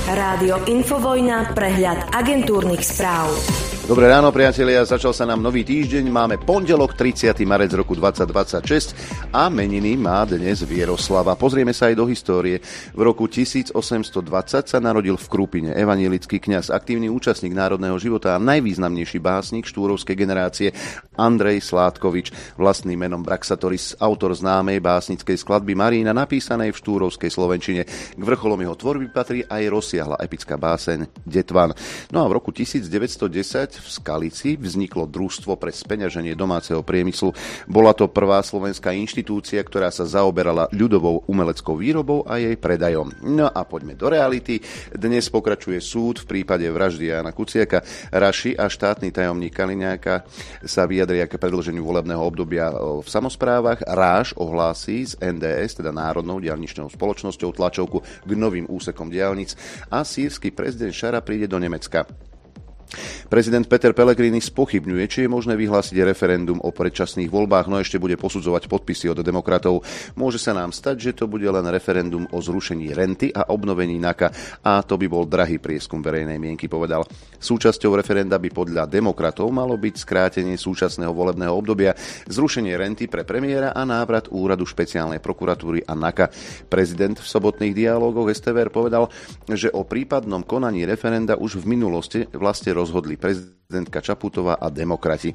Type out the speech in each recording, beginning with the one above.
Rádio Infovojna, prehľad agentúrnych správ. Dobré ráno, priatelia, začal sa nám nový týždeň, máme pondelok 30. marec roku 2026 a meniny má dnes Vieroslava. Pozrieme sa aj do histórie. V roku 1820 sa narodil v Krupine evanjelický kňaz, aktívny účastník národného života a najvýznamnejší básnik štúrovskej generácie Andrej Sládkovič, vlastným menom Braxatoris, autor známej básnickej skladby Marína, napísanej v štúrovskej slovenčine. K vrcholom jeho tvorby patrí aj rozsiahla epická báseň Detvan. No a v roku 1910 v Skalici vzniklo družstvo pre speňaženie domáceho priemyslu. Bola to prvá slovenská inštitúcia, ktorá sa zaoberala ľudovou umeleckou výrobou a jej predajom. No a poďme do reality. Dnes pokračuje súd v prípade vraždy Jána Kuciaka. Raši a štátny tajomník Kaliňáka sa vyjadria k predĺženiu volebného obdobia v samosprávach. Ráš ohlási z NDS, teda Národnou diaľničnou spoločnosťou, tlačovku k novým úsekom diaľnic a sýrsky prezident Šara príde do Nemecka. Prezident Peter Pellegrini spochybňuje, či je možné vyhlásiť referendum o predčasných voľbách, no ešte bude posudzovať podpisy od demokratov. Môže sa nám stať, že to bude len referendum o zrušení renty a obnovení NAKA a to by bol drahý prieskum verejnej mienky, povedal. Súčasťou referenda by podľa demokratov malo byť skrátenie súčasného volebného obdobia, zrušenie renty pre premiéra a návrat úradu špeciálnej prokuratúry a NAKA. Prezident v sobotných dialógoch STVR povedal, že o prípadnom konaní referenda už v minulosti vlastne rozhodli prezidentka Čaputová a demokrati.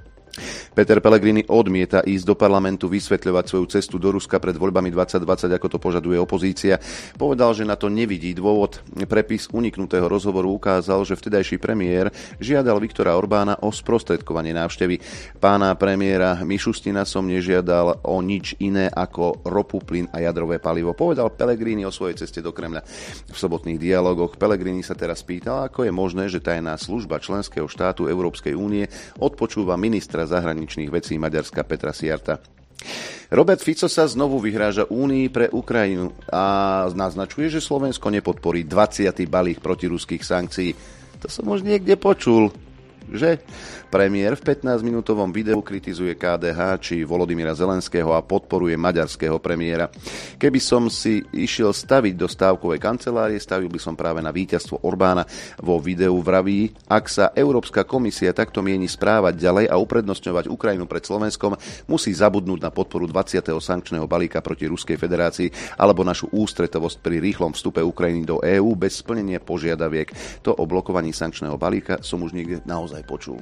Peter Pellegrini odmieta ísť do parlamentu vysvetľovať svoju cestu do Ruska pred voľbami 2020, ako to požaduje opozícia. Povedal, že na to nevidí dôvod. Prepis uniknutého rozhovoru ukázal, že vtedajší premiér žiadal Viktora Orbána o sprostredkovanie návštevy. Pána premiéra Mišustina som nežiadal o nič iné ako ropu, plyn a jadrové palivo. Povedal Pellegrini o svojej ceste do Kremľa. V sobotných dialógoch Pellegrini sa teraz pýtal, ako je možné, že tajná služba členského štátu Európskej únie odpočúva ministra zahraničných vecí Maďarska Petra Sijarta. Robert Fico sa znovu vyhráža Únii pre Ukrajinu a naznačuje, že Slovensko nepodporí 20. balík protiruských sankcií. To som už niekde počul, že? Premiér v 15-minútovom videu kritizuje KDH či Volodymyra Zelenského a podporuje maďarského premiéra. Keby som si išiel staviť do stávkovej kancelárie, stavil by som práve na víťazstvo Orbána. Vo videu vraví, ak sa Európska komisia takto mieni správať ďalej a uprednostňovať Ukrajinu pred Slovenskom, musí zabudnúť na podporu 20. sankčného balíka proti Ruskej federácii alebo našu ústretovosť pri rýchlom vstupe Ukrajiny do EÚ bez splnenia požiadaviek. To o blokovaní sankčného balíka som už niekde naozaj počul.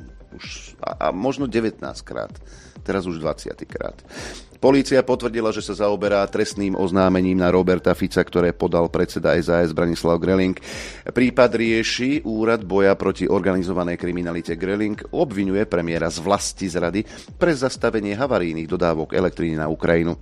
A možno 19 krát. Teraz už 20 krát. Polícia potvrdila, že sa zaoberá trestným oznámením na Roberta Fica, ktoré podal predseda SAS Branislav Greling. Prípad rieši Úrad boja proti organizovanej kriminalite. Greling obviňuje premiéra z vlastizrady pre zastavenie havarijných dodávok elektriny na Ukrajinu.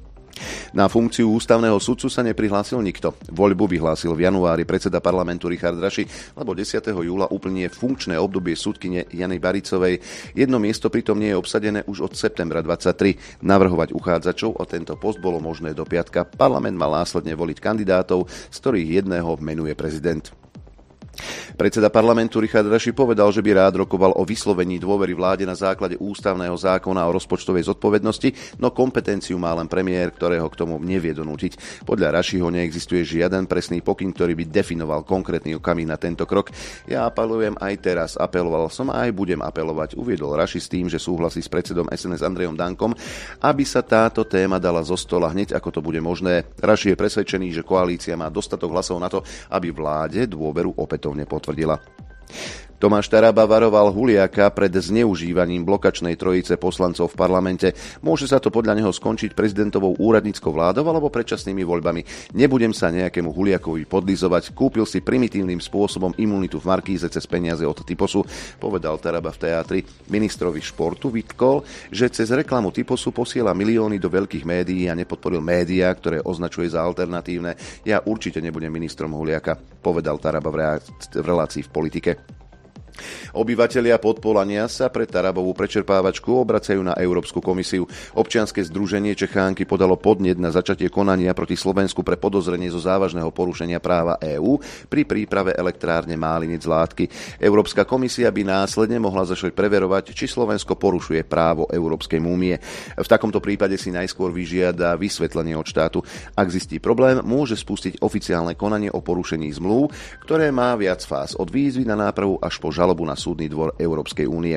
Na funkciu ústavného sudcu sa neprihlásil nikto. Voľbu vyhlásil v januári predseda parlamentu Richard Raši, lebo 10. júla uplynie funkčné obdobie sudkyne Jany Baricovej. Jedno miesto pritom nie je obsadené už od septembra 23. Navrhovať uchádzačov o tento post bolo možné do piatka. Parlament mal následne voliť kandidátov, z ktorých jedného menuje prezident. Predseda parlamentu Richard Raši povedal, že by rád rokoval o vyslovení dôvery vláde na základe ústavného zákona o rozpočtovej zodpovednosti, no kompetenciu má len premiér, ktorého k tomu nevie donútiť. Podľa Rašiho neexistuje žiaden presný pokyn, ktorý by definoval konkrétny okamih na tento krok. Ja apelujem aj teraz, apeloval som a aj budem apelovať, uviedol Raši s tým, že súhlasí s predsedom SNS Andrejom Dankom, aby sa táto téma dala zo stola hneď, ako to bude možné. Raši je presvedčený, že koalícia má dostatok hlasov na to, aby vláde dôveru opätovne potvrdila. Tomáš Taraba varoval Huliaka pred zneužívaním blokačnej trojice poslancov v parlamente. Môže sa to podľa neho skončiť prezidentovou úradníckou vládou alebo predčasnými voľbami. Nebudem sa nejakému Huliakovi podlizovať. Kúpil si primitívnym spôsobom imunitu v Markíze cez peniaze od Typosu, povedal Taraba v teátri. Ministrovi športu vytkol, že cez reklamu Typosu posiela milióny do veľkých médií a nepodporil médiá, ktoré označuje za alternatívne. Ja určite nebudem ministrom Huliaka, povedal Taraba v relácii v Politike. Obyvatelia Podpolania sa pre Tarabovú prečerpávačku obracajú na Európsku komisiu. Občianske združenie Čechánky podalo podnet na začatie konania proti Slovensku pre podozrenie zo závažného porušenia práva EÚ pri príprave elektrárne Málinec Látky. Európska komisia by následne mohla začať preverovať, či Slovensko porušuje právo Európskej únie. V takomto prípade si najskôr vyžiada vysvetlenie od štátu. Ak zistí problém, môže spustiť oficiálne konanie o porušení zmluv, ktoré má viac fáz, od výzvy na nápravu až po žalobu na Súdny dvor Európskej únie.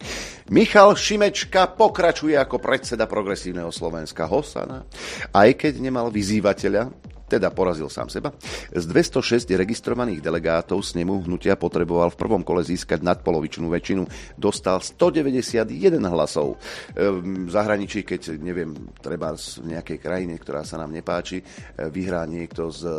Michal Šimečka pokračuje ako predseda Progresívneho Slovenska Hosana, aj keď nemal vyzývateľa, teda porazil sám seba. Z 206 registrovaných delegátov snemu hnutia potreboval v prvom kole získať nadpolovičnú väčšinu. Dostal 191 hlasov. V zahraničí, keď neviem, treba v nejakej krajine, ktorá sa nám nepáči, vyhrá niekto s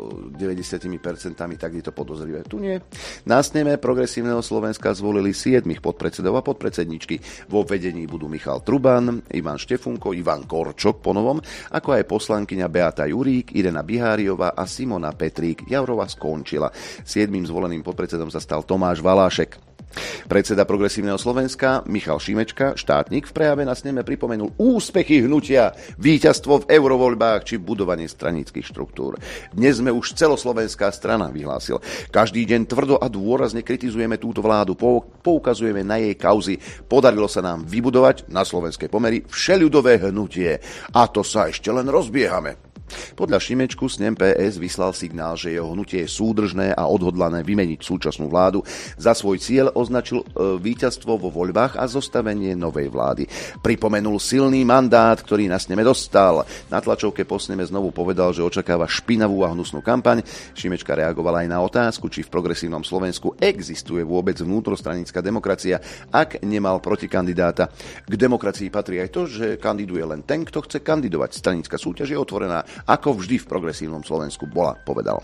90%, tak je to podozrivé. Tu nie. Na sneme Progresívneho Slovenska zvolili 7 podpredsedov a podpredsedničky. Vo vedení budú Michal Truban, Ivan Štefunko, Ivan Korčok ponovom, ako aj poslankyňa Beata Jurík, Irena Biháriová a Simona Petrík. Jaurova skončila. 7. zvoleným podpredsedom sa stal Tomáš Valášek. Predseda Progresívneho Slovenska Michal Šimečka, štátnik, v prejave na sneme pripomenul úspechy hnutia, víťazstvo v eurovoľbách či budovanie stranických štruktúr. Dnes sme už celoslovenská strana, vyhlásil. Každý deň tvrdo a dôrazne kritizujeme túto vládu, poukazujeme na jej kauzy. Podarilo sa nám vybudovať na slovenské pomery všeľudové hnutie. A to sa ešte len rozbiehame. Podľa Šimečku snem PS vyslal signál, že jeho hnutie je súdržné a odhodlané vymeniť súčasnú vládu. Za svoj cieľ označil víťazstvo vo voľbách a zostavenie novej vlády. Pripomenul silný mandát, ktorý na sneme dostal. Na tlačovke po sneme znovu povedal, že očakáva špinavú a hnusnú kampaň. Šimečka reagoval aj na otázku, či v Progresívnom Slovensku existuje vôbec vnútrostranická demokracia, ak nemal protikandidáta. K demokracii patrí aj to, že kandiduje len ten, kto chce kandidovať. Stranická súťaž je otvorená, ako vždy v Progresívnom Slovensku bola, povedal.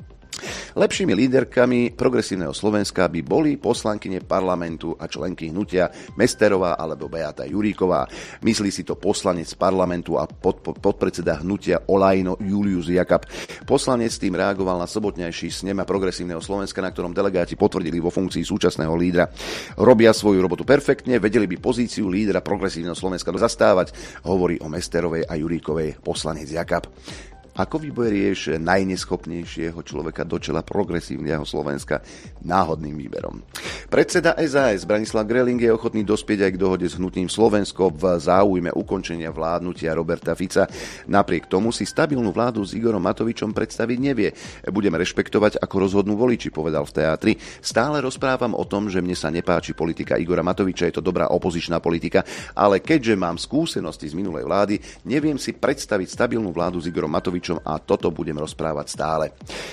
Lepšími líderkami Progresívneho Slovenska by boli poslankyne parlamentu a členky hnutia Mesterová alebo Beata Juríková. Myslí si to poslanec parlamentu a podpredseda hnutia Olajno Julius Jakab. Poslanec tým reagoval na sobotnejší snem Progresívneho Slovenska, na ktorom delegáti potvrdili vo funkcii súčasného lídra. Robia svoju robotu perfektne, vedeli by pozíciu lídra Progresívneho Slovenska zastávať, hovorí o Mesterovej a Juríkovej poslanec Jakab. Ako vyberieš najneschopnejšieho človeka do čela Progresívneho Slovenska náhodným výberom? Predseda SAS Branislav Greling je ochotný dospieť aj k dohode s hnutím Slovensko v záujme ukončenia vládnutia Roberta Fica. Napriek tomu si stabilnú vládu s Igorom Matovičom predstaviť nevie. Budeme rešpektovať, ako rozhodnú voliči, povedal v teatri. Stále rozprávam o tom, že mne sa nepáči politika Igora Matoviča, je to dobrá opozičná politika, ale keďže mám skúsenosti z minulej vlády, neviem si predstaviť stabilnú vládu s Igorom Matovičom a toto budem rozprávať stále.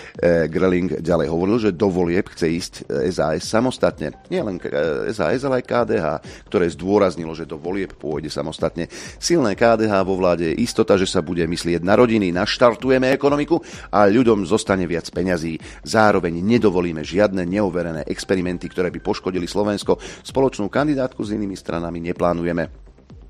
Greling ďalej hovoril, že do volieb chce ísť SAS samostatne. Nie len SAS, ale aj KDH, ktoré zdôraznilo, že do volieb pôjde samostatne. Silné KDH vo vláde je istota, že sa bude myslieť na rodiny, naštartujeme ekonomiku a ľuďom zostane viac peňazí. Zároveň nedovolíme žiadne neoverené experimenty, ktoré by poškodili Slovensko. Spoločnú kandidátku s inými stranami neplánujeme.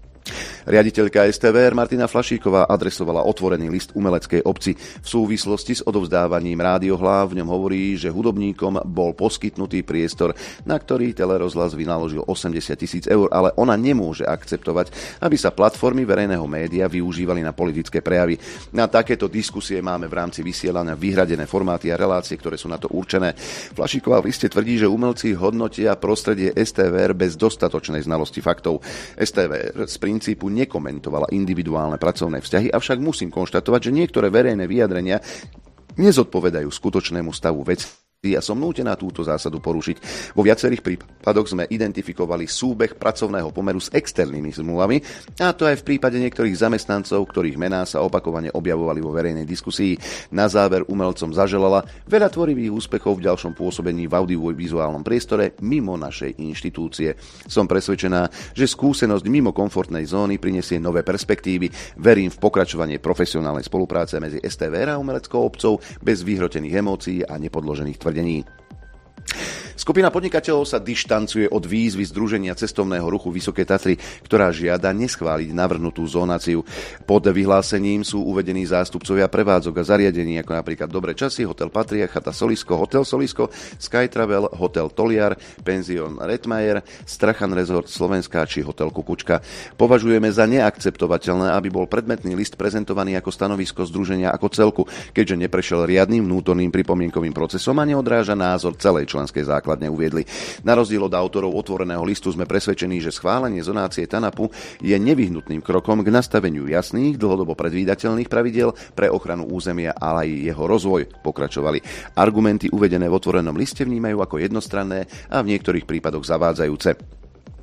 Riaditeľka STVR Martina Flašíková adresovala otvorený list umeleckej obci. V súvislosti s odovzdávaním Rádio Hlav v ňom hovorí, že hudobníkom bol poskytnutý priestor, na ktorý Telerozhlas vynaložil 80 000 eur, ale ona nemôže akceptovať, aby sa platformy verejného média využívali na politické prejavy. Na takéto diskusie máme v rámci vysielania vyhradené formáty a relácie, ktoré sú na to určené. Flašíková v liste tvrdí, že umelci hodnotia prostredie STVR bez dostatočnej znalosti faktov. STVR z princípu nekomentovala individuálne pracovné vzťahy, avšak musím konštatovať, že niektoré verejné vyjadrenia nezodpovedajú skutočnému stavu veci a som nútená túto zásadu porušiť. Vo viacerých prípadoch sme identifikovali súbeh pracovného pomeru s externými zmluvami, a to aj v prípade niektorých zamestnancov, ktorých mená sa opakovane objavovali vo verejnej diskusii. Na záver umelcom zaželala veľa tvorivých úspechov v ďalšom pôsobení v audiovizuálnom priestore mimo našej inštitúcie. Som presvedčená, že skúsenosť mimo komfortnej zóny prinesie nové perspektívy. Verím v pokračovanie profesionálnej spolupráce medzi STVR a umeleckou obcou bez vyhrotených emócií a nepodložených tvrdení. Skupina podnikateľov sa dištancuje od výzvy Združenia cestovného ruchu Vysoké Tatry, ktorá žiada neschváliť navrhnutú zónaciu. Pod vyhlásením sú uvedení zástupcovia prevádzok a zariadení, ako napríklad Dobré časy, Hotel Patria, Chata Solisko, Hotel Solisko, Skytravel, Hotel Toliar, Penzión Redmayer, Strachan Resort Slovenská či Hotel Kukučka. Považujeme za neakceptovateľné, aby bol predmetný list prezentovaný ako stanovisko združenia ako celku, keďže neprešiel riadnym vnútorným pripomienkovým procesom a neodráža názor celej členskej základne, uviedli. Na rozdiel od autorov otvoreného listu sme presvedčení, že schválenie zonácie TANAPu je nevyhnutným krokom k nastaveniu jasných, dlhodobo predvídateľných pravidiel pre ochranu územia, ale aj jeho rozvoj, pokračovali. Argumenty uvedené v otvorenom liste vnímajú ako jednostranné a v niektorých prípadoch zavádzajúce.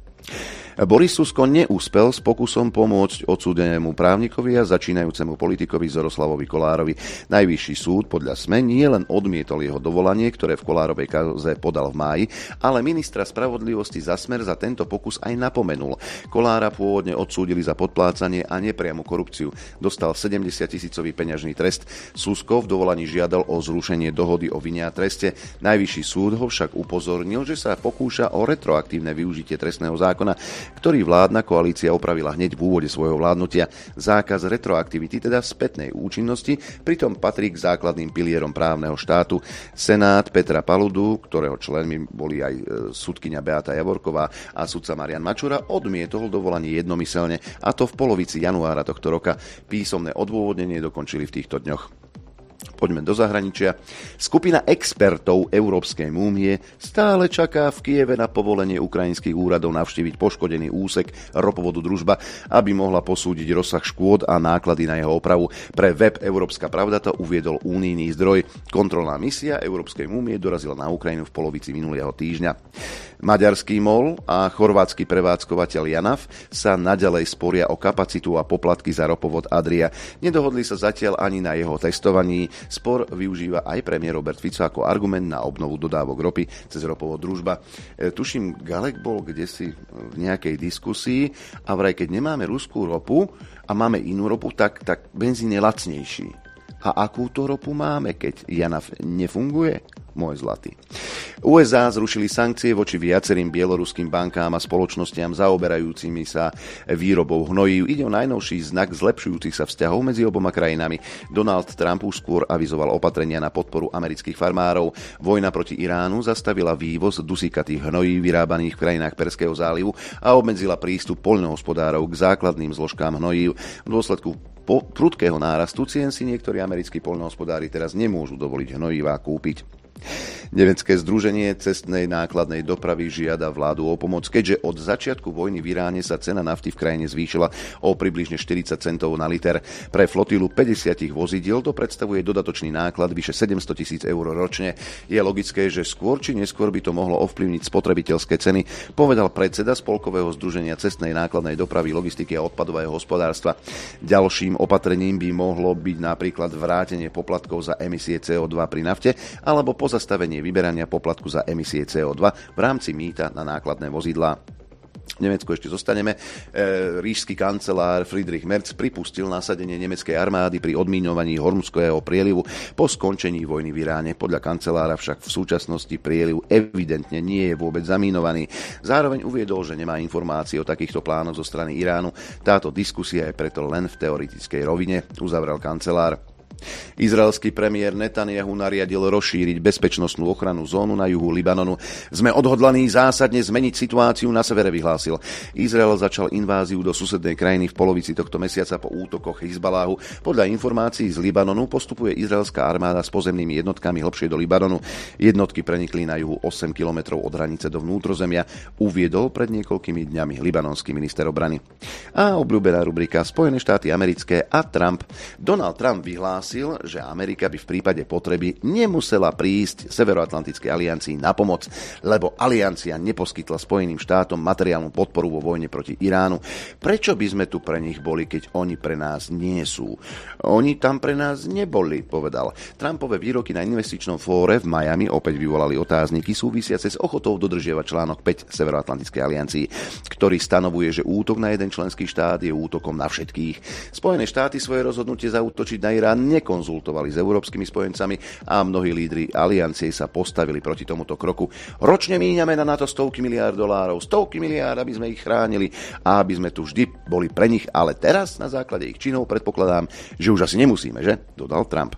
Boris Susko neúspel s pokusom pomôcť odsúdenému právnikovi a začínajúcemu politikovi Zoroslavovi Kollárovi. Najvyšší súd podľa SME nie len odmietol jeho dovolanie, ktoré v Kollárovej kauze podal v máji, ale ministra spravodlivosti za Smer za tento pokus aj napomenul. Kollára pôvodne odsúdili za podplácanie a nepriamu korupciu. Dostal 70-tisícový peňažný trest. Susko v dovolaní žiadal o zrušenie dohody o vine a treste. Najvyšší súd ho však upozornil, že sa pokúša o retroaktívne využitie trestného zákona, ktorý vládna koalícia opravila hneď v úvode svojho vládnutia. Zákaz retroaktivity, teda spätnej účinnosti, pritom patrí k základným pilierom právneho štátu. Senát Petra Paludu, ktorého členmi boli aj sudkyňa Beata Javorková a sudca Marian Mačura, odmietol dovolanie jednomyselne, a to v polovici januára tohto roka. Písomné odôvodnenie dokončili v týchto dňoch. Poďme do zahraničia. Skupina expertov Európskej únie stále čaká v Kieve na povolenie ukrajinských úradov navštíviť poškodený úsek ropovodu Družba, aby mohla posúdiť rozsah škôd a náklady na jeho opravu. Pre web Európska pravda to uviedol únijný zdroj. Kontrolná misia Európskej únie dorazila na Ukrajinu v polovici minulého týždňa. Maďarský MOL a chorvátsky prevádzkovateľ JANAF sa naďalej sporia o kapacitu a poplatky za ropovod Adria. Nedohodli sa zatiaľ ani na jeho testovaní. Spor využíva aj premiér Robert Fico ako argument na obnovu dodávok ropy cez ropovod Družba. Tuším, Galek bol kdesi v nejakej diskusii a vraj, keď nemáme ruskú ropu a máme inú ropu, tak benzín je lacnejší. A akú to ropu máme, keď JANAF nefunguje? Môj zlatý. USA zrušili sankcie voči viacerým bieloruským bankám a spoločnostiam zaoberajúcimi sa výrobou hnojív. Ide o najnovší znak zlepšujúcich sa vzťahov medzi oboma krajinami. Donald Trump už skôr avizoval opatrenia na podporu amerických farmárov. Vojna proti Iránu zastavila vývoz dusíkatých hnojív vyrábaných v krajinách Perského zálivu a obmedzila prístup poľnohospodárov k základným zložkám hnojív. V dôsledku prudkého nárastu cien si niektorí americkí poľnohospodári teraz nemôžu dovoliť hnojivá kúpiť. Nemecké združenie cestnej nákladnej dopravy žiada vládu o pomoc, keďže od začiatku vojny v Iráne sa cena nafty v krajine zvýšila o približne 40 centov na liter. Pre flotilu 50 vozidiel to predstavuje dodatočný náklad vyše 700 000 eur ročne. Je logické, že skôr či neskôr by to mohlo ovplyvniť spotrebiteľské ceny, povedal predseda Spolkového združenia cestnej nákladnej dopravy, logistiky a odpadového hospodárstva. Ďalším opatrením by mohlo byť napríklad vrátenie poplatkov za emisie CO2 pri nafte alebo pozastavenie vyberania poplatku za emisie CO2 v rámci mýta na nákladné vozidlá. V Nemecku ešte zostaneme. Ríšsky kancelár Friedrich Merz pripustil nasadenie nemeckej armády pri odmíňovaní Hormuzského prielivu po skončení vojny v Iráne. Podľa kancelára však v súčasnosti prieliv evidentne nie je vôbec zamínovaný. Zároveň uviedol, že nemá informácie o takýchto plánoch zo strany Iránu. Táto diskusia je preto len v teoretickej rovine, uzavrel kancelár. Izraelský premiér Netanjahu nariadil rozšíriť bezpečnostnú ochrannú zónu na juhu Libanonu. Sme odhodlaní zásadne zmeniť situáciu na severe, vyhlásil. Izrael začal inváziu do susednej krajiny v polovici tohto mesiaca po útokoch Hizbaláhu. Podľa informácií z Libanonu postupuje izraelská armáda s pozemnými jednotkami hlbšie do Libanonu. Jednotky prenikli na juhu 8 kilometrov od hranice do vnútrozemia, uviedol pred niekoľkými dňami libanonský minister obrany. A obľúbená rubrika Spojené štáty americké a Trump. Donald Trump vyhlásil, že Amerika by v prípade potreby nemusela prísť Severoatlantickej aliancii na pomoc, lebo aliancia neposkytla Spojeným štátom materiálnu podporu vo vojne proti Iránu. Prečo by sme tu pre nich boli, keď oni pre nás nie sú? Oni tam pre nás neboli, povedal. Trumpové výroky na investičnom fóre v Miami opäť vyvolali otázniky súvisiace s ochotou dodržiavať článok 5 Severoatlantickej aliancii, ktorý stanovuje, že útok na jeden členský štát je útokom na všetkých. Spojené štáty svoje rozhodnutie zaútočiť na Irán nekonzultovali s európskymi spojencami a mnohí lídri aliancie sa postavili proti tomuto kroku. Ročne míňame na NATO $100 miliárd, $100 miliárd, aby sme ich chránili a aby sme tu vždy boli pre nich, ale teraz na základe ich činov predpokladám, že už asi nemusíme, že? Dodal Trump.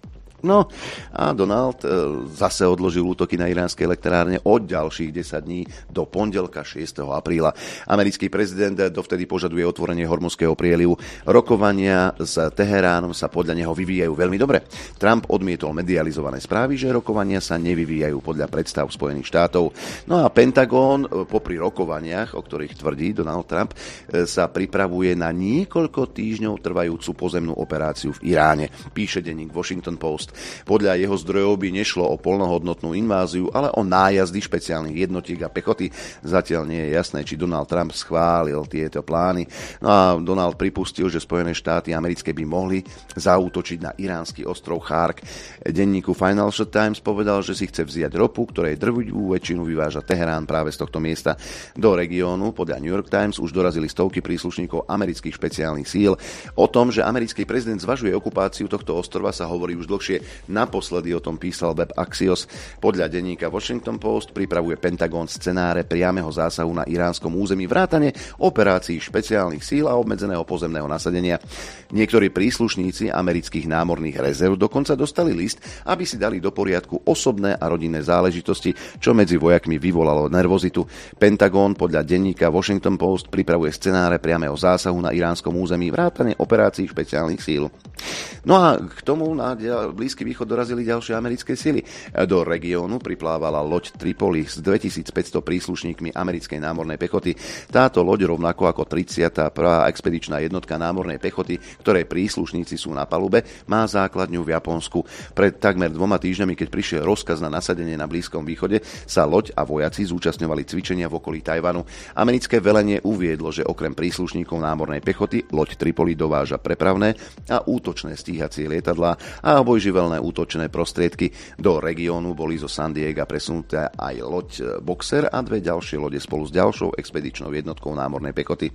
No a Donald zase odložil útoky na iránske elektrárne o ďalších 10 dní do pondelka 6. apríla. Americký prezident dovtedy požaduje otvorenie Hormuzského prielivu. Rokovania s Teheránom sa podľa neho vyvíjajú veľmi dobre. Trump odmietol medializované správy, že rokovania sa nevyvíjajú podľa predstav Spojených štátov. No a Pentagón popri rokovaniach, o ktorých tvrdí Donald Trump, sa pripravuje na niekoľko týždňov trvajúcu pozemnú operáciu v Iráne. Píše denník Washington Post. Podľa jeho zdrojov by nešlo o plnohodnotnú inváziu, ale o nájazdy špeciálnych jednotiek a pechoty. Zatiaľ nie je jasné, či Donald Trump schválil tieto plány. No a Donald pripustil, že Spojené štáty americké by mohli zaútočiť na iránsky ostrov Chark. Denníku Financial Times povedal, že si chce vziať ropu, ktorej drvivú väčšinu vyváža Teherán práve z tohto miesta do regiónu. Podľa New York Times už dorazili stovky príslušníkov amerických špeciálnych síl. O tom, že americký prezident zvažuje okupáciu tohto ostrova, sa hovorí už dlhšie. Naposledy o tom písal web Axios. Podľa denníka Washington Post pripravuje Pentagón scenáre priameho zásahu na iránskom území vrátane operácií špeciálnych síl a obmedzeného pozemného nasadenia. Niektorí príslušníci amerických námorných rezerv dokonca dostali list, aby si dali do poriadku osobné a rodinné záležitosti, čo medzi vojakmi vyvolalo nervozitu. Pentagón podľa denníka Washington Post pripravuje scenáre priameho zásahu na iránskom území vrátane operácií špeciálnych síl. No a k tomu na Blízky východ dorazili ďalšie americké sily. Do regiónu priplávala loď Tripoli s 2500 príslušníkmi americkej námornej pechoty. Táto loď, rovnako ako 31. expedičná jednotka námornej pechoty, ktorej príslušníci sú na palube, má základňu v Japonsku. Pred takmer 2 týždňami, keď prišiel rozkaz na nasadenie na Blízkom východe, sa loď a vojaci zúčastňovali cvičenia v okolí Tajvanu. Americké velenie uviedlo, že okrem príslušníkov námornej pechoty loď Tripoli dováža prepravné a útočné stíhacie lietadlá a obojživelné útočné prostriedky. Do regiónu boli zo San Diega presunuté aj loď Boxer a 2 ďalšie lode spolu s ďalšou expedičnou jednotkou námornej pechoty.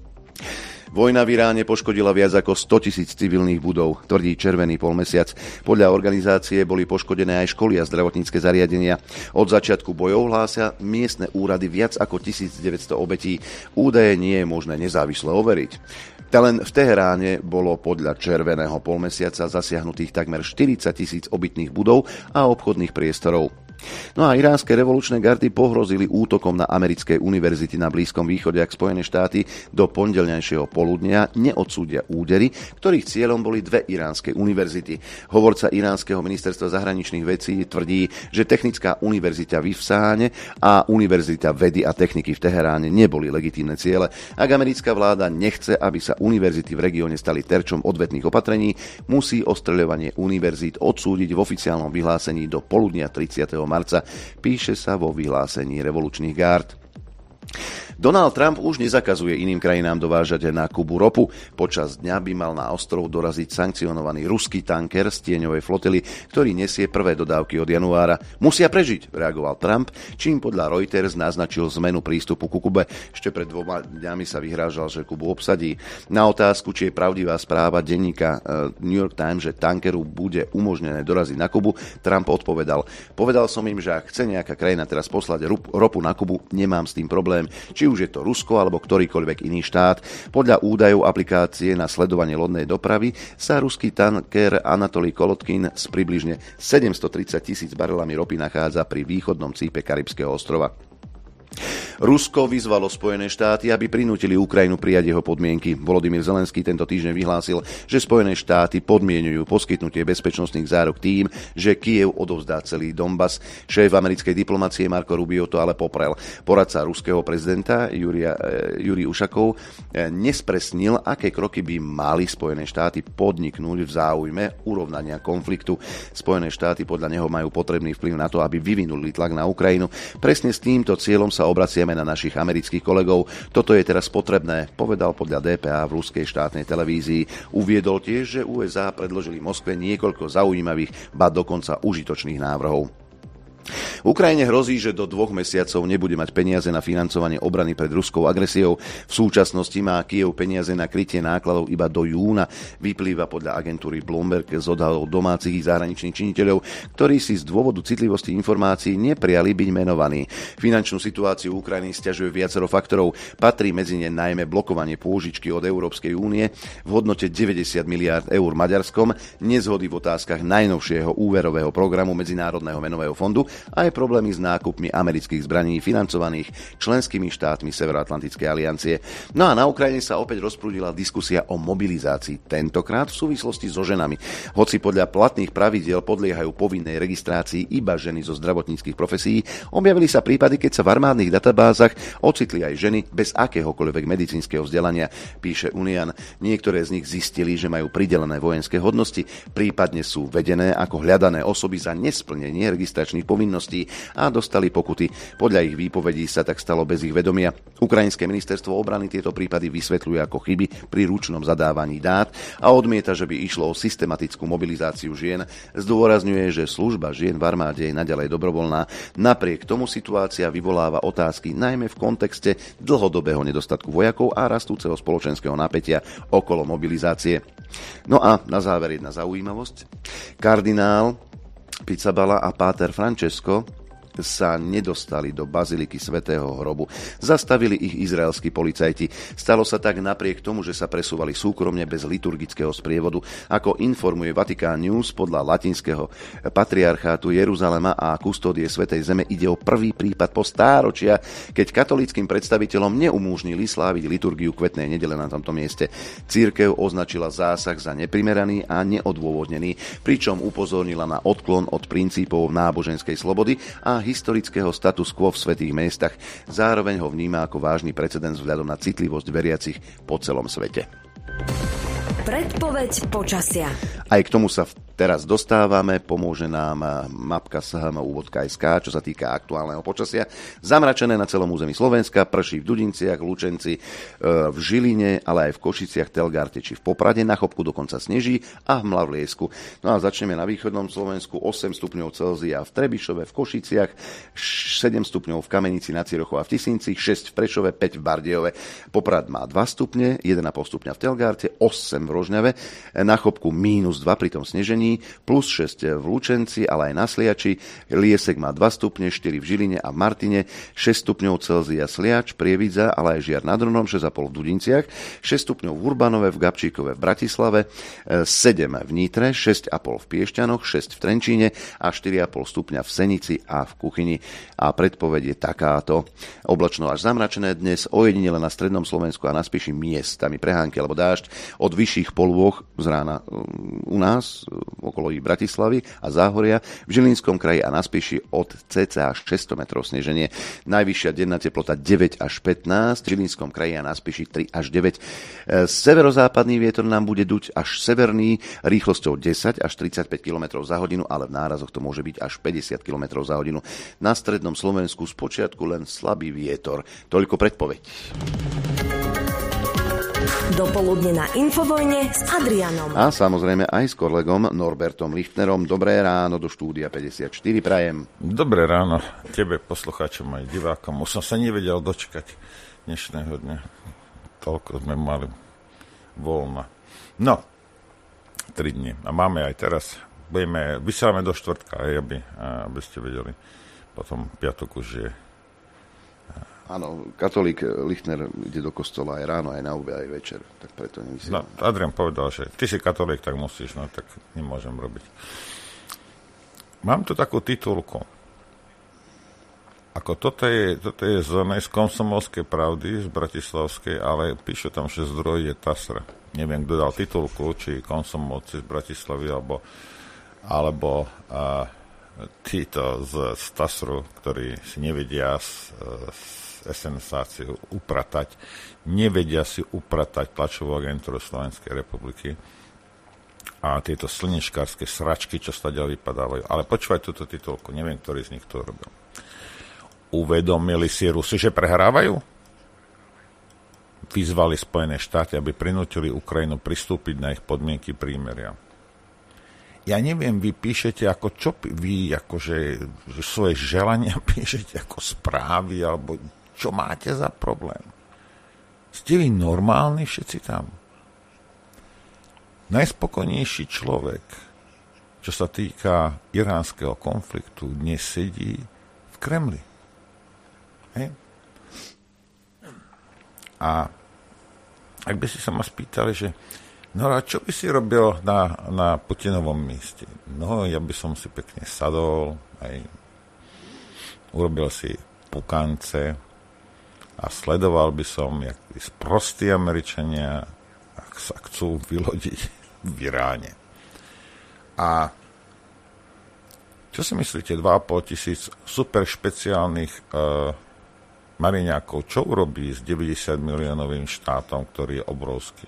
Vojna v Iráne poškodila viac ako 100 000 civilných budov, tvrdí Červený polmesiac. Podľa organizácie boli poškodené aj školy a zdravotnícke zariadenia. Od začiatku bojov hlásia miestne úrady viac ako 1900 obetí. Údaje nie je možné nezávisle overiť. Len v Teheráne bolo podľa Červeného polmesiaca zasiahnutých takmer 40 000 obytných budov a obchodných priestorov. No a iránske revolučné gardy pohrozili útokom na americké univerzity na Blízkom východe, ak Spojené štáty do pondelňajšieho poludnia neodsúdia údery, ktorých cieľom boli 2 iránske univerzity. Hovorca iránskeho ministerstva zahraničných vecí tvrdí, že Technická univerzita v Isfáhane a Univerzita vedy a techniky v Teheráne neboli legitímne ciele. Ak americká vláda nechce, aby sa univerzity v regióne stali terčom odvetných opatrení, musí ostreľovanie univerzít odsúdiť v oficiálnom vyhlásení do poludnia 30. marca, píše sa vo vyhlásení revolučných gárd. Donald Trump už nezakazuje iným krajinám dovážať na Kubu ropu. Počas dňa by mal na ostrov doraziť sankcionovaný ruský tanker z tieňovej flotily, ktorý nesie prvé dodávky od januára. Musia prežiť, reagoval Trump, čím podľa Reuters naznačil zmenu prístupu ku Kube. Ešte pred 2 dňami sa vyhrážal, že Kubu obsadí. Na otázku, či je pravdivá správa denníka New York Times, že tankeru bude umožnené doraziť na Kubu, Trump odpovedal: Povedal som im, že ak chce nejaká krajina teraz poslať ropu na Kubu, nemám s tým problém. Či už je to Rusko alebo ktorýkoľvek iný štát. Podľa údajov aplikácie na sledovanie lodnej dopravy sa ruský tanker Anatolij Kolotkin s približne 730 000 barelami ropy nachádza pri východnom cípe Karibského ostrova. Rusko vyzvalo Spojené štáty, aby prinútili Ukrajinu prijať jeho podmienky. Volodymyr Zelenský tento týždeň vyhlásil, že Spojené štáty podmieňujú poskytnutie bezpečnostných záruk tým, že Kyjev odovzdá celý Donbas. Šéf americkej diplomacie Marco Rubio to ale poprel. Poradca ruského prezidenta Jurij Ušakov nespresnil, aké kroky by mali Spojené štáty podniknúť v záujme urovnania konfliktu. Spojené štáty podľa neho majú potrebný vplyv na to, aby vyvinuli tlak na Ukrajinu. Presne s týmto cieľom sa obraciame na našich amerických kolegov. Toto je teraz potrebné, povedal podľa DPA v ruskej štátnej televízii. Uviedol tiež, že USA predložili Moskve niekoľko zaujímavých, ba dokonca užitočných návrhov. Ukrajine hrozí, že do 2 mesiacov nebude mať peniaze na financovanie obrany pred ruskou agresiou. V súčasnosti má Kyjev peniaze na krytie nákladov iba do júna. Vyplýva podľa agentúry Bloomberg z odhadov domácich i zahraničných činiteľov, ktorí si z dôvodu citlivosti informácií neprijali byť menovaní. Finančnú situáciu Ukrajiny sťažuje viacero faktorov. Patrí medzi ne najmä blokovanie pôžičky od Európskej únie v hodnote 90 miliárd eur Maďarskom, nezhody v otázkach najnovšieho úverového programu Medzinárodného menového fondu a aj problémy s nákupmi amerických zbraní financovaných členskými štátmi Severoatlantickej aliancie. No a na Ukrajine sa opäť rozprúdila diskusia o mobilizácii, tentokrát v súvislosti so ženami. Hoci podľa platných pravidiel podliehajú povinnej registrácii iba ženy zo zdravotníckych profesí, objavili sa prípady, keď sa v armádnych databázach ocitli aj ženy bez akéhokoľvek medicínskeho vzdelania, píše Unian. Niektoré z nich zistili, že majú pridelené vojenské hodnosti, prípadne sú vedené ako hľadané osoby za nesplnenie registračných povinností a dostali pokuty. Podľa ich výpovedí sa tak stalo bez ich vedomia. Ukrajinské ministerstvo obrany tieto prípady vysvetľuje ako chyby pri ručnom zadávaní dát a odmieta, že by išlo o systematickú mobilizáciu žien. Zdôrazňuje, že služba žien v armáde je naďalej dobrovoľná. Napriek tomu situácia vyvoláva otázky najmä v kontexte dlhodobého nedostatku vojakov a rastúceho spoločenského napätia okolo mobilizácie. No a na záver jedna zaujímavosť. Kardinál Pizzaballa a páter Francesco sa nedostali do baziliky Svätého hrobu. Zastavili ich izraelskí policajti. Stalo sa tak napriek tomu, že sa presúvali súkromne bez liturgického sprievodu. Ako informuje Vatikán News, podľa latinského patriarchátu Jeruzalema a kustódie Svätej zeme ide o prvý prípad po stáročia, keď katolíckym predstaviteľom neumožnili sláviť liturgiu kvetnej nedele na tomto mieste. Cirkev označila zásah za neprimeraný a neodôvodnený, pričom upozornila na odklon od princípov náboženskej slobody a historického status quo v svätých miestach. Zároveň ho vníma ako vážny precedens vzhľadom na citlivosť veriacich po celom svete. Predpoveď počasia. Aj k tomu sa teraz dostávame, pomôže nám mapka shmu.sk, čo sa týka aktuálneho počasia. Zamračené na celom území Slovenska, prší v Dudinciach, Lučenci, v Žiline, ale aj v Košiciach, Telgarte či v Poprade, na Chopku dokonca sneží a v Mlavliesku. No a začneme na východnom Slovensku, 8 stupňov Celzia v Trebišove, v Košiciach, 7 stupňov v Kamenici nad Cirochou a v Tisinci, 6 v Prešove, 5 v Bardejove. Poprad má 2 stupne, 1,5 stupňa v Telgarte, 8 v Rožňave, na Chopku -2 pri tom snežení, plus 6 v Lučenci, ale aj na Sliači. Liesek má 2 stupne, 4 v Žiline a v Martine, 6 stupňov Celzia Sliač, Prievidza, ale aj Žiar nad Hronom, 6,5 v Dudinciach, 6 stupňov v Urbanove, v Gabčíkove, v Bratislave, 7 v Nitre, 6,5 v Piešťanoch, 6 v Trenčíne a 4,5 stupňa v Senici a v Kuchyni. A predpoveď je takáto. Oblačno až zamračené dnes, ojedinele na strednom Slovensku a na Spiši miestami prehánky alebo dážď, od vyšších polôch z rána u nás okolo ich Bratislavy a Záhoria, v Žilinskom kraji a na Spiši od cca 600 metrov sneženie. Najvyššia denná teplota 9 až 15, v Žilinskom kraji a na Spiši 3 až 9. Severozápadný vietor nám bude duť až severný rýchlosťou 10 až 35 km za hodinu, ale v nárazoch to môže byť až 50 km za hodinu. Na strednom Slovensku spočiatku len slabý vietor. Toľko predpoveď. Dopoludne na Infovojne s Adrianom. A samozrejme aj s kolegom Norbertom Lichtnerom. Dobré ráno do štúdia 54 prajem. Dobré ráno tebe, poslucháčom aj divákom. Už som sa nevedel dočkať dnešného dňa. Toľko sme mali voľna. No, 3 dni. A máme aj teraz. Vysielame do štvrtka, aby ste vedeli. Potom piatok už je. Áno, katolík Lichtner ide do kostola aj ráno, aj na obed, aj večer, tak preto nemyslím. No, Adrian povedal, že ty si katolík, tak musíš, no tak nemôžem robiť. Mám tu takú titulku. Ako toto je z Komsomolskej pravdy, z Bratislavskej, ale píšu tam, že zdroj je TASR. Neviem, kto dal titulku, či Komsomolci z Bratislavy, alebo títo z TASRu, ktorí si nevedia SNSáciu upratať, nevedia si upratať tlačovú agentúru Slovenskej republiky a tieto slnečkárske sračky, čo sa ďalej vypadávajú. Ale počúvaj túto titulku, neviem, ktorý z nich to robil. Uvedomili si Rusi, že prehrávajú? Vyzvali Spojené štáty, aby prinútili Ukrajinu pristúpiť na ich podmienky prímeria. ja neviem, vy píšete ako čo? Vy akože svoje želania píšete ako správy, alebo čo máte za problém? Ste vy normálni všetci tam? Najspokojnejší človek, čo sa týka iránskeho konfliktu, dnes sedí v Kremli. Hej? A ak by si sa ma spýtali, že no a čo by si robil na Putinovom mieste? No, ja by som si pekne sadol, hej, urobil si pukance a sledoval by som, jak sprostí Američania sa chcú vylodiť v Iráne. A čo si myslíte, 2,5 tisíc super špeciálnych mariňákov, čo urobí s 90 miliónovým štátom, ktorý je obrovský?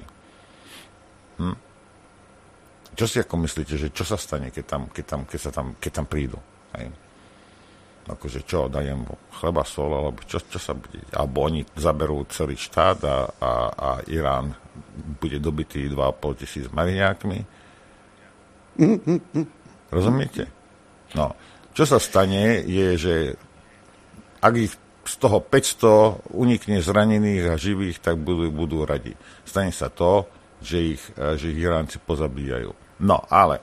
Čo si ako myslíte, že čo sa stane, keď tam prídu? Hej. Akože čo, dajem chleba, sol, alebo čo sa bude? Alebo oni zaberú celý štát a Irán bude dobitý 2,5 tisíc mariňákmi? Rozumiete? No, čo sa stane, je, že ak ich z toho 500 unikne zranených a živých, tak budú radi. Stane sa to, že ich Iránci pozabíjajú. No, ale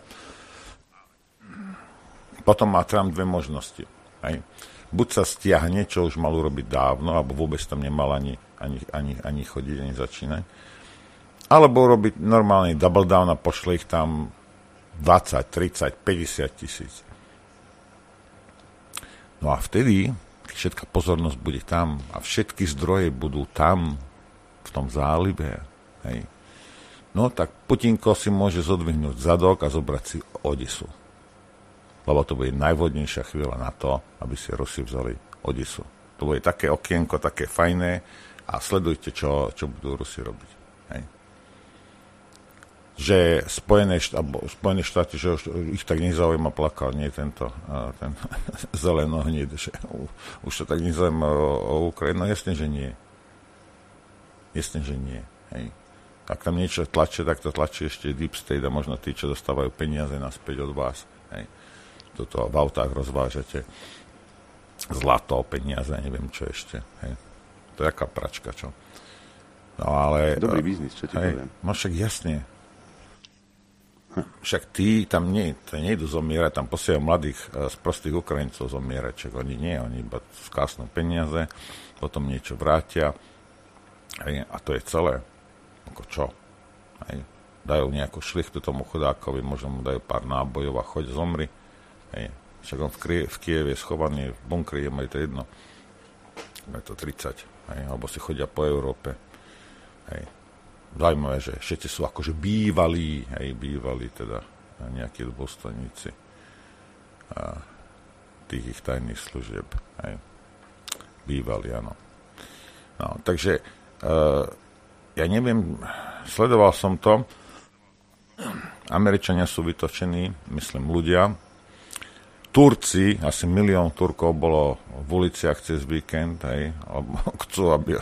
potom má Trump dve možnosti. Hej. Buď sa stiahne, čo už mal urobiť dávno, alebo vôbec tam nemal ani chodiť, ani začínať. Alebo urobiť normálny double down a pošle ich tam 20, 30, 50 tisíc. No a vtedy všetká pozornosť bude tam a všetky zdroje budú tam, v tom zálive. Hej. No tak Putinko si môže zodvihnúť zadok a zobrať si Odisu. Lebo to bude najvhodnejšia chvíľa na to, aby si Rusi vzali Odisu. To bude také okienko, také fajné a sledujte, čo budú Rusi robiť. Hej. Že Spojené štáty, že ich tak nezaujíma plakal, nie ten zelenohnid, že už to tak nezaujíma o Ukrajinu. No jasne, že nie. Hej. Ak tam niečo tlačí, tak to tlačí ešte Deep State a možno tí, čo dostávajú peniaze naspäť od vás. Hej. Toto v autách rozvážate zlato, peniaze, neviem čo ešte. Hej. To je aká pračka, čo? No ale... Dobrý biznis, čo ti poviem. No však jasne. Však tí tam nejdu zomierať, tam posielajú mladých sprostých Ukrajincov zomierať, však oni iba skásnú peniaze, potom niečo vrátia a to je celé. Ako čo? Hej. Dajú nejakú šlichtu tomu chudákovi, možno mu dajú pár nábojov a choď zomri. Hej. Však on v Kieve je schovaný v bunkri, je to jedno. Je to 30. Hej. Alebo si chodia po Európe. Hej. Zaujímavé, že všetci sú akože bývalí teda nejakí dôstojníci tých ich tajných služieb. Hej. Bývalí, áno. No, takže ja neviem, sledoval som to. Američania sú vytočení, myslím, ľudia. Turci, asi 1 milión Turkov bolo v uliciach cez víkend, hej, chcú, aby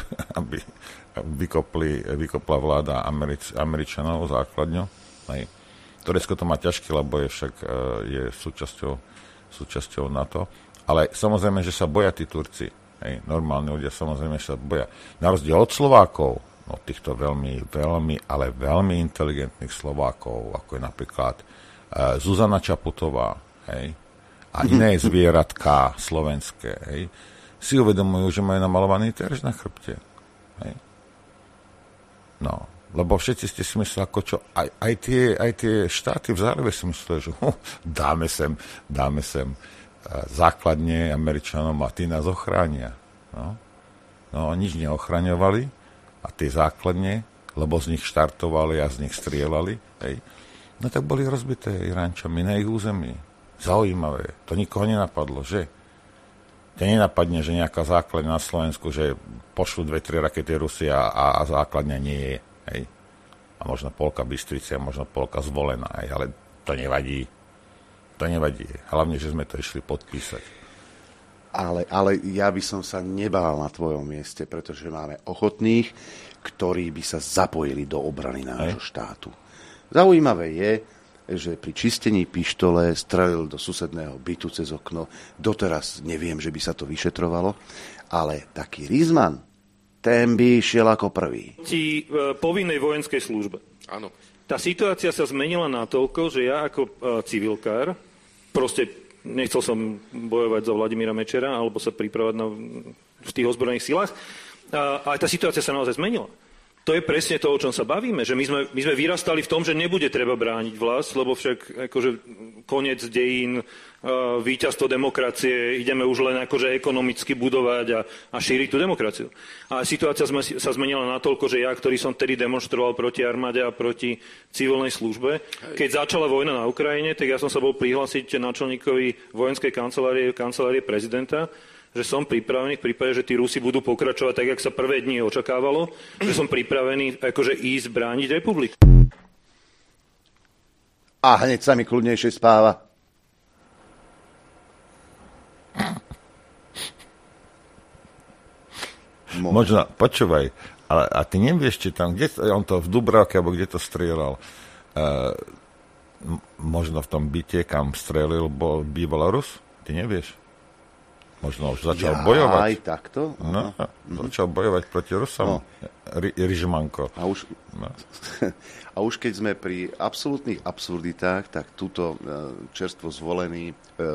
vykopla vláda Američanov základňu. Hej. Turecko to má ťažké, lebo je súčasťou NATO. Ale samozrejme, že sa boja tí Turci. Hej. Normálni ľudia samozrejme sa boja. Na rozdiel od Slovákov, no týchto veľmi, veľmi, ale veľmi inteligentných Slovákov, ako je napríklad Zuzana Čaputová, hej, a iné zvieratká slovenské, hej, si uvedomujú, že majú namalovaný terč na chrbte. Hej. No, lebo všetci ste si mysleli, ako čo, aj tie štáty v zálive si mysleli, že dáme sem základne Američanom a tí nás ochránia. No, nič neochraňovali a tie základne, lebo z nich štartovali a z nich strieľali, hej, no tak boli rozbité Iránčami na ich území. Zaujímavé, to nikoho nenapadlo, že? Te nenapadne, že nejaká základňa na Slovensku, že pošlú 2-3 rakety Rusia a základňa nie je, hej. A možno polka Bystrice, možno polka Zvolená, hej, ale to nevadí. To nevadí. Hlavne, že sme to išli podpísať. Ale ja by som sa nebál na tvojom mieste, pretože máme ochotných, ktorí by sa zapojili do obrany nášho štátu. Zaujímavé je, že pri čistení pištole strelil do susedného bytu cez okno. Doteraz neviem, že by sa to vyšetrovalo, ale taký Rizman, ten by išiel ako prvý. Povinnej vojenskej službe. Áno. Tá situácia sa zmenila natoľko, že ja ako civilkár proste nechcel som bojovať za Vladimíra Mečera alebo sa pripravať v tých ozbrojených silách. Ale tá situácia sa naozaj zmenila. To je presne to, o čom sa bavíme, že my sme vyrastali v tom, že nebude treba brániť vlast, lebo však akože koniec dejín, víťazstvo demokracie, ideme už len akože ekonomicky budovať a šíriť tú demokraciu. A situácia sa zmenila natoľko, že ja, ktorý som tedy demonstroval proti armáde a proti civilnej službe, keď začala vojna na Ukrajine, tak ja som sa bol prihlásiť náčelníkovi vojenskej kancelárie prezidenta, že som pripravený v prípade, že tí Rusi budú pokračovať tak, jak sa prvé dni očakávalo, že som pripravený akože ísť brániť republiku. A hneď sa mi kľudnejšie spáva. Možno, počúvaj, ale a ty nevieš, či tam, kde on to v Dubravke, alebo kde to strieľal, možno v tom byte, kam strelil, býval Rus? Ty nevieš? Možno už začal bojovať. Aj takto? No, začal bojovať proti Rusom. Ryžmanko. A už keď sme pri absolútnych absurditách, tak túto čerstvo zvolený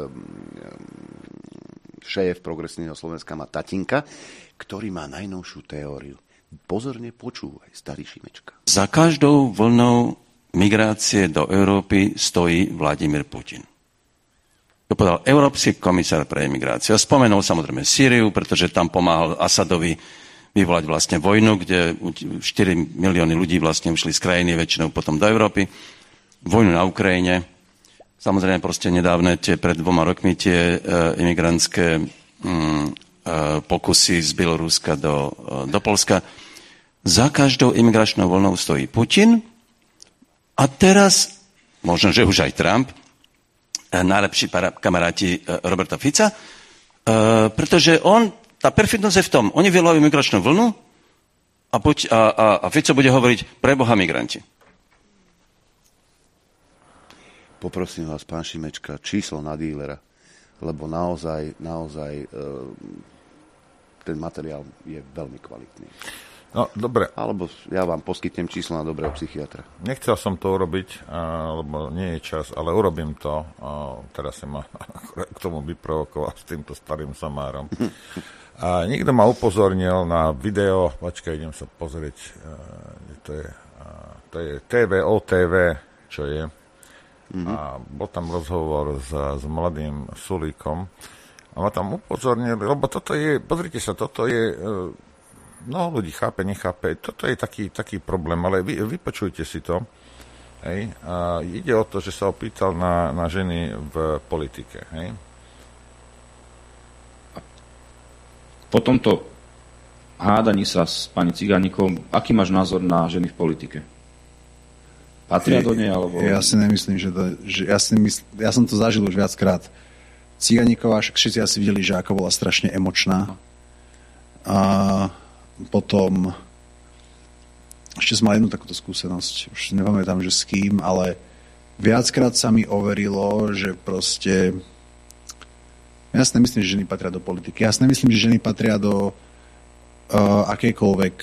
šéf Progresívneho Slovenska má tatinka, ktorý má najnovšiu teóriu. Pozorne počúvaj, starý Šimečka. Za každou vlnou migrácie do Európy stojí Vladimír Putin. To povedal Európsky komisár pre emigráciu. A spomenul samozrejme Sýriu, pretože tam pomáhal Asadovi vyvolať vlastne vojnu, kde 4 milióny ľudí vlastne ušli z krajiny, väčšinou potom do Európy. Vojnu na Ukrajine. Samozrejme proste nedávne pred 2 rokmi tie imigrantské pokusy z Bieloruska do Polska. Za každou imigračnou voľnou stojí Putin a teraz, možno, že už aj Trump, najlepší kamaráti Roberta Fica, pretože tá perfidnosť je v tom, oni vyvolajú migračnú vlnu a Fico bude hovoriť preboha migranti. Poprosím vás, pán Šimečka, číslo na dílera, lebo naozaj ten materiál je veľmi kvalitný. No, dobre. Alebo ja vám poskytnem číslo na dobrého psychiatra. Nechcel som to urobiť, lebo nie je čas, ale urobím to. Teraz sa ma k tomu vyprovokoval s týmto starým samárom. A niekto ma upozornil na video, počkaj, idem sa pozrieť, to je TVOTV, čo je. A bol tam rozhovor s mladým Sulíkom a ma tam upozornil, lebo toto je, pozrite sa, toto je... No, ľudí chápe, nechápe. Toto je taký problém, ale vypočujte si to. Hej. A ide o to, že sa opýtal na ženy v politike. Hej. Po tomto hádaní sa s pani Cigánikou, aký máš názor na ženy v politike? Patria do nej, alebo... Ja si nemyslím, ja som to zažil už viackrát. Cigániková, však všetci asi videli, že ako bola strašne emočná. A potom ešte som mal jednu takúto skúsenosť, už nepamätám, že s kým, ale viackrát sa mi overilo, že proste ja si nemyslím, že ženy patria do politiky. Ja si nemyslím, že ženy patria do akejkoľvek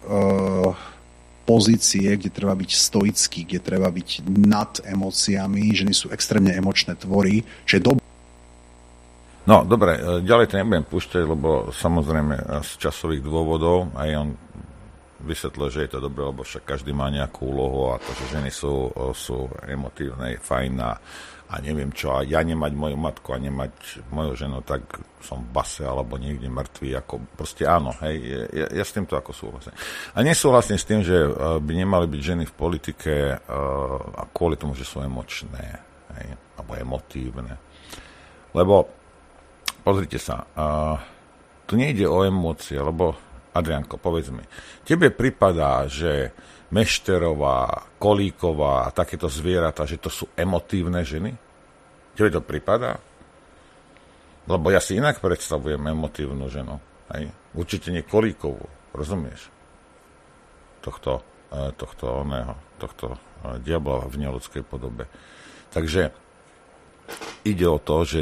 pozície, kde treba byť stoický, kde treba byť nad emóciami. Ženy sú extrémne emočné tvory, čo je dobré. No, dobre, ďalej to nebudem púšťať, lebo samozrejme z časových dôvodov aj on vysvetlil, že je to dobré, lebo však každý má nejakú úlohu, akože ženy sú emotívne, fajn a neviem čo, a ja nemať moju matku a nemať moju ženu, tak som v base alebo niekde mŕtvý, ako proste áno, hej, ja s týmto ako súhlasím. A nesúhlasím s tým, že by nemali byť ženy v politike a kvôli tomu, že sú emočné, hej, alebo emotívne. Lebo pozrite sa, tu nejde o emócie, lebo, Adriánko, povedz mi, tebe pripadá, že Mešterová, Kolíková a takéto zvieratá, že to sú emotívne ženy? Tebe to pripadá? Lebo ja si inak predstavujem emotívnu ženu. Hej? Určite nie Kolíkovú, rozumieš? Tohto tohto diabla v neľudskej podobe. Takže ide o to, že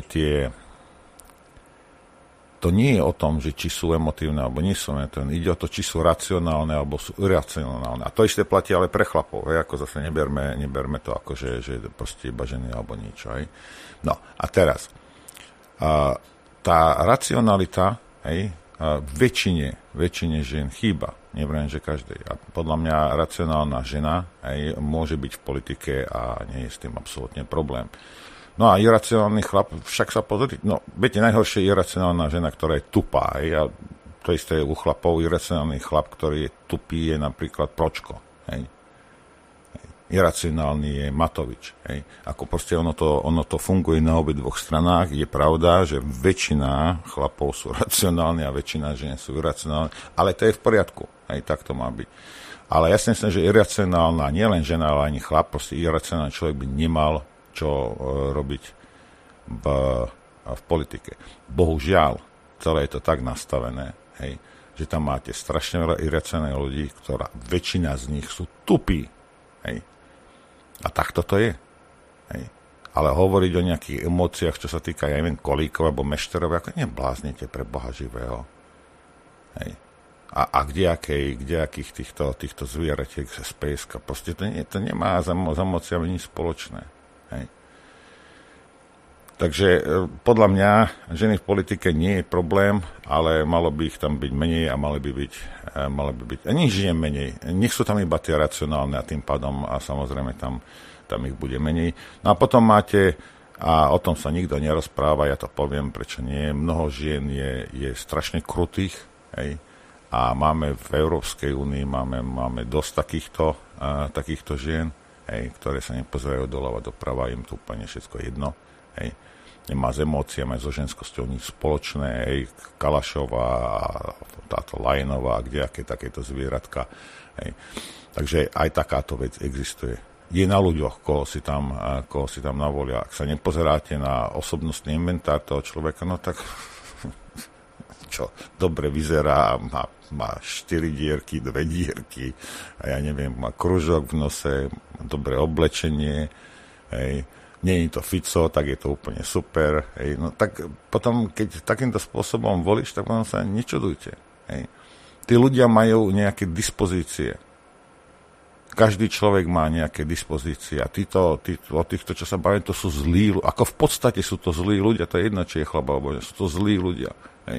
to nie je o tom, že či sú emotívne alebo nie sú emotívne. Ide o to, či sú racionálne alebo sú iracionálne. A to isté platí ale pre chlapov. Ako zase neberme to ako, že je proste iba ženy alebo niečo. Hej. No a teraz tá racionalita väčšine žien chýba. Nevrajím, že každej. A podľa mňa racionálna žena môže byť v politike a nie je s tým absolútne problém. No a iracionálny chlap, však sa pozrite, no viete, najhoršie je iracionálna žena, ktorá je tupá. A to isté je u chlapov, iracionálny chlap, ktorý je tupý, je napríklad Pročko. Iracionálny je Matovič. Ako proste ono to funguje na obidvoch stranách. Je pravda, že väčšina chlapov sú racionálni a väčšina žien sú iracionálni, ale to je v poriadku. Tak to má byť. Ale ja si myslím, že iracionálna nie len žena, ale ani chlap, proste iracionálny človek by nemal čo robiť v politike. Bohužiaľ, celé je to tak nastavené, že tam máte strašne veľa iracionálnych ľudí, ktorá väčšina z nich sú tupí. A takto to je. Ale hovoriť o nejakých emóciách, čo sa týka, ja neviem, kolíkov alebo mešterov, ako nebláznite pre Boha živého. A kdejakých týchto zvieratiek sa spejska. Proste to nemá s emóciami nič spoločné. Takže podľa mňa ženy v politike nie je problém, ale malo by ich tam byť menej a mali by byť a nič nie menej. Nech sú tam iba tie racionálne a tým pádom a samozrejme tam ich bude menej. No a potom máte, a o tom sa nikto nerozpráva, ja to poviem, prečo nie, mnoho žien je strašne krutých, a máme v Európskej únii máme dosť takýchto žien, ktoré sa nepozerajú doľava doprava, im to úplne všetko jedno. Nemá s emóciami, so ženskosťou nič spoločné. Kalašová, táto Lajenová, kdejaké takéto zvieratka. Takže aj takáto vec existuje. Je na ľuďoch, koho si tam navolia. Ak sa nepozeráte na osobnostný inventár toho človeka, no tak čo dobre vyzerá, má 4 dierky, 2 dierky, a ja neviem, má kružok v nose, dobré oblečenie, nie je to Fico, tak je to úplne super. No tak potom, keď takýmto spôsobom volíš, tak potom sa nečudujte. Tí ľudia majú nejaké dispozície. Každý človek má nejaké dispozície. A o týchto, čo sa bavím, to sú zlí ľudia. Ako v podstate sú to zlí ľudia, to je jedno, či je chlap alebo nie. Sú to zlí ľudia,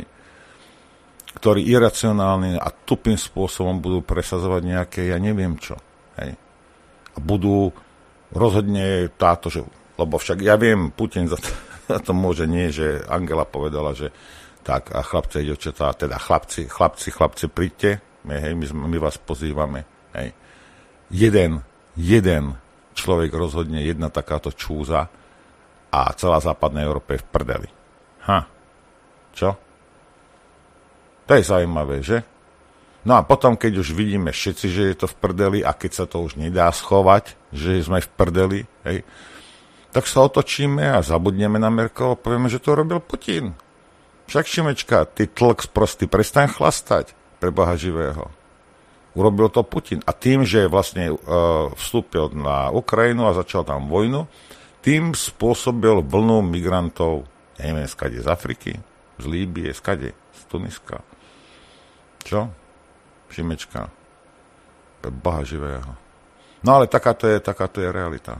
ktorí iracionálne a tupým spôsobom budú presadzovať nejaké, ja neviem čo. A budú rozhodne táto, že lebo však ja viem, Putin za to môže nie, že Angela povedala, že tak a chlapci, dievčatá, teda chlapci, príďte, my vás pozývame. Jeden človek rozhodne, jedna takáto čúza a celá západná Európa je v prdeli. Čo? To je zaujímavé, že? No a potom, keď už vidíme všetci, že je to v prdeli a keď sa to už nedá schovať, že sme v prdeli, tak sa otočíme a zabudneme na Merkel a povieme, že to robil Putin. Však Šimečka, ty tlk sprostý, prestaň chlastať pre Boha živého. Urobil to Putin. A tým, že vlastne vstúpil na Ukrajinu a začal tam vojnu, tým spôsobil vlnu migrantov, ja neviem, skade z Afriky, z Líbie, skade, z Tuniska. Čo? Šimečka, pre Boha živého. No ale takáto je realita.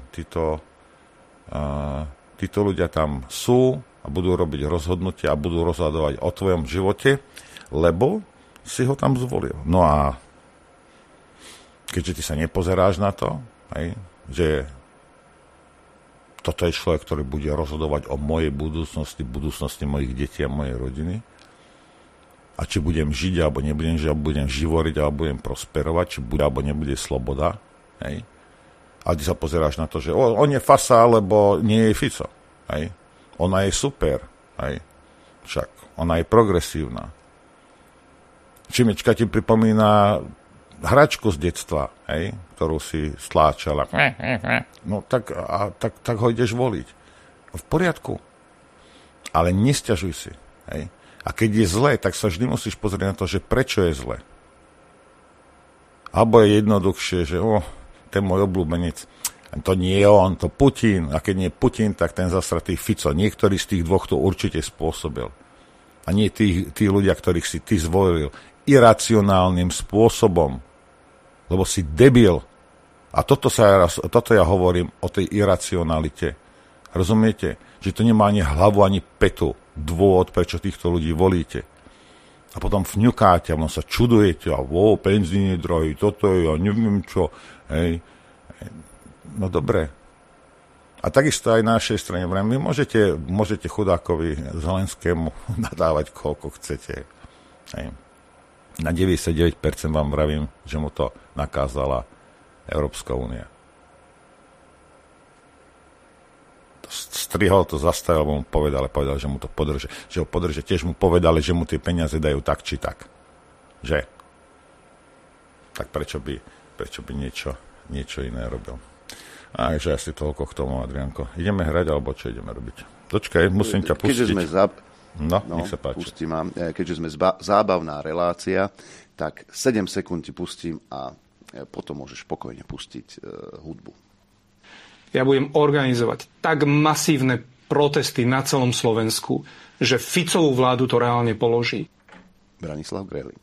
Títo ľudia tam sú a budú robiť rozhodnutia a budú rozhodovať o tvojom živote, lebo si ho tam zvolil. No a keďže ty sa nepozeráš na to, že toto je človek, ktorý bude rozhodovať o mojej budúcnosti mojich detí a mojej rodiny, a či budem žiť, alebo nebudem žiť, alebo budem živoriť, alebo budem prosperovať, či bude, alebo nebude sloboda, a ty sa pozeráš na to, že on je fasa, alebo nie je Fico. Ona je super. Však ona je progresívna. Čimečka ti pripomína hračku z detstva, ktorú si stláčala. No tak ho ideš voliť. V poriadku. Ale nesťažuj si. A keď je zlé, tak sa vždy musíš pozrieť na to, že prečo je zlé. Alebo je jednoduchšie, že ten môj obľúbenec, to nie je on, to Putin. A keď nie Putin, tak ten zasratý Fico. Niektorý z tých dvoch to určite spôsobil. A nie tí ľudia, ktorých si ty zvolil iracionálnym spôsobom. Lebo si debil. A toto ja hovorím o tej iracionalite. Rozumiete? Že to nemá ani hlavu, ani petu. Dôvod, prečo týchto ľudí volíte. A potom vňukáte, a potom sa čudujete, a benzín je drahý, toto je, ja neviem čo. Hej. No dobre. A takisto aj na našej strane. Vy môžete chudákovi Zelenskému nadávať, koľko chcete. Hej. Na 99% vám vravím, že mu to nakázala Európska únia. Strihol to, zastavil, mu povedal, že mu to podrže. Že ho podrže. Tiež mu povedali, že mu tie peniaze dajú tak, či tak. Že? Tak prečo by niečo iné robil? Takže asi toľko k tomu, Adrianko. Ideme hrať, alebo čo ideme robiť? Počkaj, musím ťa pustiť. Nech sa páči. Pustím, keďže sme zábavná relácia, tak 7 sekúnd ti pustím a potom môžeš spokojne pustiť hudbu. Ja budem organizovať tak masívne protesty na celom Slovensku, že Ficovú vládu to reálne položí. Branislav Greling.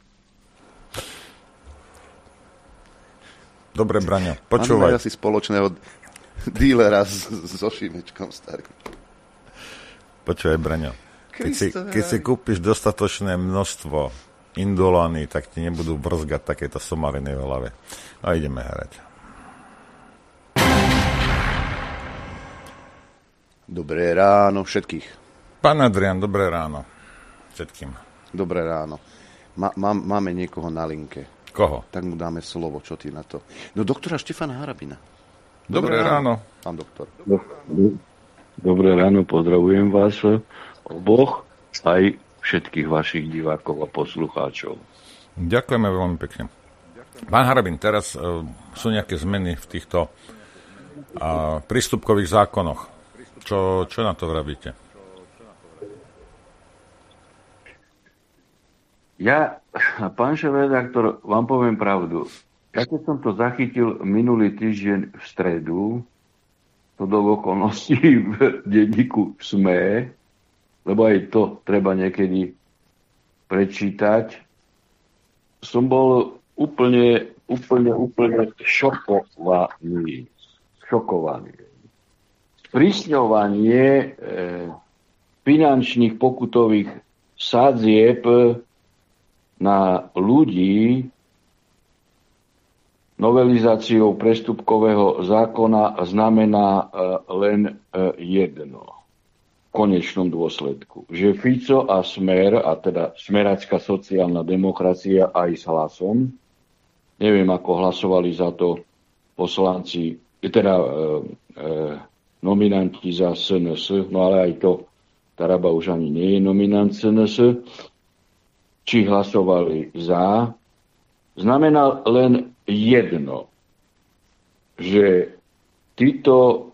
Dobre, Braňo, počúvaj. Máme asi spoločného dílera so Šimečkom starým. Počúvaj, Braňo. Keď si kúpiš dostatočné množstvo indolany, tak ti nebudú brzgať takéto somariny v hlave. A ideme hrať. Dobré ráno všetkých. Pán Adrian, dobré ráno všetkým. Dobré ráno. Máme niekoho na linke. Koho? Tak mu dáme slovo, čo ty na to. No doktora Štefana Harabina. Dobré ráno. Pán doktor. Dobré ráno, pozdravujem vás oboch, aj všetkých vašich divákov a poslucháčov. Ďakujeme veľmi pekne. Pán Harabin, teraz sú nejaké zmeny v týchto prístupkových zákonoch. Čo na to vravíte? Ja, pán šéf-redaktor, vám poviem pravdu. Ja keď som to zachytil minulý týždeň v stredu, to do okolností v denníku SME, lebo aj to treba niekedy prečítať, som bol úplne šokovaný. Sprísňovanie finančných pokutových sadzieb na ľudí novelizáciou prestupkového zákona znamená len jedno v konečnom dôsledku. Že Fico a Smer, a teda Smeracká sociálna demokracia aj s Hlasom, neviem ako hlasovali za to poslanci, teda nominanti za SNS, no ale aj to Taraba už ani nie je nominant SNS, či hlasovali za, znamená len jedno, že títo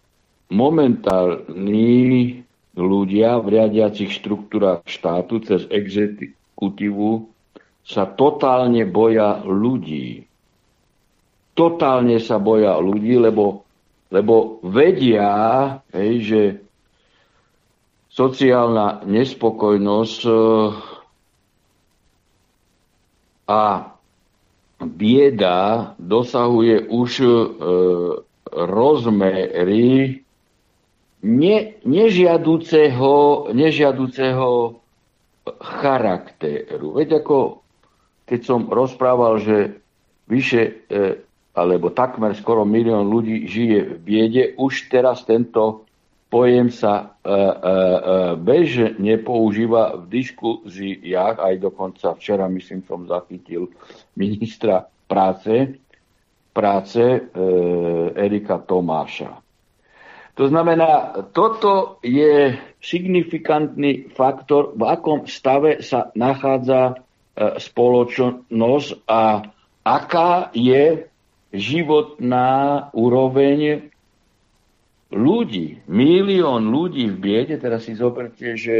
momentálni ľudia v riadiacich štruktúrach štátu cez exekutívu sa totálne boja ľudí. Totálne sa boja ľudí, lebo vedia, že sociálna nespokojnosť a bieda dosahuje už rozmery nežiaduceho charakteru. Veď ako keď som rozprával, že vyše alebo takmer skoro 1 000 000 ľudí žije v biede, už teraz tento pojem sa bežne používa v diskuziách, aj dokonca včera, myslím, som zachytil ministra práce Erika Tomáša. To znamená, toto je signifikantný faktor, v akom stave sa nachádza spoločnosť a aká je životná úroveň ľudí. 1 000 000 ľudí v biede, teraz si zoberte, že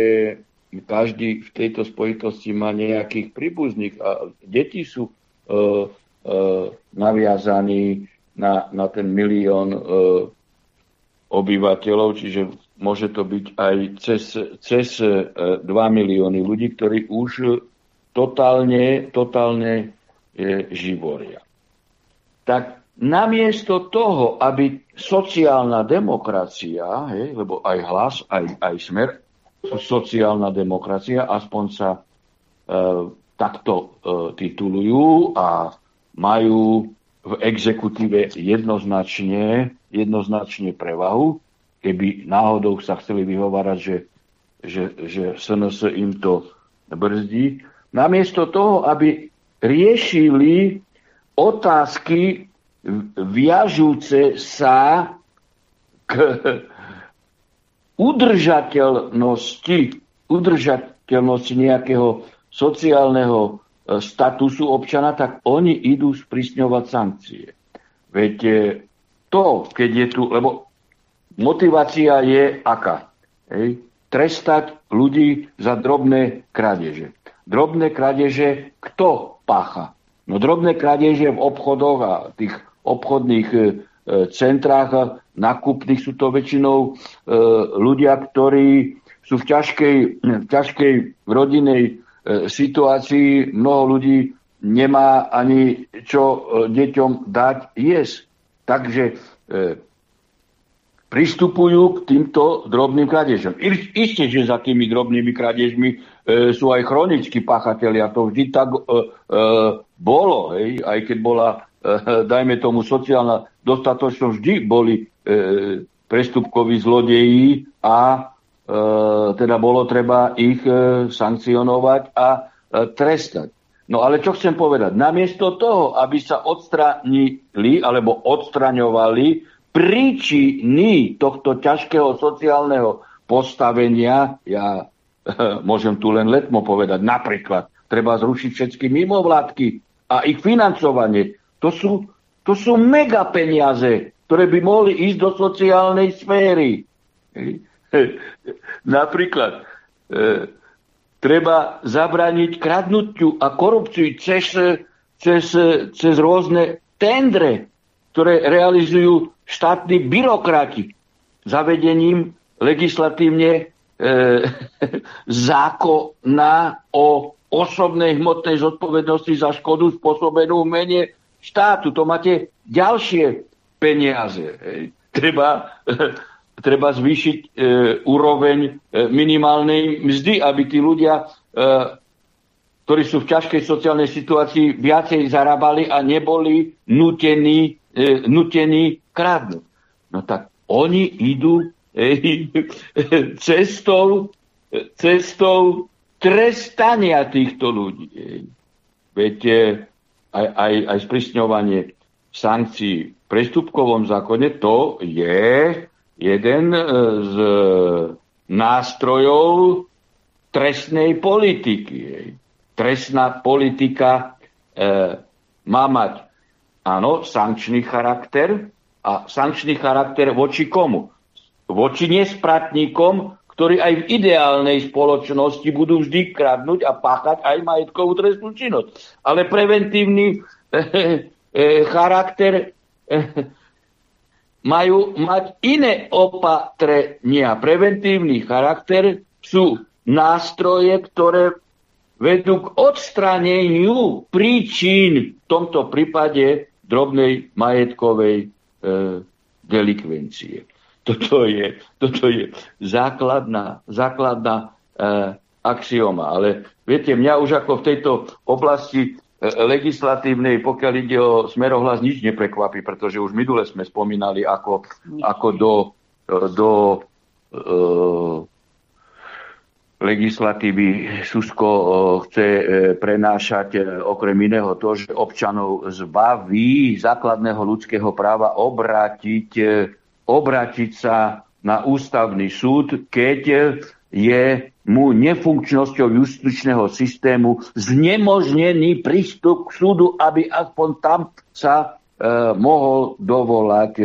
každý v tejto spojitosti má nejakých príbuzných a deti sú naviazaný na ten milión obyvateľov, čiže môže to byť aj cez 2 milióny ľudí, ktorí už totálne živoria. Tak namiesto toho, aby sociálna demokracia, lebo aj Hlas, aj Smer sú sociálna demokracia, aspoň sa takto titulujú a majú v exekutíve jednoznačne prevahu, keby náhodou sa chceli vyhovárať, že SNS im to brzdí. Namiesto toho, aby riešili otázky viažúce sa k udržateľnosti nejakého sociálneho statusu občana, tak oni idú sprísňovať sankcie. Veď to, keď je tu, lebo motivácia je aká? Trestať ľudí za drobné krádeže. Drobné krádeže kto pácha? No drobné krádeže v obchodoch a tých obchodných centrách nákupných sú to väčšinou ľudia, ktorí sú v ťažkej rodinnej situácii. Mnoho ľudí nemá ani čo deťom dať jesť. Takže pristupujú k týmto drobným krádežom. Isté, že za tými drobnými krádežmi sú aj chronickí páchatelia. To vždy tak bolo. Aj keď bola, dajme tomu, sociálna dostatočnosť, vždy boli prestupkoví zlodeji a teda bolo treba ich sankcionovať a trestať. No ale čo chcem povedať? Namiesto toho, aby sa odstranili alebo odstraňovali príčiny tohto ťažkého sociálneho postavenia, ja môžem tu len letmo povedať, napríklad treba zrušiť všetky mimovládky a ich financovanie. To sú mega peniaze, ktoré by mohli ísť do sociálnej sféry. Napríklad treba zabrániť kradnutiu a korupciu cez rôzne tendre, ktoré realizujú štátni byrokrati zavedením legislatívne zákona o osobnej hmotnej zodpovednosti za škodu spôsobenú v mene štátu. To máte ďalšie peniaze. Treba zvýšiť úroveň minimálnej mzdy, aby tí ľudia, ktorí sú v ťažkej sociálnej situácii, viacej zarábali a neboli nutení kradnúť. No tak oni idú cestou trestania týchto ľudí. Veď aj sprísňovanie sankcií v prestupkovom zákone, to je jeden z nástrojov trestnej politiky. Trestná politika má mať, áno, sankčný charakter a sankčný charakter voči komu? Voči nespratníkom, ktorí aj v ideálnej spoločnosti budú vždy kradnúť a páchať aj majetkovú trestnú činnosť. Ale preventívny charakter majú mať iné opatrenia. Preventívny charakter sú nástroje, ktoré vedú k odstráneniu príčin, v tomto prípade drobnej majetkovej delikvencie. Toto je základná axioma. Ale viete, mňa už ako v tejto oblasti legislatívnej, pokiaľ ide o Smerohlas, nič neprekvapí, pretože už minule sme spomínali, ako do legislatívy Susko chce prenášať okrem iného to, že občanov zbaví základného ľudského práva obrátiť sa na ústavný súd, keď je mu nefunkčnosťou justičného systému znemožnený prístup k súdu, aby aspoň tam sa mohol dovolať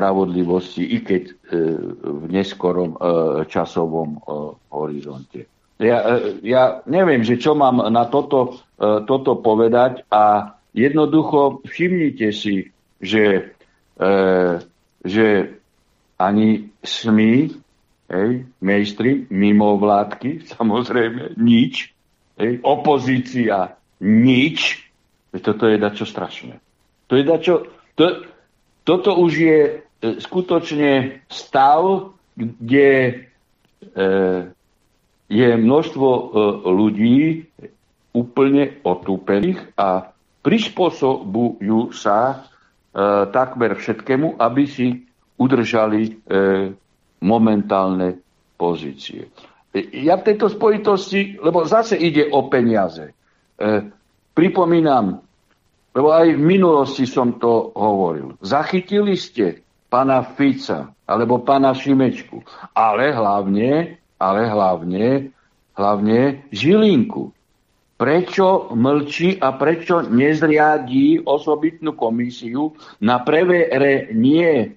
spravodlivosti, i keď v neskorom časovom horizonte. Ja neviem, že čo mám na toto povedať a jednoducho všimnite si, že ani SMI, mainstream, mimovládky, samozrejme, nič, opozícia, nič. Toto je dačo strašné. Toto už je skutočne stav, kde je množstvo ľudí úplne otúpených a prispôsobujú sa takmer všetkému, aby si udržali momentálne pozície. Ja v tejto spojitosti, lebo zase ide o peniaze, pripomínam, lebo aj v minulosti som to hovoril. Zachytili ste pána Fica alebo pána Šimečku, ale hlavne Žilinku. Prečo mlčí a prečo nezriadí osobitnú komisiu na preverenie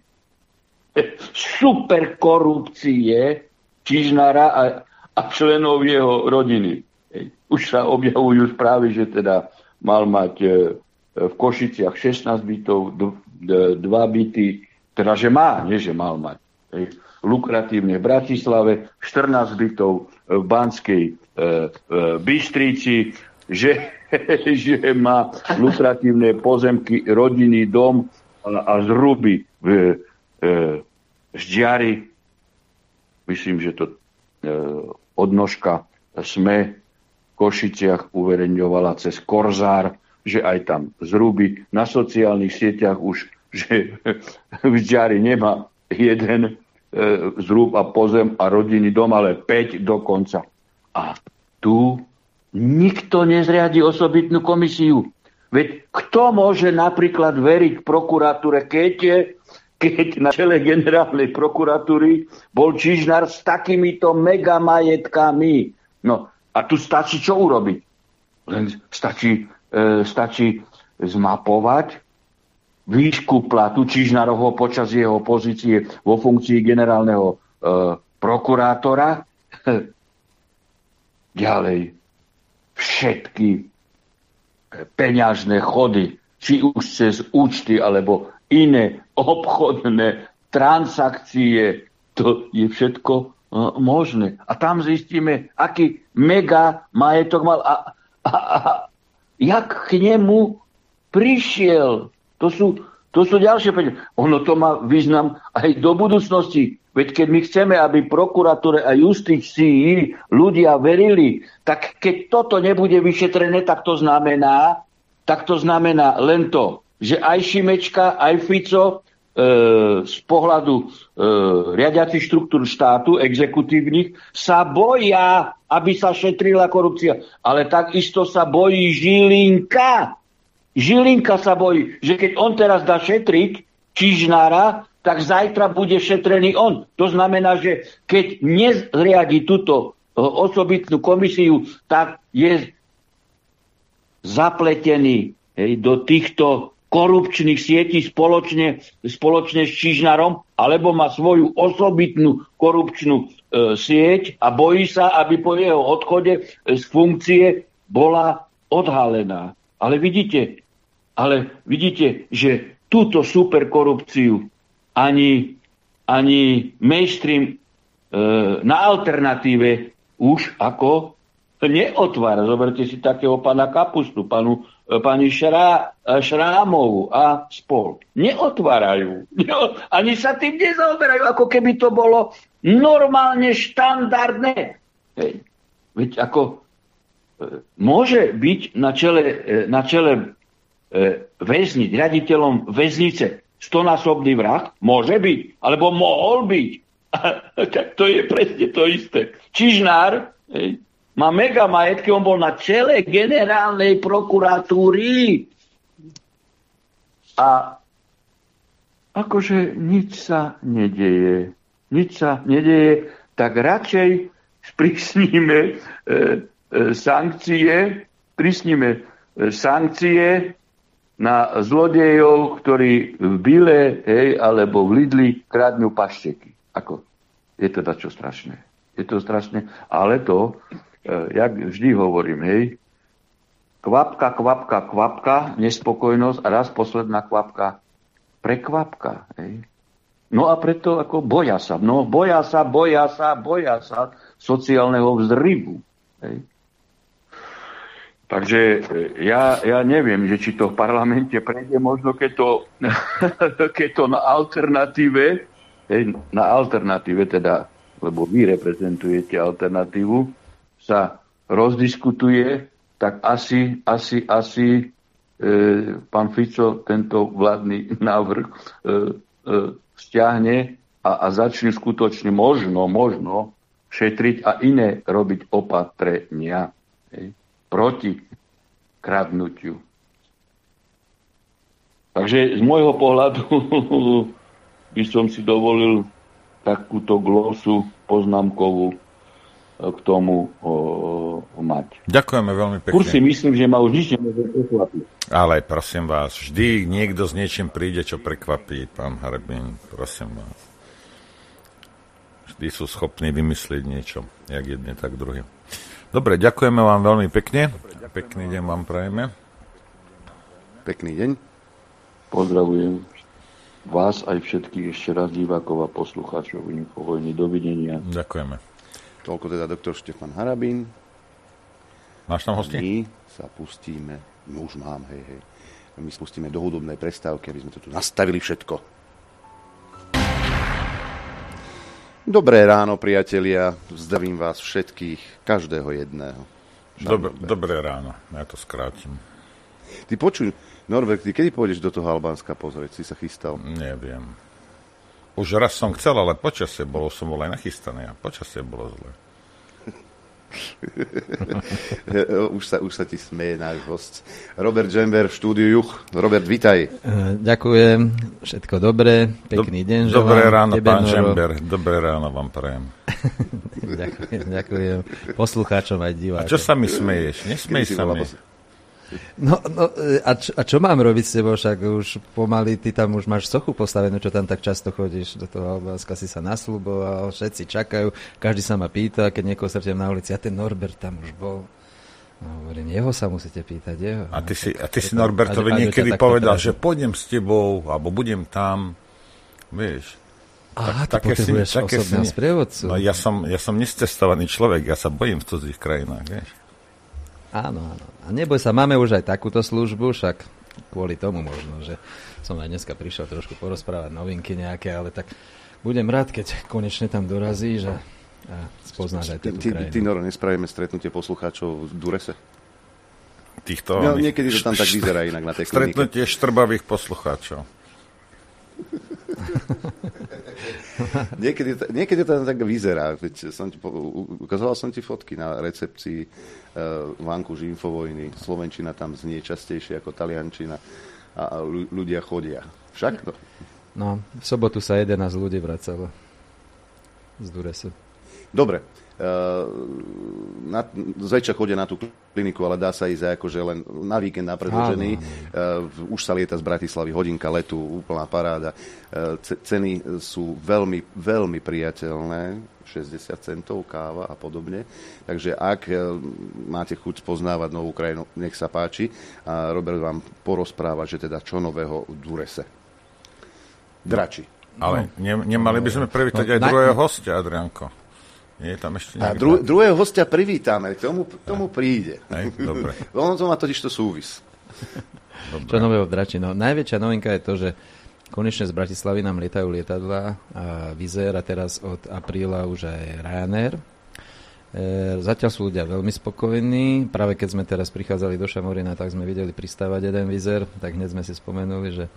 superkorupcie Čižnára a členov jeho rodiny? Už sa objavujú správy, že teda mal mať v Košiciach 16 bytov, 2 byty, teda že má, nie že mal mať. Lukratívne v Bratislave, 14 bytov v Banskej Bystrici, že má lukratívne pozemky, rodinný dom a zruby v Ždiari. Myslím, že to odnožka SME v Košiciach uverejňovala cez Korzár, že aj tam zruby. Na sociálnych sieťach už, že v Ždiari nemá jeden zrúb a pozem a rodinný dom, ale 5 dokonca. A tu nikto nezriadi osobitnú komisiu. Veď kto môže napríklad veriť prokuratúre, keď na čele generálnej prokuratúry bol Čižnár s takýmito megamajetkami? No a tu stačí čo urobiť? Len stačí zmapovať výšku platu Čižnárovho počas jeho pozície vo funkcii generálneho prokurátora. Ďalej všetky peňažné chody, či už cez účty, alebo iné obchodné transakcie, to je všetko možné. A tam zistíme, aký mega majetok mal a jak k nemu prišiel. To sú ďalšie peniaze. Ono to má význam aj do budúcnosti. Veď keď my chceme, aby prokuratúre a justícii ľudia verili, tak keď toto nebude vyšetrené, tak to znamená len to, že aj Šimečka, aj Fico z pohľadu riadiacich štruktúr štátu, exekutívnych, sa boja, aby sa šetrila korupcia. Ale takisto sa bojí Žilinka. Žilinka sa bojí, že keď on teraz dá šetriť Čižnára, tak zajtra bude šetrený on. To znamená, že keď nezriadi túto osobitnú komisiu, tak je zapletený do týchto korupčných sietí spoločne s Čižnárom, alebo má svoju osobitnú korupčnú sieť a bojí sa, aby po jeho odchode z funkcie bola odhalená. Ale vidíte, že túto superkorupciu ani mainstream na alternatíve už ako neotvára. Zoberte si takého pána Kapustu, pani Šrámovu a spol. Neotvárajú. Ani sa tým nezaoberajú, ako keby to bolo normálne štandardné. Veď ako môže byť na čele väzniť, riaditeľom väznice 100-násobný vrah? Môže byť. Alebo mohol byť. Tak to je presne to isté. Čižnár má mega majetky, on bol na čele generálnej prokuratúry. A akože nič sa nedieje. Tak radšej sprísnime sankcie na zlodejov, ktorí v Bile, alebo v Lidli kradnú pašteky. Je to dačo strašné. Je to strašné, ale to jak vždy hovorím, hej, kvapka, nespokojnosť a raz posledná kvapka, prekvapka, hej. No a preto ako boja sa sociálneho vzrybu, hej. Takže ja neviem, že či to v parlamente prejde, možno keď to na alternatíve, teda, lebo vy reprezentujete alternatívu, sa rozdiskutuje, tak asi pán Fico tento vládny návrh stiahne a začne skutočne možno šetriť a iné robiť opatrenia, hej, proti kradnutiu. Takže z môjho pohľadu by som si dovolil takúto glosu poznámkovú k tomu mať. Ďakujeme veľmi pekne. Kursi myslím, že ma už nič nemôže prekvapiť. Ale prosím vás, vždy niekto s niečím príde, čo prekvapí, pán Harabín, prosím vás. Vždy sú schopní vymyslieť niečo, jak jedne, tak druhé. Dobre, ďakujeme vám veľmi pekne. Pekný deň vám prajeme. Pekný deň. Pozdravujem vás aj všetkých ešte raz divákov a poslucháčov Infovojny. Dovidenia. Ďakujeme. Toľko teda doktor Štefan Harabín. Máš tam hosti? My sa pustíme, už mám, hej. My spustíme do hudobnej prestávky, aby sme to tu nastavili všetko. Dobré ráno, priatelia. Zdravím vás všetkých, každého jedného. Dobré ráno, ja to skrátim. Ty počuj, Norbert, ty kedy pôjdeš do toho Albánska pozrieť? Si sa chystal? Neviem. Už raz som chcel, ale počasie bolo, som bol aj nachystaný a počasie bolo zle. už sa ti smeje náš host. Robert Džember v štúdiu Juch. Robert, vitaj. Ďakujem, všetko dobré, pekný deň. Dobré ráno, pán Džember, dobré ráno vám prajem. Ďakujem poslucháčom aj divákom. A čo sa mi smeješ? Nesmej sa mi. No, a čo mám robiť s tebou? Však už pomaly, ty tam už máš sochu postavenú, čo tam tak často chodíš do toho Albánska, si sa nasľuboval, všetci čakajú, každý sa ma pýta, keď niekoho stretnem na ulici, a ten Norbert tam už bol. No, hovorím, jeho sa musíte pýtať, jeho. A ty si Norbertovi niekedy povedal, že pôjdem s tebou, alebo budem tam, vieš. Aha, ty potrebuješ osobného sprievodcu. No, ja som nescestovaný človek, ja sa bojím v cudzích krajinách, vieš. Áno. A neboj sa, máme už aj takúto službu, však kvôli tomu možno, že som aj dneska prišiel trošku porozprávať novinky nejaké, ale tak budem rád, keď konečne tam dorazíš a spoznáš aj tú krajinu. Ty, Noro, nespravíme stretnutie poslucháčov v Durese? No, niekedy to tam tak vyzerá inak na tej klinike. Stretnutie štrbavých poslucháčov. Niekedy to tak vyzerá. Ukazoval som ti fotky na recepcii Vankuš Infovojny. Slovenčina tam znie častejšie ako taliančina a ľudia chodia. Však to? No, v sobotu sa 11 ľudí vracalo z Duresu. Dobre. Zväčša chodia na tú kliniku, ale dá sa ísť akože len na víkend na predĺžený. Už sa lieta z Bratislavy, hodinka letu, úplná paráda. Ceny sú veľmi, veľmi priateľné, 60 centov káva a podobne. Takže ak máte chuť spoznávať novú krajinu, nech sa páči. A Robert vám porozpráva, že teda čo nového v Durese. Drači. Ale nemali by sme privítať aj druhého hostia, Adrianko. Nie, tam ešte a druhého hostia privítame, k tomu príde. Dobre. Ono to má totiž to súvis. Dobre. Čo nového v Drači? No, najväčšia novinka je to, že konečne z Bratislavy nám lietajú lietadlá a Wizz Air a teraz od apríla už aj Ryanair. Zatiaľ sú ľudia veľmi spokojní. Práve keď sme teraz prichádzali do Šamorína, tak sme videli pristávať jeden Wizz Air, tak hneď sme si spomenuli, že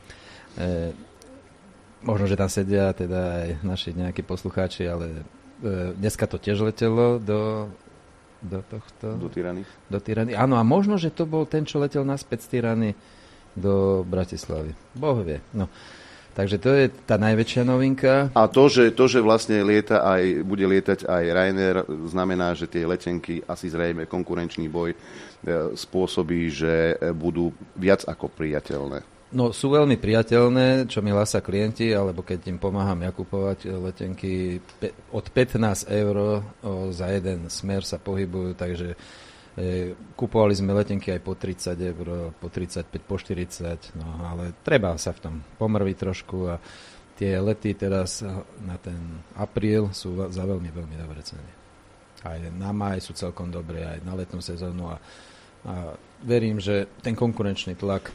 možno, že tam sedia teda aj naši nejakí poslucháči, ale dneska to tiež letelo do Tirany. Do Tirany. Áno, a možno, že to bol ten, čo letel naspäť z Tirany do Bratislavy. Boh vie. No. Takže to je tá najväčšia novinka. A to, že vlastne bude lietať aj Ryanair, znamená, že tie letenky, asi zrejme konkurenčný boj, spôsobí, že budú viac ako priateľné. No, sú veľmi priateľné, čo mi hlásia klienti, alebo keď im pomáham ja kupovať letenky, od 15 € za jeden smer sa pohybujú, takže kupovali sme letenky aj po 30 €, po 35, po 40, no ale treba sa v tom pomrviť trošku a tie lety teraz na ten apríl sú za veľmi, veľmi dobré ceny. Aj na máj sú celkom dobré, aj na letnú sezónu a verím, že ten konkurenčný tlak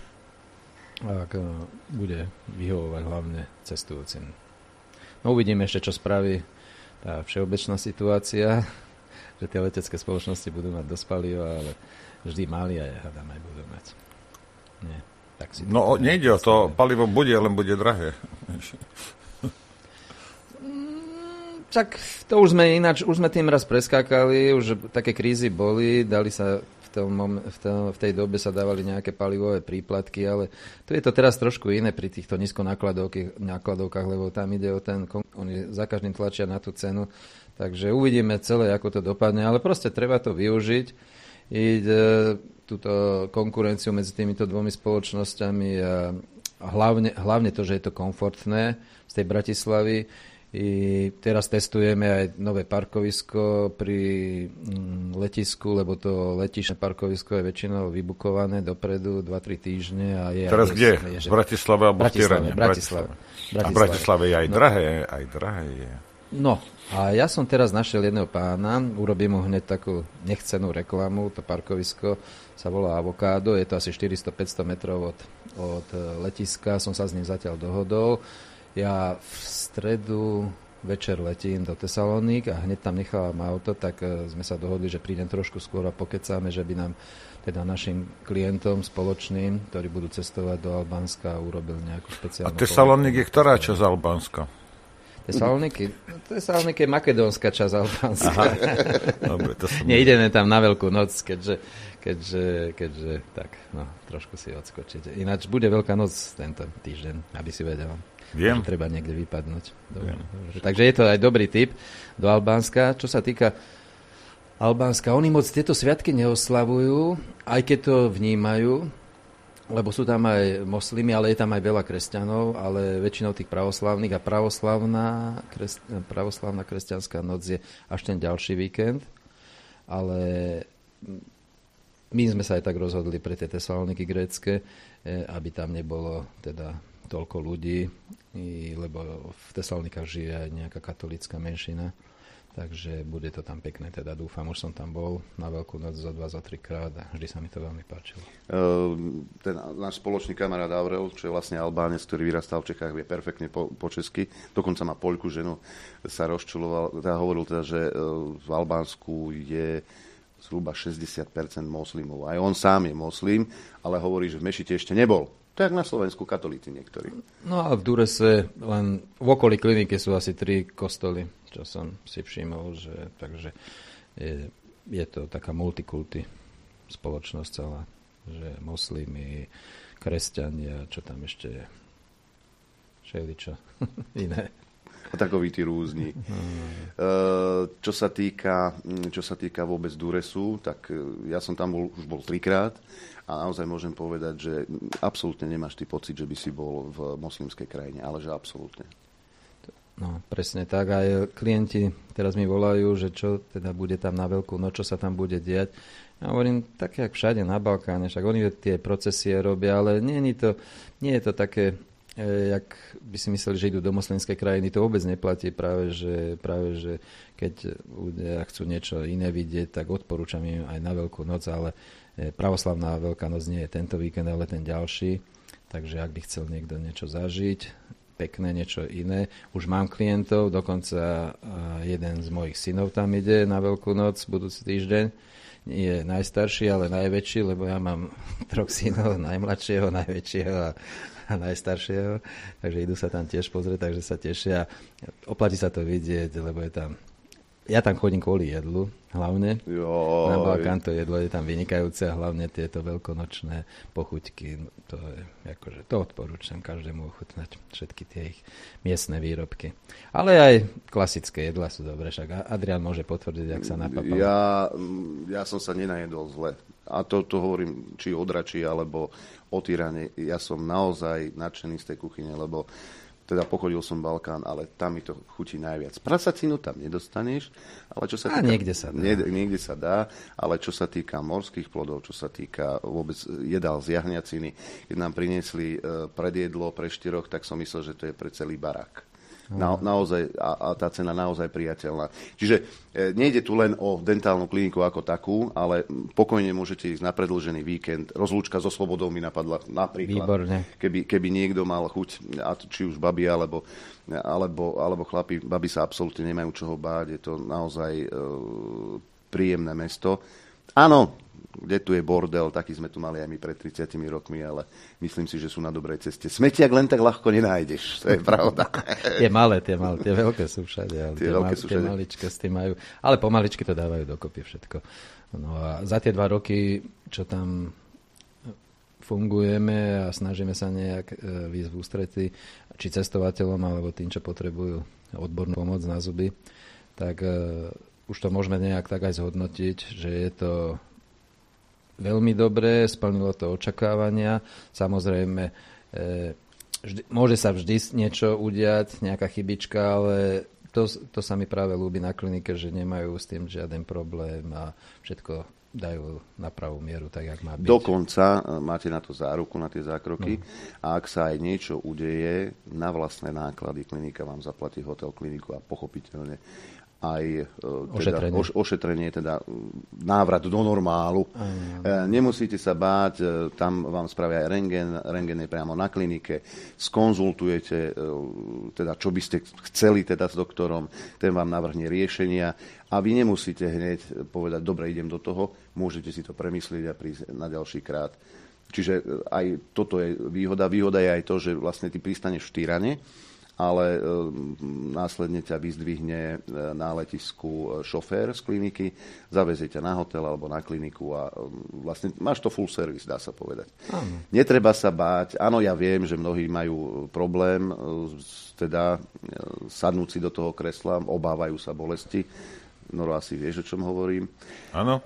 bude vyhovovať hlavne cestujúcim. No uvidíme ešte, čo spraví tá všeobecná situácia, že tie letecké spoločnosti budú mať dosť paliva, ale vždy mali a hádam aj budú mať. Nie, tak si no nejde o to, palivo bude, len bude drahé. Tak to už sme ináč, už sme tým raz preskákali, už také krízy boli, dali sa v tej dobe sa dávali nejaké palivové príplatky, ale tu je to teraz trošku iné pri týchto nízkonákladovkách, lebo tam ide o oni za každým tlačia na tú cenu, takže uvidíme celé, ako to dopadne, ale proste treba to využiť, túto konkurenciu medzi týmito dvomi spoločnosťami a hlavne to, že je to komfortné z tej Bratislavy. Teraz testujeme aj nové parkovisko pri letisku, lebo to letišné parkovisko je väčšinou vybukované dopredu 2-3 týždne. A je teraz kde? V Bratislave alebo v Tyrane? Bratislave. A v Bratislave je aj drahé je. No, a ja som teraz našiel jedného pána, urobím mu hneď takú nechcenú reklamu, to parkovisko sa volá Avokádo, je to asi 400-500 metrov od letiska, som sa s ním zatiaľ dohodol. Ja v stredu večer letím do Tesalónik a hneď tam nechávam auto, tak sme sa dohodli, že prídem trošku skôr a pokecáme, že by nám teda našim klientom spoločným, ktorí budú cestovať do Albánska, urobil nejakú špeciálnu... A Tesalónik je ktorá časť Albánska? Tesalónik je makedónska časť Albánska. Dobre, to som... Neideme tam na Veľkú noc, keďže tak, no, trošku si odskočiť. Ináč bude Veľká noc tento týždeň, aby si vedel. Viem. Treba niekde vypadnúť. Dobre. Takže je to aj dobrý tip do Albánska. Čo sa týka Albánska, oni moc tieto sviatky neoslavujú, aj keď to vnímajú, lebo sú tam aj moslimi, ale je tam aj veľa kresťanov, ale väčšinou tých pravoslavných a pravoslavná kresťanská noc je až ten ďalší víkend. Ale my sme sa aj tak rozhodli pre tie Tesaloniky grécke, aby tam nebolo teda toľko ľudí, lebo v Tesalonikách žije aj nejaká katolícka menšina, takže bude to tam pekné, teda dúfam, už som tam bol na Veľkú noc za 2-3 krát a vždy sa mi to veľmi páčilo. Ten náš spoločný kamarát Aurel, čo je vlastne Albánec, ktorý vyrastal v Čechách, vie perfektne po česky, dokonca má Poľku ženu, sa rozčuloval, hovoril teda, že v Albánsku je zhruba 60% moslimov. Aj on sám je moslim, ale hovorí, že v mešite ešte nebol. Tak na Slovensku katolíci niektorí. No a v Durese len v okolí kliniky sú asi 3 kostoly, čo som si všimol, takže je to taká multikulty spoločnosť celá, že moslimi, kresťania, čo tam ešte je, všeličo iné. Takoví tí rúzni. Čo sa týka vôbec Duresu, tak ja som tam už bol 3-krát a naozaj môžem povedať, že absolútne nemáš ty pocit, že by si bol v moslimskej krajine, ale že absolútne. No, presne tak. Aj klienti teraz mi volajú, že čo teda bude tam na Veľkú noc, čo sa tam bude diať. Ja hovorím, tak jak všade na Balkáne, však oni tie procesie robia, ale nie je to také, jak by si mysleli, že idú do moslimskej krajiny, to vôbec neplatí, práve že keď ľudia chcú niečo iné vidieť, tak odporúčam im aj na Veľkú noc, ale pravoslavná Veľká noc nie je tento víkend, ale ten ďalší, takže ak by chcel niekto niečo zažiť, pekné, niečo iné. Už mám klientov, dokonca jeden z mojich synov tam ide na Veľkú noc budúci týždeň. Nie je najstarší, ale najväčší, lebo ja mám 3 synov, najmladšieho, najväčšieho a najstaršieho, takže idú sa tam tiež pozrieť, takže sa tešia. Oplatí sa to vidieť, lebo je tam... Ja tam chodím kvôli jedlu, hlavne. Na Balkán to jedlo je tam vynikajúce a hlavne tieto veľkonočné pochuťky. To odporúčam každému ochutnať, všetky tie ich miestne výrobky. Ale aj klasické jedlá sú dobré, však Adrián môže potvrdiť, ak sa napapal. Ja som sa nenajedol zle. a to hovorím či o drači, alebo o tyrane, ja som naozaj nadšený z tej kuchyne, lebo teda pochodil som Balkán, ale tam mi to chutí najviac. Prasacinu tam nedostaneš, ale čo sa týka... Niekde sa dá, ale čo sa týka morských plodov, čo sa týka vôbec jedál z jahňaciny, keď nám priniesli predjedlo pre 4, tak som myslel, že to je pre celý barák. Naozaj, a tá cena naozaj priateľná. Čiže nejde tu len o dentálnu kliniku ako takú, ale pokojne môžete ísť na predĺžený víkend. Rozlúčka so slobodou mi napadla napríklad. Výborne. Keby niekto mal chuť, či už babi alebo chlapi, babi sa absolútne nemajú čoho báť. Je to naozaj príjemné mesto. Áno, kde tu je bordel, taký sme tu mali aj my pred 30 rokmi, ale myslím si, že sú na dobrej ceste. Smetiak len tak ľahko nenájdeš, to je pravda. Tie malé, tie veľké sú všade, ale tie maličké s tým majú, ale pomaličky to dávajú dokopy všetko. No a za tie 2 roky, čo tam fungujeme a snažíme sa nejak výjsť v ústretí, či cestovateľom, alebo tým, čo potrebujú odbornú pomoc na zuby, tak už to môžeme nejak tak aj zhodnotiť, že je to veľmi dobré, splnilo to očakávania. Samozrejme, môže sa vždy niečo udiať, nejaká chybička, ale to sa mi práve ľúbi na klinike, že nemajú s tým žiaden problém a všetko dajú na pravú mieru, tak jak má byť. Dokonca máte na to záruku, na tie zákroky. A ak sa aj niečo udeje, na vlastné náklady klinika vám zaplatí hotel, kliniku a pochopiteľne aj ošetrenie, teda návrat do normálu. Nemusíte sa báť, tam vám spravia aj rentgen je priamo na klinike, skonzultujete, teda čo by ste chceli teda s doktorom, ten vám navrhne riešenia a vy nemusíte hneď povedať, dobre, idem do toho, môžete si to premyslieť a prísť na ďalší krát. Čiže aj toto je výhoda. Výhoda je aj to, že vlastne ty pristaneš v Tyrane, ale následne ťa vyzdvihne na letisku šofér z kliniky, zavezie ťa na hotel alebo na kliniku a vlastne máš to full service, dá sa povedať. Netreba sa báť. Áno, ja viem, že mnohí majú problém teda sadnúť si do toho kresla, obávajú sa bolesti. Noro, asi vieš, o čom hovorím. Áno.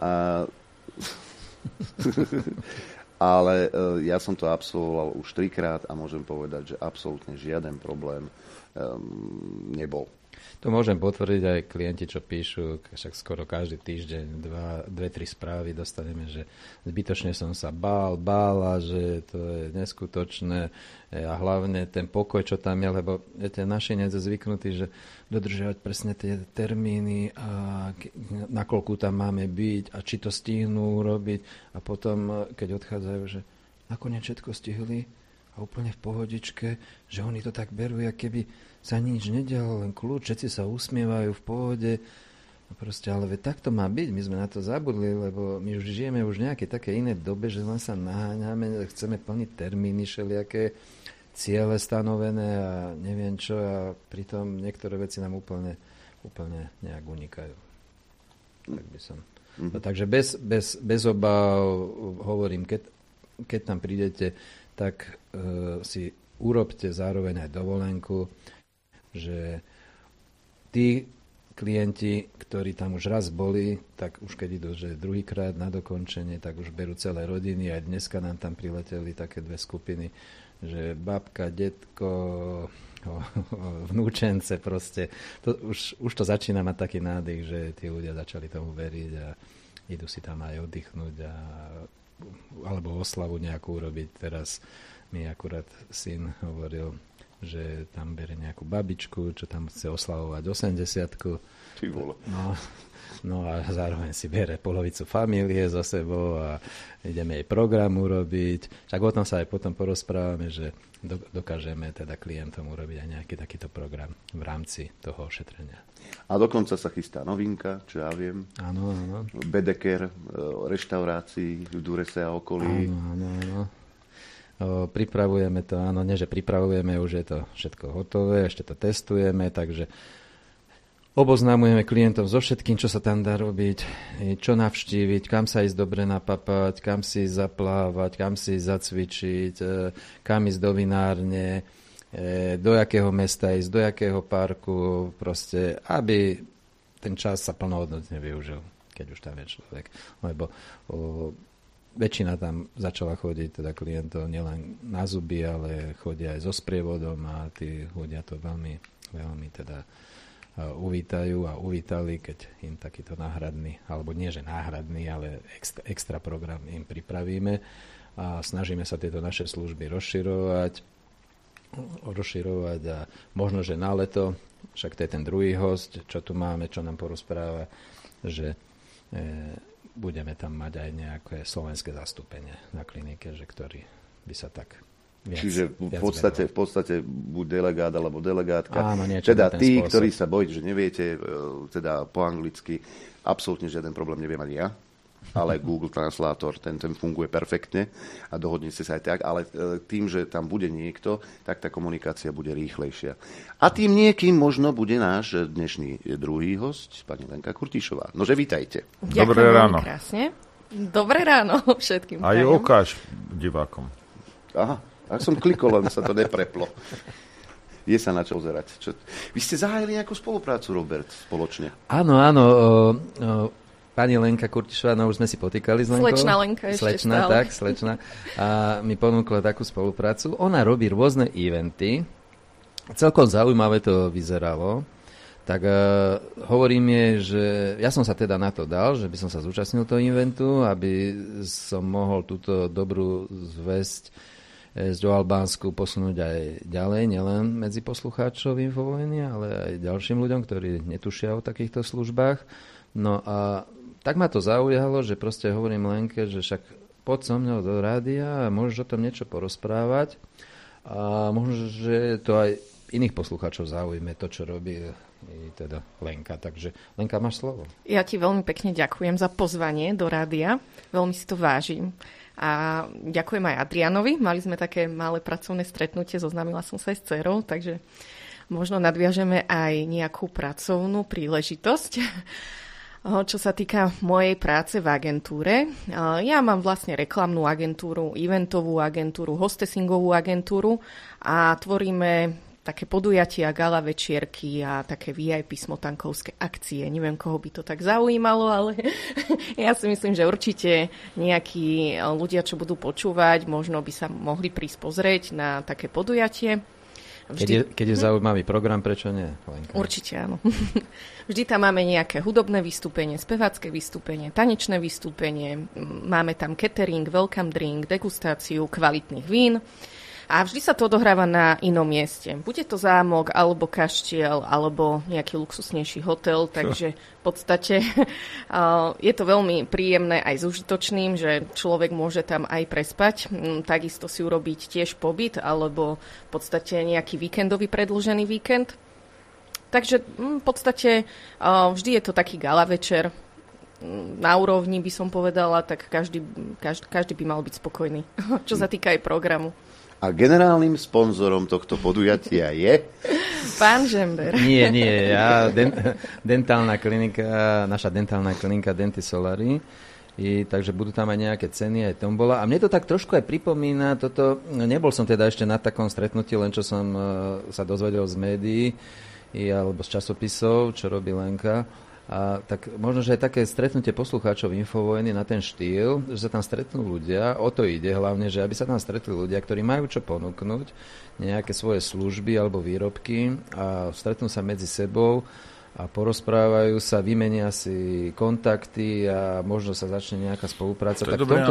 Ale ja som to absolvoval už 3-krát a môžem povedať, že absolútne žiaden problém nebol. To môžem potvrdiť aj klienti, čo píšu, však skoro každý týždeň 2-3 správy dostaneme, že zbytočne som sa bála, že to je neskutočné a hlavne ten pokoj, čo tam je, lebo viete, naši nie sú zvyknutí, že dodržiavať presne tie termíny a nakoľko tam máme byť a či to stihnú urobiť a potom, keď odchádzajú, že nakoniec všetko stihli a úplne v pohodičke, že oni to tak berú, jak keby sa nič nedialo, len kľud, všetci sa usmievajú v pohode. A proste, ale tak to má byť, my sme na to zabudli, lebo my už žijeme už nejaké také iné dobe, že len sa naháňame, chceme plniť termíny, všelijaké ciele stanovené a neviem čo a pritom niektoré veci nám úplne nejak unikajú. Tak by som. No, takže bez obáv hovorím, keď tam prídete, tak si urobte zároveň aj dovolenku, že tí klienti, ktorí tam už raz boli, tak už keď idú že druhýkrát na dokončenie, tak už berú celé rodiny. Aj dneska nám tam prileteli také 2 skupiny, že babka, detko, vnúčence proste. Už to začína mať taký nádych, že tí ľudia začali tomu veriť a idú si tam aj oddychnúť alebo oslavu nejakú urobiť. Teraz mi akurát syn hovoril, že tam bere nejakú babičku, čo tam chce oslavovať 80-ku. No a zároveň si bere polovicu familie so sebou a ideme jej program urobiť. Však o tom sa aj potom porozprávame, že dokážeme teda klientom urobiť aj nejaký takýto program v rámci toho ošetrenia. A dokonca sa chystá novinka, čo ja viem. Áno. Bedeker, reštaurácií v Durese a okolí. Áno. Pripravujeme to, áno, nie, že pripravujeme, už je to všetko hotové, ešte to testujeme, takže oboznamujeme klientov so všetkým, čo sa tam dá robiť, čo navštíviť, kam sa ísť dobre napapať, kam si zaplávať, kam si zacvičiť, kam ísť do vinárne, do jakého mesta ísť, do jakého parku, proste, aby ten čas sa plnohodnotne využil, keď už tam je človek. Lebo väčšina tam začala chodiť, teda klientov nielen na zuby, ale chodia aj so sprievodom a tí ľudia to veľmi, veľmi teda uvítajú a uvítali, keď im takýto náhradný, alebo nie že náhradný, ale extra program im pripravíme a snažíme sa tieto naše služby rozširovať a možno, že na leto, však to je ten druhý host, čo tu máme, čo nám porozpráva, že budeme tam mať aj nejaké slovenské zastúpenie na klinike, že ktorý by sa tak viac, čiže v podstate buď delegát alebo delegátka. Áno, teda tí, ktorí sa bojíte, že neviete teda po anglicky, absolútne žiaden problém neviem ani ja, ale Google Translator, ten funguje perfektne a dohodnete sa aj tak, ale tým, že tam bude niekto, tak tá komunikácia bude rýchlejšia. A tým niekým možno bude náš dnešný druhý host, pani Lenka Kurtišová. Nože vítajte. Dobré ráno. Krásne. Dobré ráno všetkým. A ju ukáž divákom. Aha. Ak som klikol, len sa to nepreplo. Je sa na čo zerať. Vy ste zahájili nejakú spoluprácu, Robert, spoločne? Áno. Pani Lenka Kurtišová, no už sme si potýkali s Lenkou. Slečna Lenka ešte stále. Slečna. A mi ponúkla takú spoluprácu. Ona robí rôzne eventy. Celkom zaujímavé to vyzeralo. Tak hovorím jej, že ja som sa teda na to dal, že by som sa zúčastnil toho eventu, aby som mohol túto dobrú zvesť do Albánsku posunúť aj ďalej, nielen medzi poslucháčov Infovojny, ale aj ďalším ľuďom, ktorí netušia o takýchto službách. No a tak ma to zaujalo, že proste hovorím Lenke, že však poď so mnou do rádia a môžeš o tom niečo porozprávať a možno, že to aj iných poslucháčov zaujíme, to, čo robí teda Lenka. Takže Lenka, máš slovo. Ja ti veľmi pekne ďakujem za pozvanie do rádia. Veľmi si to vážim. A ďakujem aj Adrianovi. Mali sme také malé pracovné stretnutie, zoznámila som sa aj s dcerou, takže možno nadviažeme aj nejakú pracovnú príležitosť. Čo sa týka mojej práce v agentúre, ja mám vlastne reklamnú agentúru, eventovú agentúru, hostessingovú agentúru a tvoríme také podujatia, gala večierky a také VIP smotankovské akcie. Neviem, koho by to tak zaujímalo, ale ja si myslím, že určite nejakí ľudia, čo budú počúvať, možno by sa mohli prísť pozrieť na také podujatie. Keď je zaujímavý program, prečo nie? Lenka? Určite áno. Vždy tam máme nejaké hudobné vystúpenie, spevácké vystúpenie, tanečné vystúpenie, máme tam catering, welcome drink, degustáciu kvalitných vín. A vždy sa to odohráva na inom mieste. Bude to zámok, alebo kaštiel, alebo nejaký luxusnejší hotel, takže v podstate je to veľmi príjemné aj s užitočným, že človek môže tam aj prespať, takisto si urobiť tiež pobyt, alebo v podstate nejaký víkendový predĺžený víkend. Takže v podstate vždy je to taký gala večer, na úrovni by som povedala, tak každý by mal byť spokojný, čo sa týka aj programu. A generálnym sponzorom tohto podujatia je? Pán Žember. Nie, dentálna klinika, naša dentálna klinika Dentisolari. Takže budú tam aj nejaké ceny, aj tombola. A mne to tak trošku aj pripomína toto, nebol som teda ešte na takom stretnutí, len čo som sa dozvedel z médií alebo z časopisov, čo robí Lenka. A tak možno, že aj také stretnutie poslucháčov Infovojny na ten štýl, že sa tam stretnú ľudia, o to ide hlavne, že aby sa tam stretli ľudia, ktorí majú čo ponúknuť, nejaké svoje služby alebo výrobky a stretnú sa medzi sebou a porozprávajú sa, vymenia si kontakty a možno sa začne nejaká spolupráca. Tak v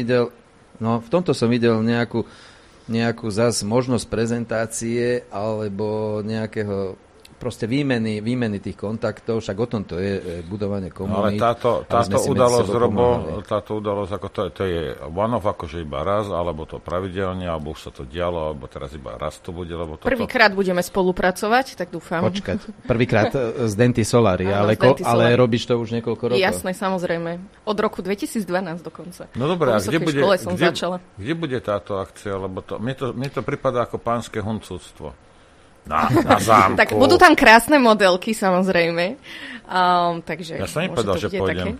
tomto som videl nejakú zas možnosť prezentácie alebo nejakého proste výmeny tých kontaktov, však o tom to je budovanie komunít. Ale táto udalosť, ako to je one-off, akože iba raz, alebo to pravidelne, alebo už sa to dialo, alebo teraz iba raz to bude, lebo toto... Prvýkrát budeme spolupracovať, tak dúfam. Počkať, prvýkrát z Dentisolari, ale robíš to už niekoľko rokov. Jasné, samozrejme. Od roku 2012 dokonca. No dobré, a kde bude táto akcia, lebo mne to pripadá ako pánske huncúctvo. Na zámku. Tak budú tam krásne modelky, samozrejme. Takže ja som nepovedal, že pôjdem.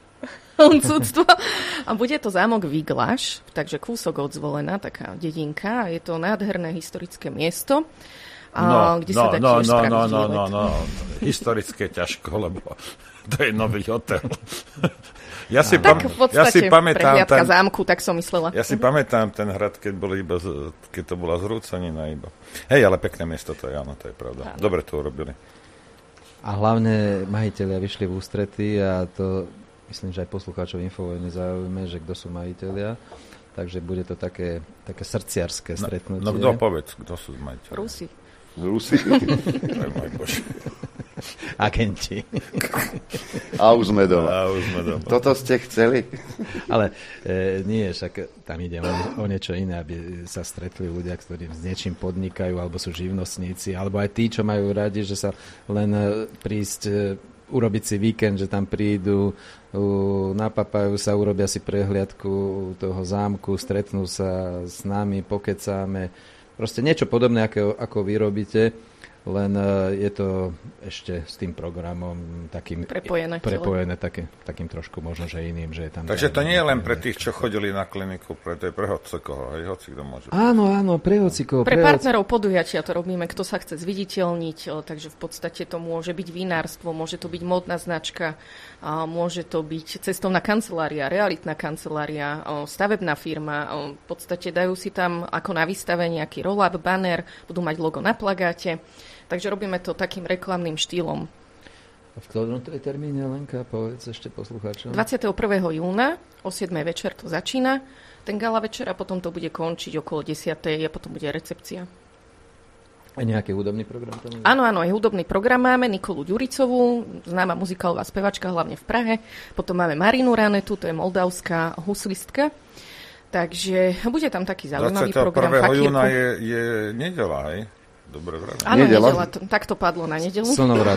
A bude to zámok Viglaš, takže kúsok od Zvolena, taká dedinka. Je to nádherné historické miesto. kde sa dá tiež spraviť výlet. Historické ťažko, lebo to je nový hotel. Ja si v podstate prehliadka zámku, tak som myslela. Ja si pamätám ten hrad, keď to bola zrúcanina iba. Hej, ale pekné miesto to je, áno, to je pravda. Dobre to urobili. A hlavne majitelia vyšli v ústrety a to myslím, že aj poslucháčov Infovojny zaujíma, že kto sú majitelia. Takže bude to také srdciarské stretnutie. No kto povedz, kto sú majitelia? Rusi. Agenti. A už sme doma. Toto ste chceli? Ale nie, však tam ide o niečo iné, aby sa stretli ľudia, ktorí s niečím podnikajú, alebo sú živnostníci, alebo aj tí, čo majú radi, že sa len prísť, urobiť si víkend, že tam prídu, napapajú sa, urobia si prehliadku toho zámku, stretnú sa s nami, pokecáme. Proste niečo podobné, ako vy robíte, len je to ešte s tým programom takým prepojené takým trošku možno, že iným, že je tam... Takže to nie je len pre tých, čo chodili na kliniku, pre hocikoho, hej, hocikto môže. Áno, pre hocikoho. Pre partnerov podujatia to robíme, kto sa chce zviditeľniť, takže v podstate to môže byť vinárstvo, môže to byť módna značka, môže to byť cestovná kancelária, realitná kancelária, stavebná firma, v podstate dajú si tam ako na výstave nejaký roll-up, banner, budú mať logo na plagáte. Takže robíme to takým reklamným štýlom. A v ktorom to je termíne, Lenka? Povedz ešte poslucháčom. 21. júna o 7. večer to začína. Ten gala večer a potom to bude končiť okolo 10. a potom bude recepcia. A nejaký hudobný program tam je? Áno, aj hudobný program máme. Nikolu Ďuricovú, známa muzikálová spevačka, hlavne v Prahe. Potom máme Marinu Ranetu, to je moldavská huslistka. Takže bude tam taký zaujímavý program. 21. júna je nedeľa, hej? Dobre, áno, nedeľa, tak to padlo na nedeľu. Slnovrat.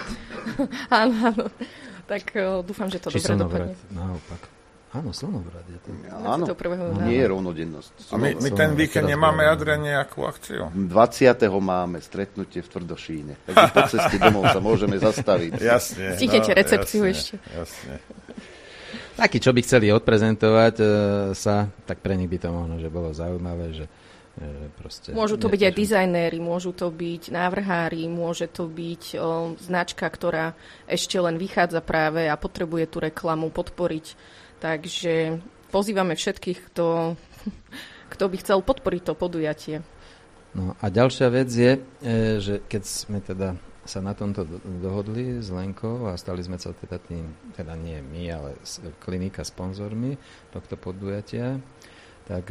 áno. Tak dúfam, že to dobre dopadne. Naopak. Áno, slnovrat je to. Áno, nie je rovnodennosť. A my ten víkend nemáme, Adrian, nejakú akciu? 20. máme stretnutie v Tvrdošíne. Takže po ceste domov sa môžeme zastaviť. Jasne. Stihnete recepciu ešte. Jasne. Takí, čo by chceli odprezentovať sa, tak pre nich by to možno, že bolo zaujímavé, že môžu to byť aj dizajnéri, môžu to byť návrhári, môže to byť značka, ktorá ešte len vychádza práve a potrebuje tú reklamu podporiť. Takže pozývame všetkých, kto by chcel podporiť to podujatie. No a ďalšia vec je, že keď sme teda sa na tomto dohodli s Lenkou a stali sme sa teda tým, teda nie my, ale klinika sponzormi tohto podujatia, tak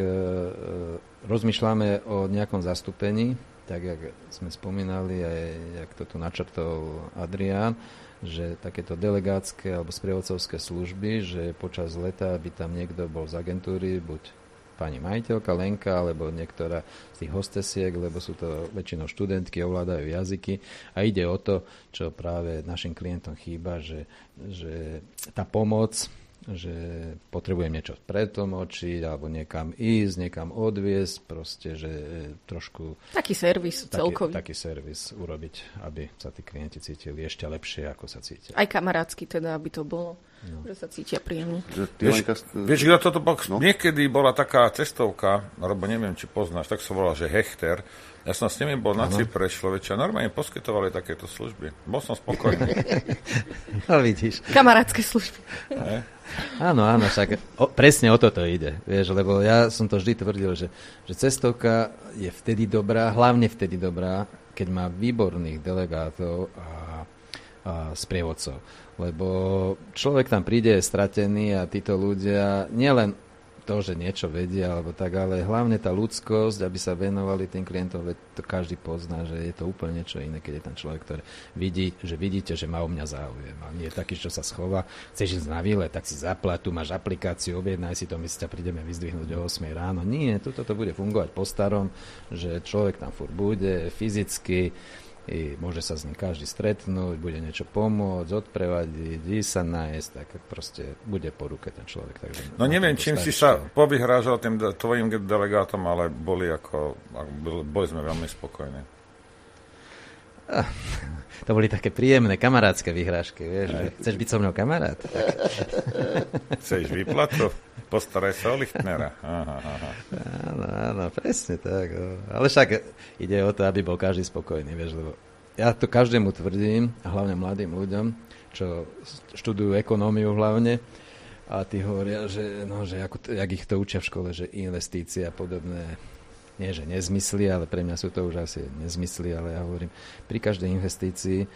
rozmýšľame o nejakom zastúpení, tak jak sme spomínali, aj jak to tu načrtol Adrián, že takéto delegátske alebo sprievodcovské služby, že počas leta by tam niekto bol z agentúry, buď pani majiteľka Lenka, alebo niektorá z tých hostesiek, lebo sú to väčšinou študentky, ovládajú jazyky a ide o to, čo práve našim klientom chýba, že tá pomoc, že potrebujem niečo pretlmočiť alebo niekam ísť, niekam odviesť, proste, že trošku... Taký servis celkový. Taký servis urobiť, aby sa tí klienti cítili ešte lepšie, ako sa cítia. Aj kamarátsky teda, aby to bolo, že sa cítia príjemne. Vieš, kto toto bol? No? Niekedy bola taká cestovka, alebo neviem, či poznáš, tak sa volá, že Hechter. Ja som s nimi bol na Cypre, človeče, a normálne poskytovali takéto služby. Bol som spokojný. No vidíš. Kamarátske služby. Áno, však presne o toto ide, vieš, lebo ja som to vždy tvrdil, že cestovka je vtedy dobrá, hlavne vtedy dobrá, keď má výborných delegátov a sprievodcov, lebo človek tam príde stratený a títo ľudia nielen to, že niečo vedia, alebo tak, ale hlavne tá ľudskosť, aby sa venovali tým klientom, to každý pozná, že je to úplne niečo iné, keď je ten človek, ktorý vidíte, že má o mňa záujem. A nie je taký, čo sa schová. Chceš ísť na výlet, tak si zaplatu, máš aplikáciu, objednaj si to, my si ťa prídeme vyzdvihnúť o 8 ráno. Nie, toto to bude fungovať po starom, že človek tam furt bude fyzicky, i môže sa s ním každý stretnúť, bude niečo pomôcť, odprevadiť, ísť sa nájsť, tak proste bude po ruke ten človek. Takže no neviem, čím si sa povyhrážal tým tvojim delegátom, ale boli sme veľmi spokojní. To boli také príjemné kamarátske vyhrážky, vieš, že chceš byť so mnou kamarát? Chceš výplatu? Postaraj sa o Lichtnera. Áno, presne tak. Ale však ide o to, aby bol každý spokojný, vieš, lebo ja to každému tvrdím, a hlavne mladým ľuďom, čo študujú ekonómiu hlavne, a tí hovoria, že jak ich to učia v škole, že investície a podobné, nie že nezmysly, ale pre mňa sú to už asi nezmysly, ale ja hovorím, pri každej investícii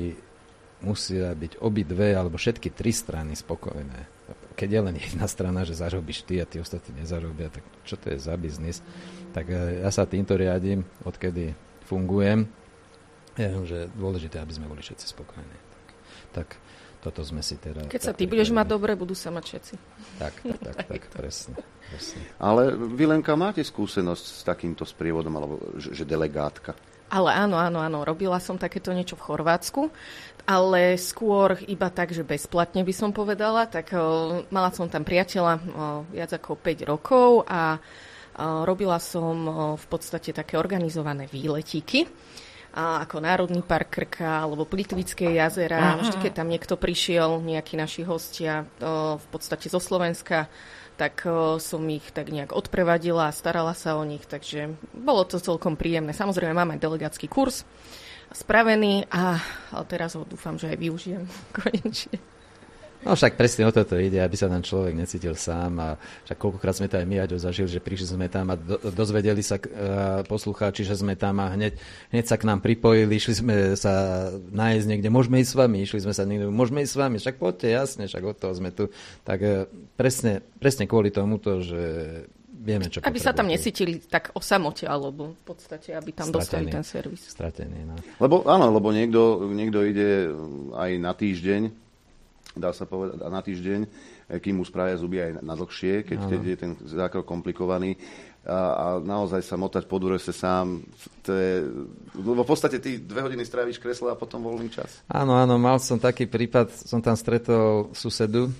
musia byť obidve alebo všetky tri strany spokojné. Keď je len jedna strana, že zarobíš ty a tí ostatní nezarobia, tak čo to je za biznis? Tak ja sa týmto riadím, odkedy fungujem. Ja viem, že dôležité, aby sme boli všetci spokojní. Tak toto sme si teda... Keď sa ty budeš mať dobre, budú sa mať všetci. Tak, presne. Ale vy, Lenka, máte skúsenosť s takýmto sprievodom, alebo že delegátka? Ale áno, robila som takéto niečo v Chorvátsku, ale skôr iba tak, že bezplatne by som povedala. Tak mala som tam priateľa viac ako 5 rokov a robila som v podstate také organizované výletíky. Ako Národný park Krka alebo Plitvické jazera. Vždy, keď tam niekto prišiel, nejakí naši hostia v podstate zo Slovenska, tak som ich tak nejak odprevadila a starala sa o nich, takže bolo to celkom príjemné. Samozrejme, máme delegátsky kurz spravený a teraz ho dúfam, že aj využijem konečne. No však presne o toto ide, aby sa tam človek necítil sám a však koľkokrát sme to aj my zažili, že prišli sme tam a dozvedeli sa poslucháči, že sme tam a hneď sa k nám pripojili, išli sme sa nájsť niekde, môžeme ísť s vami, išli sme sa niekde, môžeme ísť s vami, však poďte, jasne, však od toho sme tu. Tak presne kvôli tomuto, že vieme, čo aby sa tam necítili tak o samote, alebo v podstate, aby tam dostali ten servis. Stratený, no. Lebo niekto ide aj na týždeň, dá sa povedať, na týždeň, kým mu spravia zuby aj na dlhšie, keď je ten zákrok komplikovaný a naozaj sa motať po durese sám, lebo v podstate ty 2 hodiny stráviš kreslo a potom voľný čas. Áno, mal som taký prípad, som tam stretol susedu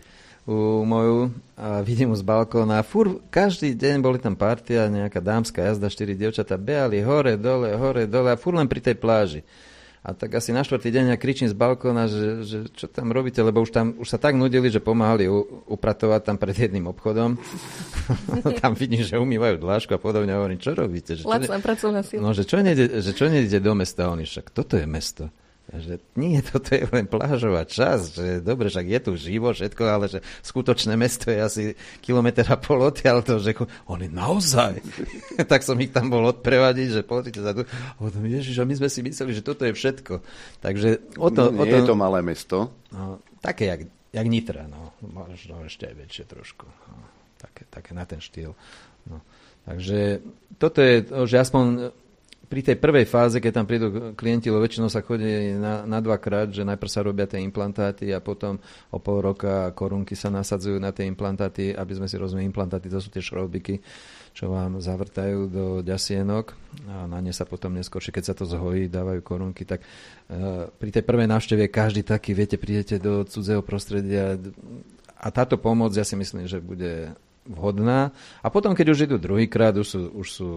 moju a vidím mu z balkóna a každý deň boli tam partia, nejaká dámska jazda, 4 dievčatá behali hore, dole a furt len pri tej pláži. A tak asi na 4. deň ja kričím z balkóna, že čo tam robíte, lebo už sa tak nudili, že pomáhali upratovať tam pred jedným obchodom. Tam vidím, že umývajú dlášku a podobne. Hovorím, čo robíte? Lacná pracovná sila. No, že čo nejdete do mesta? Oni však, toto je mesto. Že nie, toto je len plážová časť, že dobre, však je tu živo všetko, ale že skutočné mesto je asi 1,5 kilometra odtiaľ to, že oni naozaj. Tak som ich tam bol odprevadiť, že pozrite sa tu. Ježiš, a my sme si mysleli, že toto je všetko. Takže je to malé mesto. No, také jak Nitra, no. Možno ešte aj väčšie trošku. No, také na ten štýl. No. Takže toto je, že aspoň pri tej prvej fáze, keď tam prídu klienti, lebo väčšinou sa chodí na 2-krát, že najprv sa robia tie implantáty a potom o pol roka korunky sa nasadzujú na tie implantáty, aby sme si rozumeli, implantáty to sú tie šrobiky, čo vám zavrtajú do ďasienok a na ne sa potom neskôršie, keď sa to zhojí, dávajú korunky, tak pri tej prvej návšteve každý taký, viete, prídete do cudzého prostredia a táto pomoc, ja si myslím, že bude vhodná. A potom, keď už idú druhýkrát, už sú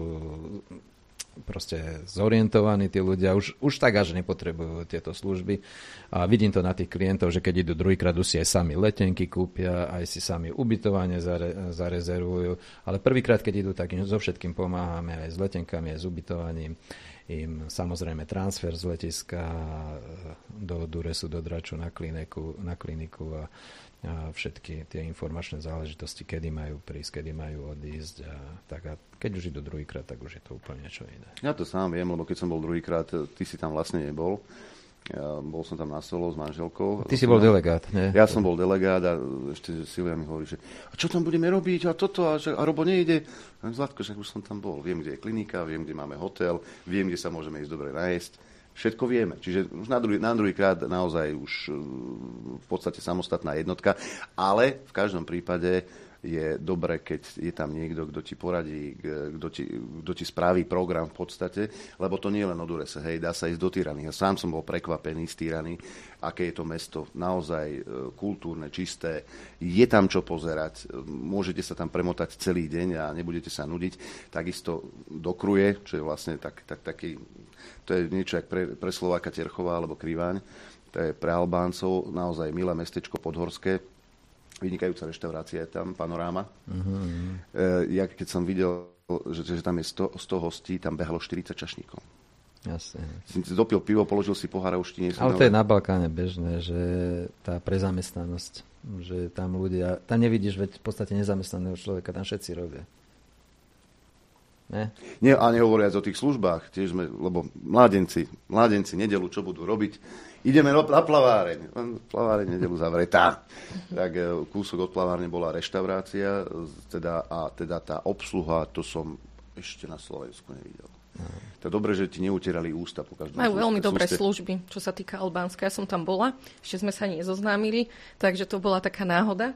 proste zorientovaní tí ľudia, už tak až nepotrebujú tieto služby. A vidím to na tých klientov, že keď idú druhýkrát, už si aj sami letenky kúpia, aj si sami ubytovanie zarezervujú. Ale prvýkrát, keď idú, tak im so všetkým pomáhame, aj s letenkami, aj s ubytovaním. Im samozrejme transfer z letiska do Duresu, do Draču na kliniku a všetky tie informačné záležitosti, kedy majú prísť, kedy majú odísť. A keď už idú druhýkrát, tak už je to úplne niečo iné. Ja to sám viem, lebo keď som bol druhýkrát, ty si tam vlastne nebol. Ja bol som tam na solo s manželkou. Ty si bol delegát, nie? Ja som bol delegát a ešte Silvia mi hovorí, že a čo tam budeme robiť a toto a Robo nejde. A Zlatko, že už som tam bol. Viem, kde je klinika, viem, kde máme hotel, viem, kde sa môžeme ísť dobre najesť. Všetko vieme. Čiže už na druhýkrát naozaj už v podstate samostatná jednotka, ale v každom prípade je dobre, keď je tam niekto, kto ti poradí, kto ti spraví program v podstate, lebo to nie je len o Durese, hej, dá sa ísť do Tyrany. Ja sám som bol prekvapený z Tyrany, aké je to mesto naozaj kultúrne, čisté, je tam čo pozerať, môžete sa tam premotať celý deň a nebudete sa nudiť. Takisto do Kruje, čo je vlastne taký, to je niečo jak pre Slováka Terchová alebo Kriváň, to je pre Albáncov naozaj milé mestečko podhorské, vynikajúca reštaurácia je tam, Panoráma. Ja keď som videl, že tam je 100 hostí, tam behalo 40 čašníkov. Jasne. Si dopil pivo, položil si pohár a už ti nie sú... Ale to je na Balkáne bežné, že tá prezamestnanosť, že tam ľudia... Tam nevidíš, veď v podstate nezamestnaného človeka, tam všetci robia. Ne? Nie, a nehovoriac o tých službách, tiež lebo mládenci nedelu, čo budú robiť? Ideme na plaváreň. Plaváreň nedelu zavretá. Tak kúsok od plavárne bola reštaurácia, teda tá obsluha, to som ešte na Slovensku nevidel. To je dobré, že ti neutierali ústa po každom. Majú veľmi dobré služby, čo sa týka Albánska. Ja som tam bola, ešte sme sa nezoznámili, takže to bola taká náhoda.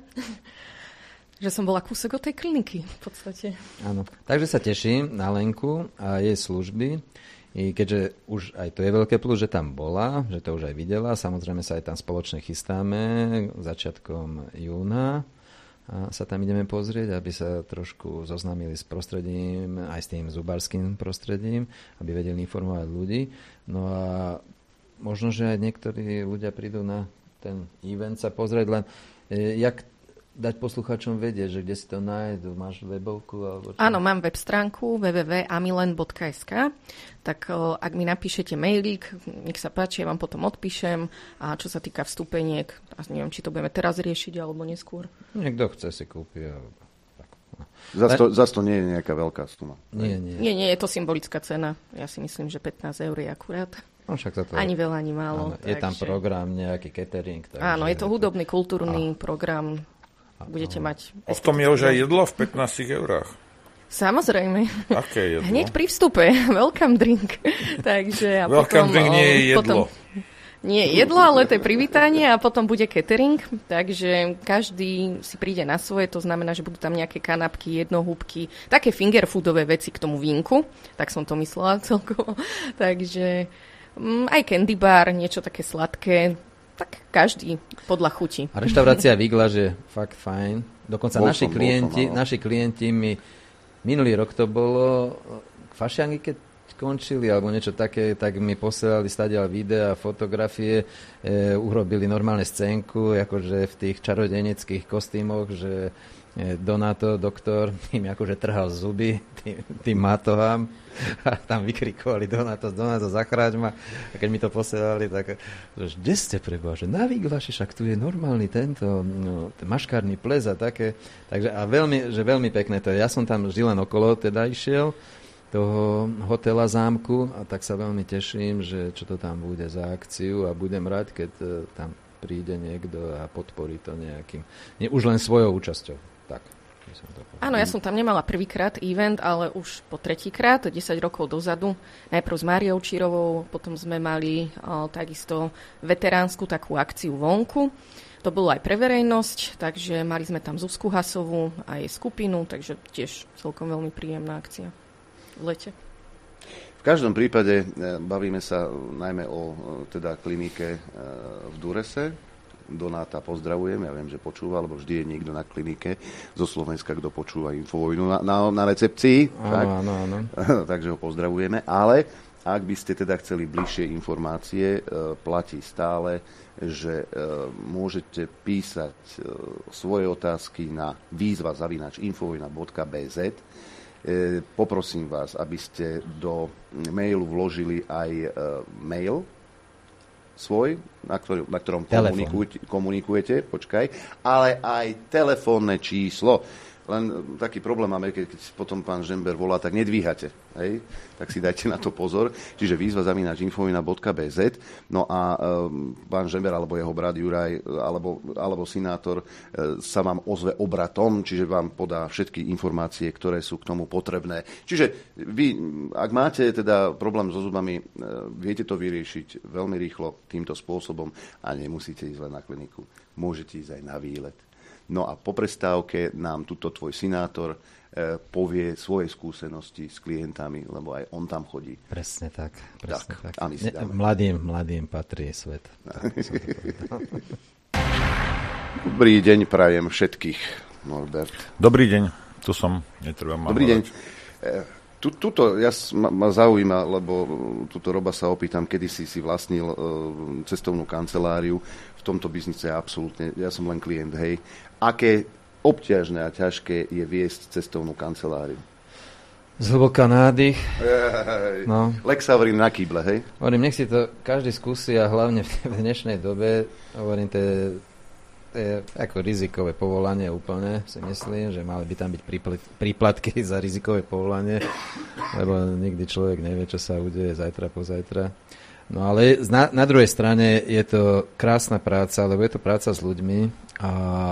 Že som bola kúsok od tej kliniky v podstate. Áno. Takže sa teším na Lenku a jej služby. I keďže už aj to je veľké plus, že tam bola, že to už aj videla. Samozrejme sa aj tam spoločne chystáme začiatkom júna. A sa tam ideme pozrieť, aby sa trošku zoznámili s prostredím, aj s tým zubárským prostredím, aby vedeli informovať ľudí. No a možno, že aj niektorí ľudia prídu na ten event sa pozrieť, len jak dať poslucháčom vedieť, že kde si to nájdu? Máš webovku? Alebo čo? Áno, mám web stránku www.amilen.sk. Tak ak mi napíšete mailík, nech sa páči, ja vám potom odpíšem. A čo sa týka vstupeniek, neviem, či to budeme teraz riešiť alebo neskôr. Niekto chce si kúpiť. Zas to nie je nejaká veľká suma. Nie, je to symbolická cena. Ja si myslím, že 15 eur je akurát. No, však to ani veľa, ani málo. Áno, je tam program, nejaký catering. Áno, je to hudobný, kultúrny program. Budete mať... A v tom je už aj jedlo v 15 eurách? Samozrejme. Aké jedlo? Hneď pri vstupe. Welcome drink. Takže, welcome drink nie je jedlo. Nie je jedlo, ale to je privítanie a potom bude catering. Takže každý si príde na svoje. To znamená, že budú tam nejaké kanapky, jednohúbky, také fingerfoodové veci k tomu vínku. Tak som to myslela celkovo. Takže aj candy bar, niečo také sladké. Tak každý podľa chuti. A reštaurácia Vigla, že fakt fajn. Dokonca naši klienti mi minulý rok to bolo k fašiangy, keď končili, alebo niečo také, tak mi posielali stadiaľ videa, fotografie, urobili normálne scénku, akože v tých čarodejneckých kostýmoch, že Donato, doktor, tým akože trhal zuby tým matohám a tam vykrikovali Donato, zachráň ma. A keď mi to posielali, tak že kde ste preboha, že na Viglaši, však tu je normálny tento maškárny ples a také. Takže a veľmi pekné to je. Ja som tam vždy len okolo teda išiel toho hotela zámku a tak sa veľmi teším, že čo to tam bude za akciu a budem rád, keď tam príde niekto a podporí to nejakým, už len svojou účasťou. Tak. Áno, ja som tam nemala prvýkrát event, ale už po tretíkrát, 10 rokov dozadu. Najprv s Máriou Čírovou, potom sme mali takisto veteránsku takú akciu vonku. To bolo aj pre verejnosť, takže mali sme tam Zuzku Hasovú a jej skupinu, takže tiež celkom veľmi príjemná akcia v lete. V každom prípade bavíme sa najmä o teda klinike v Durese. Donáta pozdravujem, ja viem, že počúva, lebo vždy je niekto na klinike zo Slovenska, kto počúva Infovojnu na recepcii. Áno. Takže ho pozdravujeme. Ale ak by ste teda chceli bližšie informácie, platí stále, že môžete písať svoje otázky na výzva@infovojna.bz. Poprosím vás, aby ste do mailu vložili aj mail svoj, na ktorom komunikujete, ale aj telefónne číslo. Len taký problém máme, keď potom pán Žember volá, tak nedvíhate. Hej? Tak si dajte na to pozor. Čiže výzva@infovojna.bz. No a pán Žember, alebo jeho brat Juraj, alebo senátor sa vám ozve obratom, čiže vám podá všetky informácie, ktoré sú k tomu potrebné. Čiže vy, ak máte teda problém so zubami, viete to vyriešiť veľmi rýchlo týmto spôsobom a nemusíte ísť len na kliniku. Môžete ísť aj na výlet. No a po prestávke nám tuto tvoj senátor povie svoje skúsenosti s klientami, lebo aj on tam chodí. Presne tak. A my si mladým patrí svet. Dobrý deň prajem všetkých, Norbert. Dobrý deň, tu som, netreba ma Dobrý deň. Tuto ma zaujíma, lebo tuto Roba sa opýtam, kedy si vlastnil cestovnú kanceláriu. V tomto biznise absolútne, ja som len klient, hej. Aké obťažné a ťažké je viesť cestovnú kanceláriu? Zhlboka nádych. No. Lex hovorí na kýble, hej? Hovorím, nech si to každý skúsi a hlavne v dnešnej dobe, hovorím, to je ako rizikové povolanie úplne, si myslím, že mali by tam byť príplatky za rizikové povolanie, lebo nikdy človek nevie, čo sa udeje zajtra, pozajtra. No ale na druhej strane je to krásna práca, lebo je to práca s ľuďmi a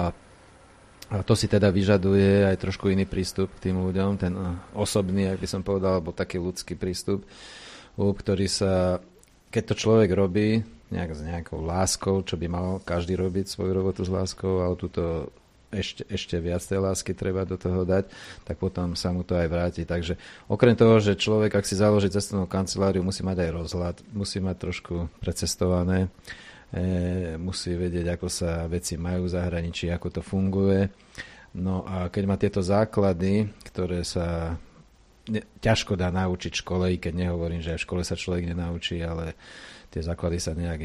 to si teda vyžaduje aj trošku iný prístup k tým ľuďom, ten osobný, ak by som povedal, alebo taký ľudský prístup, ktorý sa, keď to človek robí s nejakou láskou, čo by mal každý robiť svoju robotu s láskou, ale tuto ešte viac tej lásky treba do toho dať, tak potom sa mu to aj vráti. Takže okrem toho, že človek, ak si založí cestovnú kanceláriu, musí mať aj rozhľad, musí mať trošku precestované, musí vedieť, ako sa veci majú v zahraničí, ako to funguje. No a keď má tieto základy, ktoré sa ťažko dá naučiť v škole, i keď nehovorím, že aj v škole sa človek nenaučí, ale tie základy sa nejak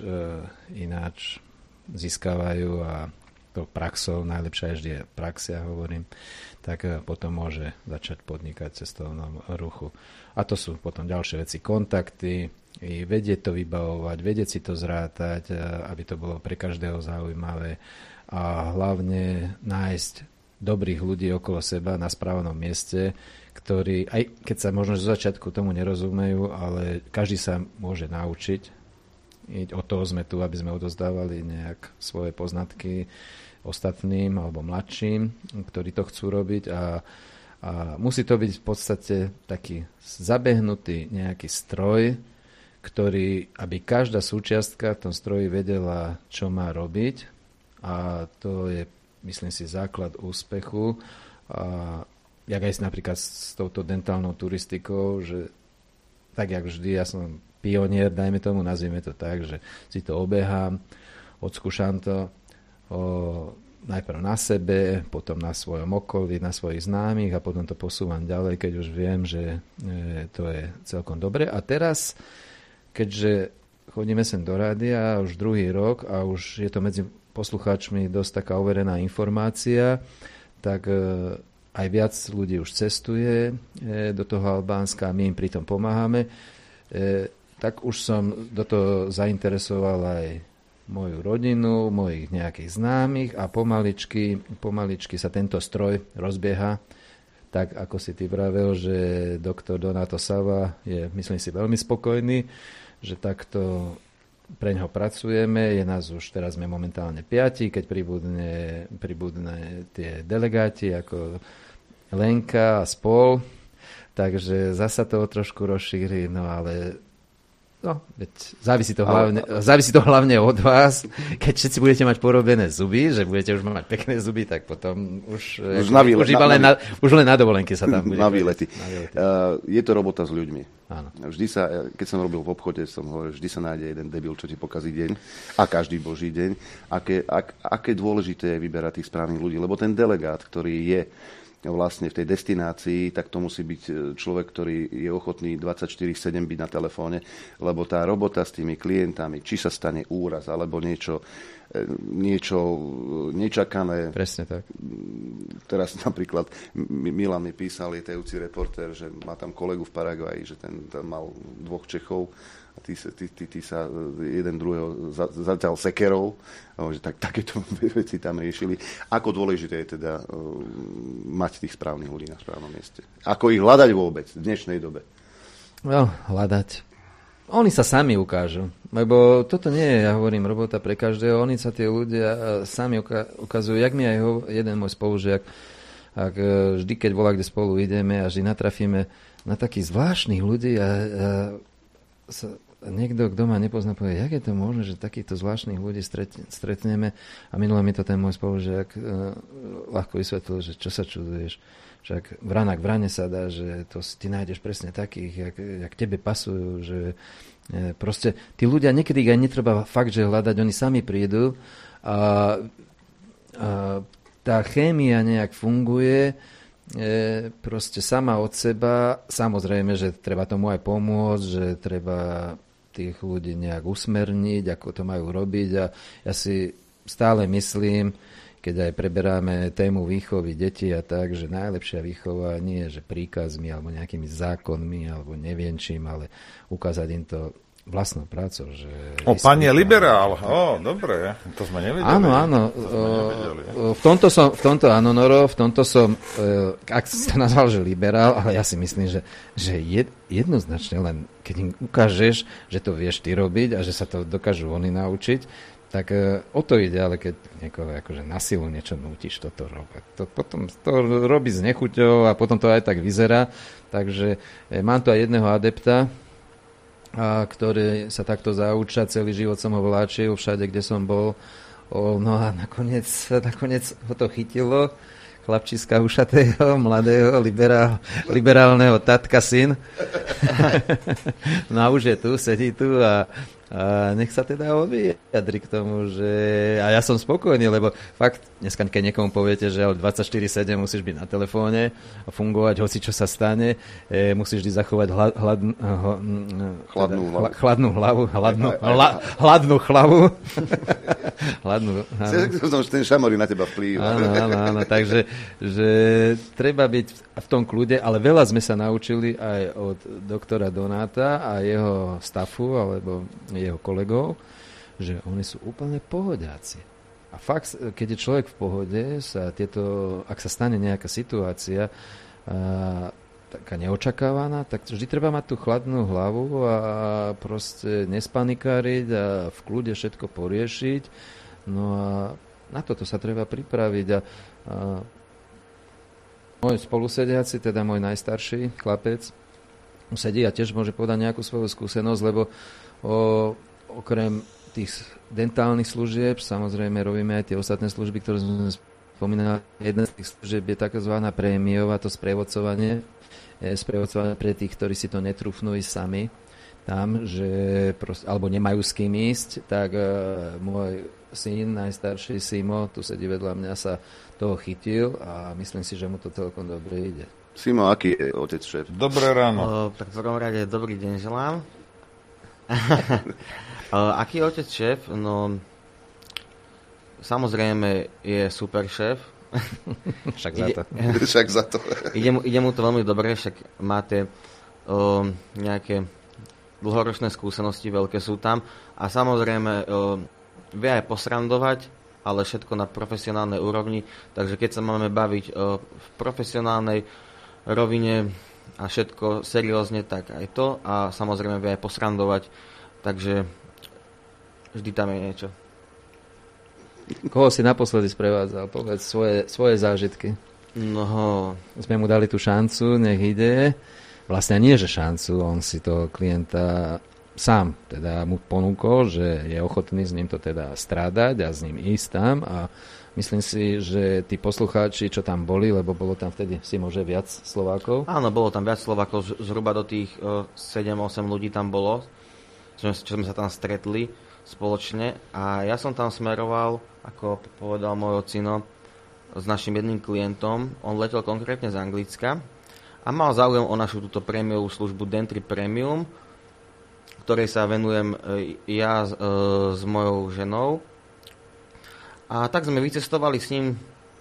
ináč získavajú a to praxou, najlepšia je vždy prax, ja hovorím, tak potom môže začať podnikať v cestovnom ruchu. A to sú potom ďalšie veci, kontakty, i vedieť to vybavovať, vedieť si to zrátať, aby to bolo pre každého zaujímavé a hlavne nájsť dobrých ľudí okolo seba na správnom mieste, ktorí, aj keď sa možno zo začiatku tomu nerozumejú, ale každý sa môže naučiť. Od toho sme tu, aby sme odozdávali nejak svoje poznatky ostatným alebo mladším, ktorí to chcú robiť a musí to byť v podstate taký zabehnutý nejaký stroj, ktorý, aby každá súčiastka v tom stroji vedela, čo má robiť a to je, myslím si, základ úspechu. A jak aj napríklad s touto dentálnou turistikou, že tak jak vždy, ja som pionier, dajme tomu, nazvime to tak, že si to obehám, odskúšam to najprv na sebe, potom na svojom okolí, na svojich známych a potom to posúvam ďalej, keď už viem, že to je celkom dobre. A teraz, keďže chodíme sem do rádia už druhý rok a už je to medzi poslucháčmi dosť taká overená informácia, tak aj viac ľudí už cestuje do toho Albánska a my im pritom pomáhame, tak už som do toho zainteresoval aj moju rodinu, mojich nejakých známych a pomaličky sa tento stroj rozbieha. Tak ako si ty vravel, že doktor Donato Sava je, myslím si, veľmi spokojný, že takto preňho pracujeme. Je nás už, teraz sme momentálne 5, keď pribudne tie delegáti ako Lenka a spol, takže zasa to trošku rozšíri, no ale veď závisí to hlavne od vás. Keď všetci budete mať porobené zuby, že budete už mať pekné zuby, tak potom už len na dovolenke sa tam bude. Na výlety. Je to robota s ľuďmi. Áno. Vždy sa, keď som robil v obchode, som hovoril, vždy sa nájde jeden debil, čo ti pokazí deň a každý boží deň. Aké dôležité je vyberať tých správnych ľudí, lebo ten delegát, ktorý je vlastne v tej destinácii, tak to musí byť človek, ktorý je ochotný 24/7 byť na telefóne, lebo tá robota s tými klientami, či sa stane úraz, alebo niečo nečakané. Presne tak. Teraz napríklad Milan mi písal, lietajúci reportér, že má tam kolegu v Paraguaji, že ten mal 2 Čechov a tí sa jeden druhého zatiaľ sekerou, že takéto veci tam riešili. Ako dôležité je teda mať tých správnych ľudí na správnom mieste? Ako ich hľadať vôbec v dnešnej dobe? No, hľadať. Oni sa sami ukážu, lebo toto nie je, ja hovorím, robota pre každého. Oni sa tie ľudia sami ukazujú. Jak mi aj jeden môj spolužiak, ak vždy, keď volá, kde spolu ideme a vždy natrafíme na takých zvláštnych ľudí a niekto, kto ma nepozná, povie, jak je to možné, že takýchto zvláštnych ľudí stretneme. A minule mi to ten môj spolužiak ľahko vysvetlil, že čo sa čuduješ. Však vrana k vrane sa dá, že to ty nájdeš presne takých, jak tebe pasujú, že proste tí ľudia niekedy aj netreba fakt, že hľadať, oni sami prídu a tá chémia nejak funguje proste sama od seba. Samozrejme, že treba tomu aj pomôcť, že treba tých ľudí nejak usmerniť, ako to majú robiť. A ja si stále myslím, keď aj preberáme tému výchovy detí a tak, že najlepšia výchova nie je, že príkazmi alebo nejakými zákonmi alebo neviem čím, ale ukázať im to vlastnou prácou. Že pán je liberál. Dobre, to sme nevedeli. Áno. V tomto áno, Noro, v tomto som, ak sa nazval, že liberál, ale ja si myslím, že jednoznačne len, keď im ukážeš, že to vieš ty robiť a že sa to dokážu oni naučiť, tak o to ide, ale keď niekoho akože na silu niečo nútiš toto robiť. Potom to robí s nechuťou a potom to aj tak vyzerá. Takže mám tu aj jedného adepta, ktorý sa takto zauča, celý život som ho vláčil všade, kde som bol. No a nakoniec ho to chytilo. Chlapčiska ušatého, mladého, liberálneho tatka syn. No a už je tu, sedí tu a nech sa teda vyjadri k tomu, že... A ja som spokojný, lebo fakt, dneska keď niekomu poviete, že 24/7 musíš byť na telefóne a fungovať, hoci čo sa stane, musíš vždy zachovať hladnú hlavu. Ten šamorí na teba vplýva. Áno, takže že treba byť v tom kľude, ale veľa sme sa naučili aj od doktora Donáta a jeho stafu, alebo jeho kolegov, že oni sú úplne pohodiaci. A fakt, keď je človek v pohode, ak sa stane nejaká situácia taká neočakávaná, tak vždy treba mať tú chladnú hlavu a proste nespanikáriť a v kľude všetko poriešiť. No a na toto sa treba pripraviť. A môj spolusediaci, teda môj najstarší chlapec, sedí a tiež môže povedať nejakú svoju skúsenosť, lebo okrem tých dentálnych služieb, samozrejme robíme aj tie ostatné služby, ktoré sme spomínali. Jedna z tých služieb je takzvaná prémiová, to sprievodcovanie pre tých, ktorí si to netrúfnú ísť sami tam, alebo nemajú s kým ísť, tak môj syn, najstarší Simo, tu sedí vedľa mňa, sa toho chytil a myslím si, že mu to celkom dobre ide. Simo, aký je otec šéf? Dobré ráno. Tak v prvom rade dobrý deň želám. Aký je otec šéf? No, samozrejme je super šéf. Však za to. Ide mu to veľmi dobre, však máte nejaké dlhoročné skúsenosti, veľké sú tam. A samozrejme vie aj posrandovať, ale všetko na profesionálnej úrovni. Takže keď sa máme baviť v profesionálnej rovine a všetko seriózne, tak aj to. A samozrejme vie aj posrandovať, takže vždy tam je niečo. Koho si naposledy sprevádzal? Povedz svoje zážitky. No. Sme mu dali tú šancu, nech ide. Vlastne nie, že šancu, on si to klienta sám teda mu ponúkol, že je ochotný s ním to teda strádať a s ním ísť tam a myslím si, že tí poslucháči, čo tam boli, lebo bolo tam vtedy si môže viac Slovákov. Áno, bolo tam viac Slovákov, zhruba do tých 7-8 ľudí tam bolo, čo sme sa tam stretli spoločne a ja som tam smeroval, ako povedal môj ocino, s našim jedným klientom. On letel konkrétne z Anglicka a mal záujem o našu túto prémiovú službu Dentry Premium, ktorej sa venujem ja s mojou ženou. A tak sme vycestovali s ním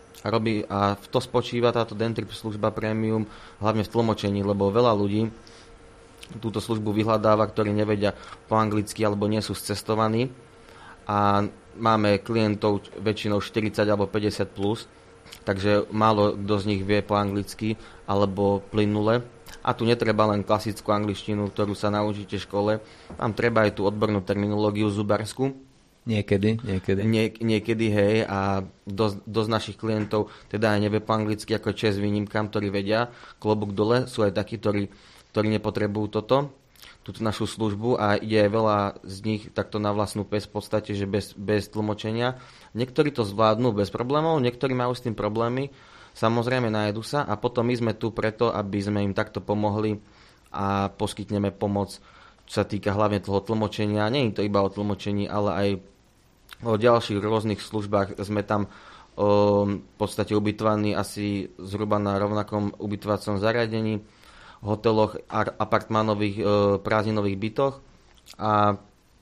a v to spočíva táto Dentry služba Premium, hlavne v tlmočení, lebo veľa ľudí túto službu vyhľadáva, ktorí nevedia po anglicky alebo nie sú scestovaní. A máme klientov väčšinou 40 alebo 50 plus, takže málo kto z nich vie po anglicky alebo plynule. A tu netreba len klasickú angličtinu, ktorú sa naučíte v škole. Tam treba aj tú odbornú terminológiu zubarsku. Niekedy. Niekedy, hej. A dosť našich klientov teda aj nevie po anglicky, ako čest výnimkám, ktorí vedia. Klobúk dole, sú aj takí, ktorí nepotrebujú túto našu službu a ide aj veľa z nich takto na vlastnú päsť v podstate, že bez tlmočenia. Niektorí to zvládnu bez problémov, niektorí majú s tým problémy. Samozrejme nájdu sa a potom my sme tu preto, aby sme im takto pomohli a poskytneme pomoc, čo sa týka hlavne toho tlmočenia. Nie je to iba o tlmočení, ale aj o ďalších rôznych službách. Sme tam v podstate ubytovaní asi zhruba na rovnakom ubytovacom zariadení, hoteloch, apartmánových prázdninových bytoch a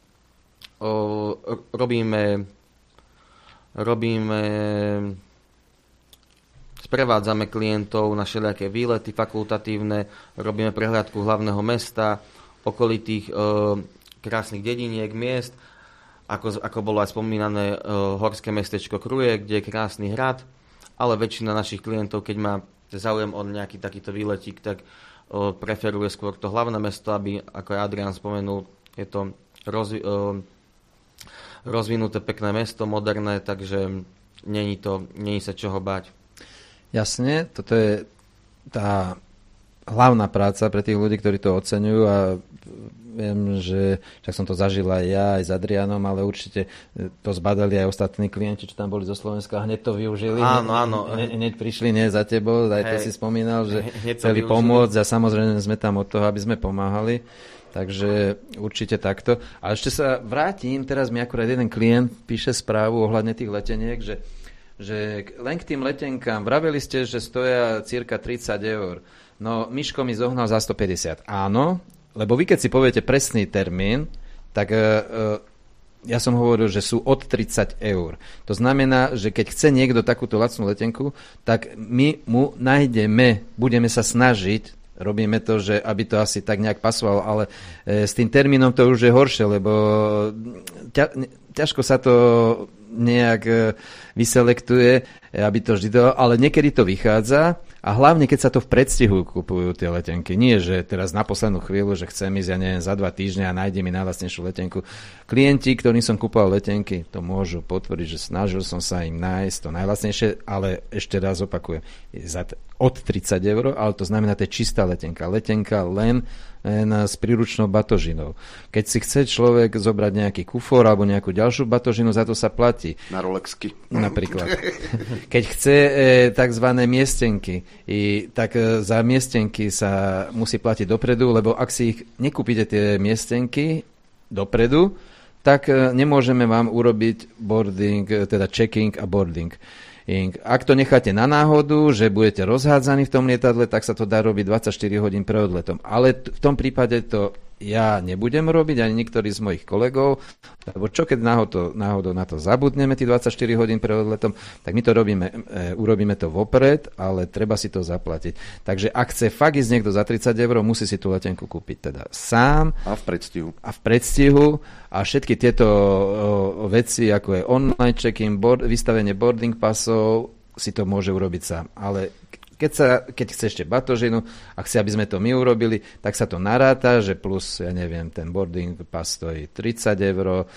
sprevádzame klientov na všelijaké výlety fakultatívne, robíme prehliadku hlavného mesta, okolitých krásnych dediniek, miest, ako bolo aj spomínané horské mestečko Kruje, kde je krásny hrad, ale väčšina našich klientov, keď má záujem o nejaký takýto výletík, tak preferuje skôr to hlavné mesto, aby, ako aj Adrián spomenul, je to rozvinuté pekné mesto, moderné, takže není sa čoho báť. Jasne, toto je tá hlavná práca pre tých ľudí, ktorí to oceňujú a viem, že však som to zažil aj ja, aj s Adrianom, ale určite to zbadali aj ostatní klienti, čo tam boli zo Slovenska, hneď to využili. Áno. Hneď prišli, nie za tebou, aj to si spomínal, že chceli pomôcť a samozrejme sme tam od toho, aby sme pomáhali. Takže určite takto. A ešte sa vrátim, teraz mi akurát jeden klient píše správu ohľadne tých leteniek, že len k tým letenkám, vraveli ste, že stoja cirka 30 eur. No, Miško mi zohnal za 150. Áno, lebo vy keď si poviete presný termín, tak ja som hovoril, že sú od 30 eur. To znamená, že keď chce niekto takúto lacnú letenku, tak my mu nájdeme, budeme sa snažiť, robíme to, že aby to asi tak nejak pasovalo, ale s tým termínom to už je horšie, lebo ťažko sa to nejak vyselektuje, aby to vždy dalo, ale niekedy to vychádza a hlavne, keď sa to v predstihu kupujú tie letenky. Nie, že teraz na poslednú chvíľu, že chcem ísť, ja neviem, za 2 týždne a nájde mi najlacnejšiu letenku. Klienti, ktorým som kúpoval letenky, to môžu potvrdiť, že snažil som sa im nájsť to najlacnejšie, ale ešte raz opakujem, od 30 eur, ale to znamená, to je čistá letenka. Letenka len s príručnou batožinou. Keď si chce človek zobrať nejaký kufor alebo nejakú ďalšiu batožinu, za to sa platí. Na Rolexky. Napríklad. Keď chce tzv. Miestenky, tak za miestenky sa musí platiť dopredu, lebo ak si ich nekúpite tie miestenky dopredu, tak nemôžeme vám urobiť boarding, teda checking a boarding. Ak to necháte na náhodu, že budete rozhádzaní v tom lietadle, tak sa to dá robiť 24 hodín pred odletom. Ale v tom prípade to ja nebudem robiť, ani niektorí z mojich kolegov, lebo čo keď náhodou na to zabudneme, tých 24 hodín pred odletom, tak my to urobíme to vopred, ale treba si to zaplatiť. Takže ak chce fakt ísť niekto za 30 eur, musí si tú letenku kúpiť teda sám. A v predstihu. A všetky tieto veci, ako je online check-in, vystavenie boarding pasov, si to môže urobiť sám. Ale keď chce ešte batožinu a chce, aby sme to my urobili, tak sa to naráta, že plus, ja neviem, ten boarding pass stojí 30 eur,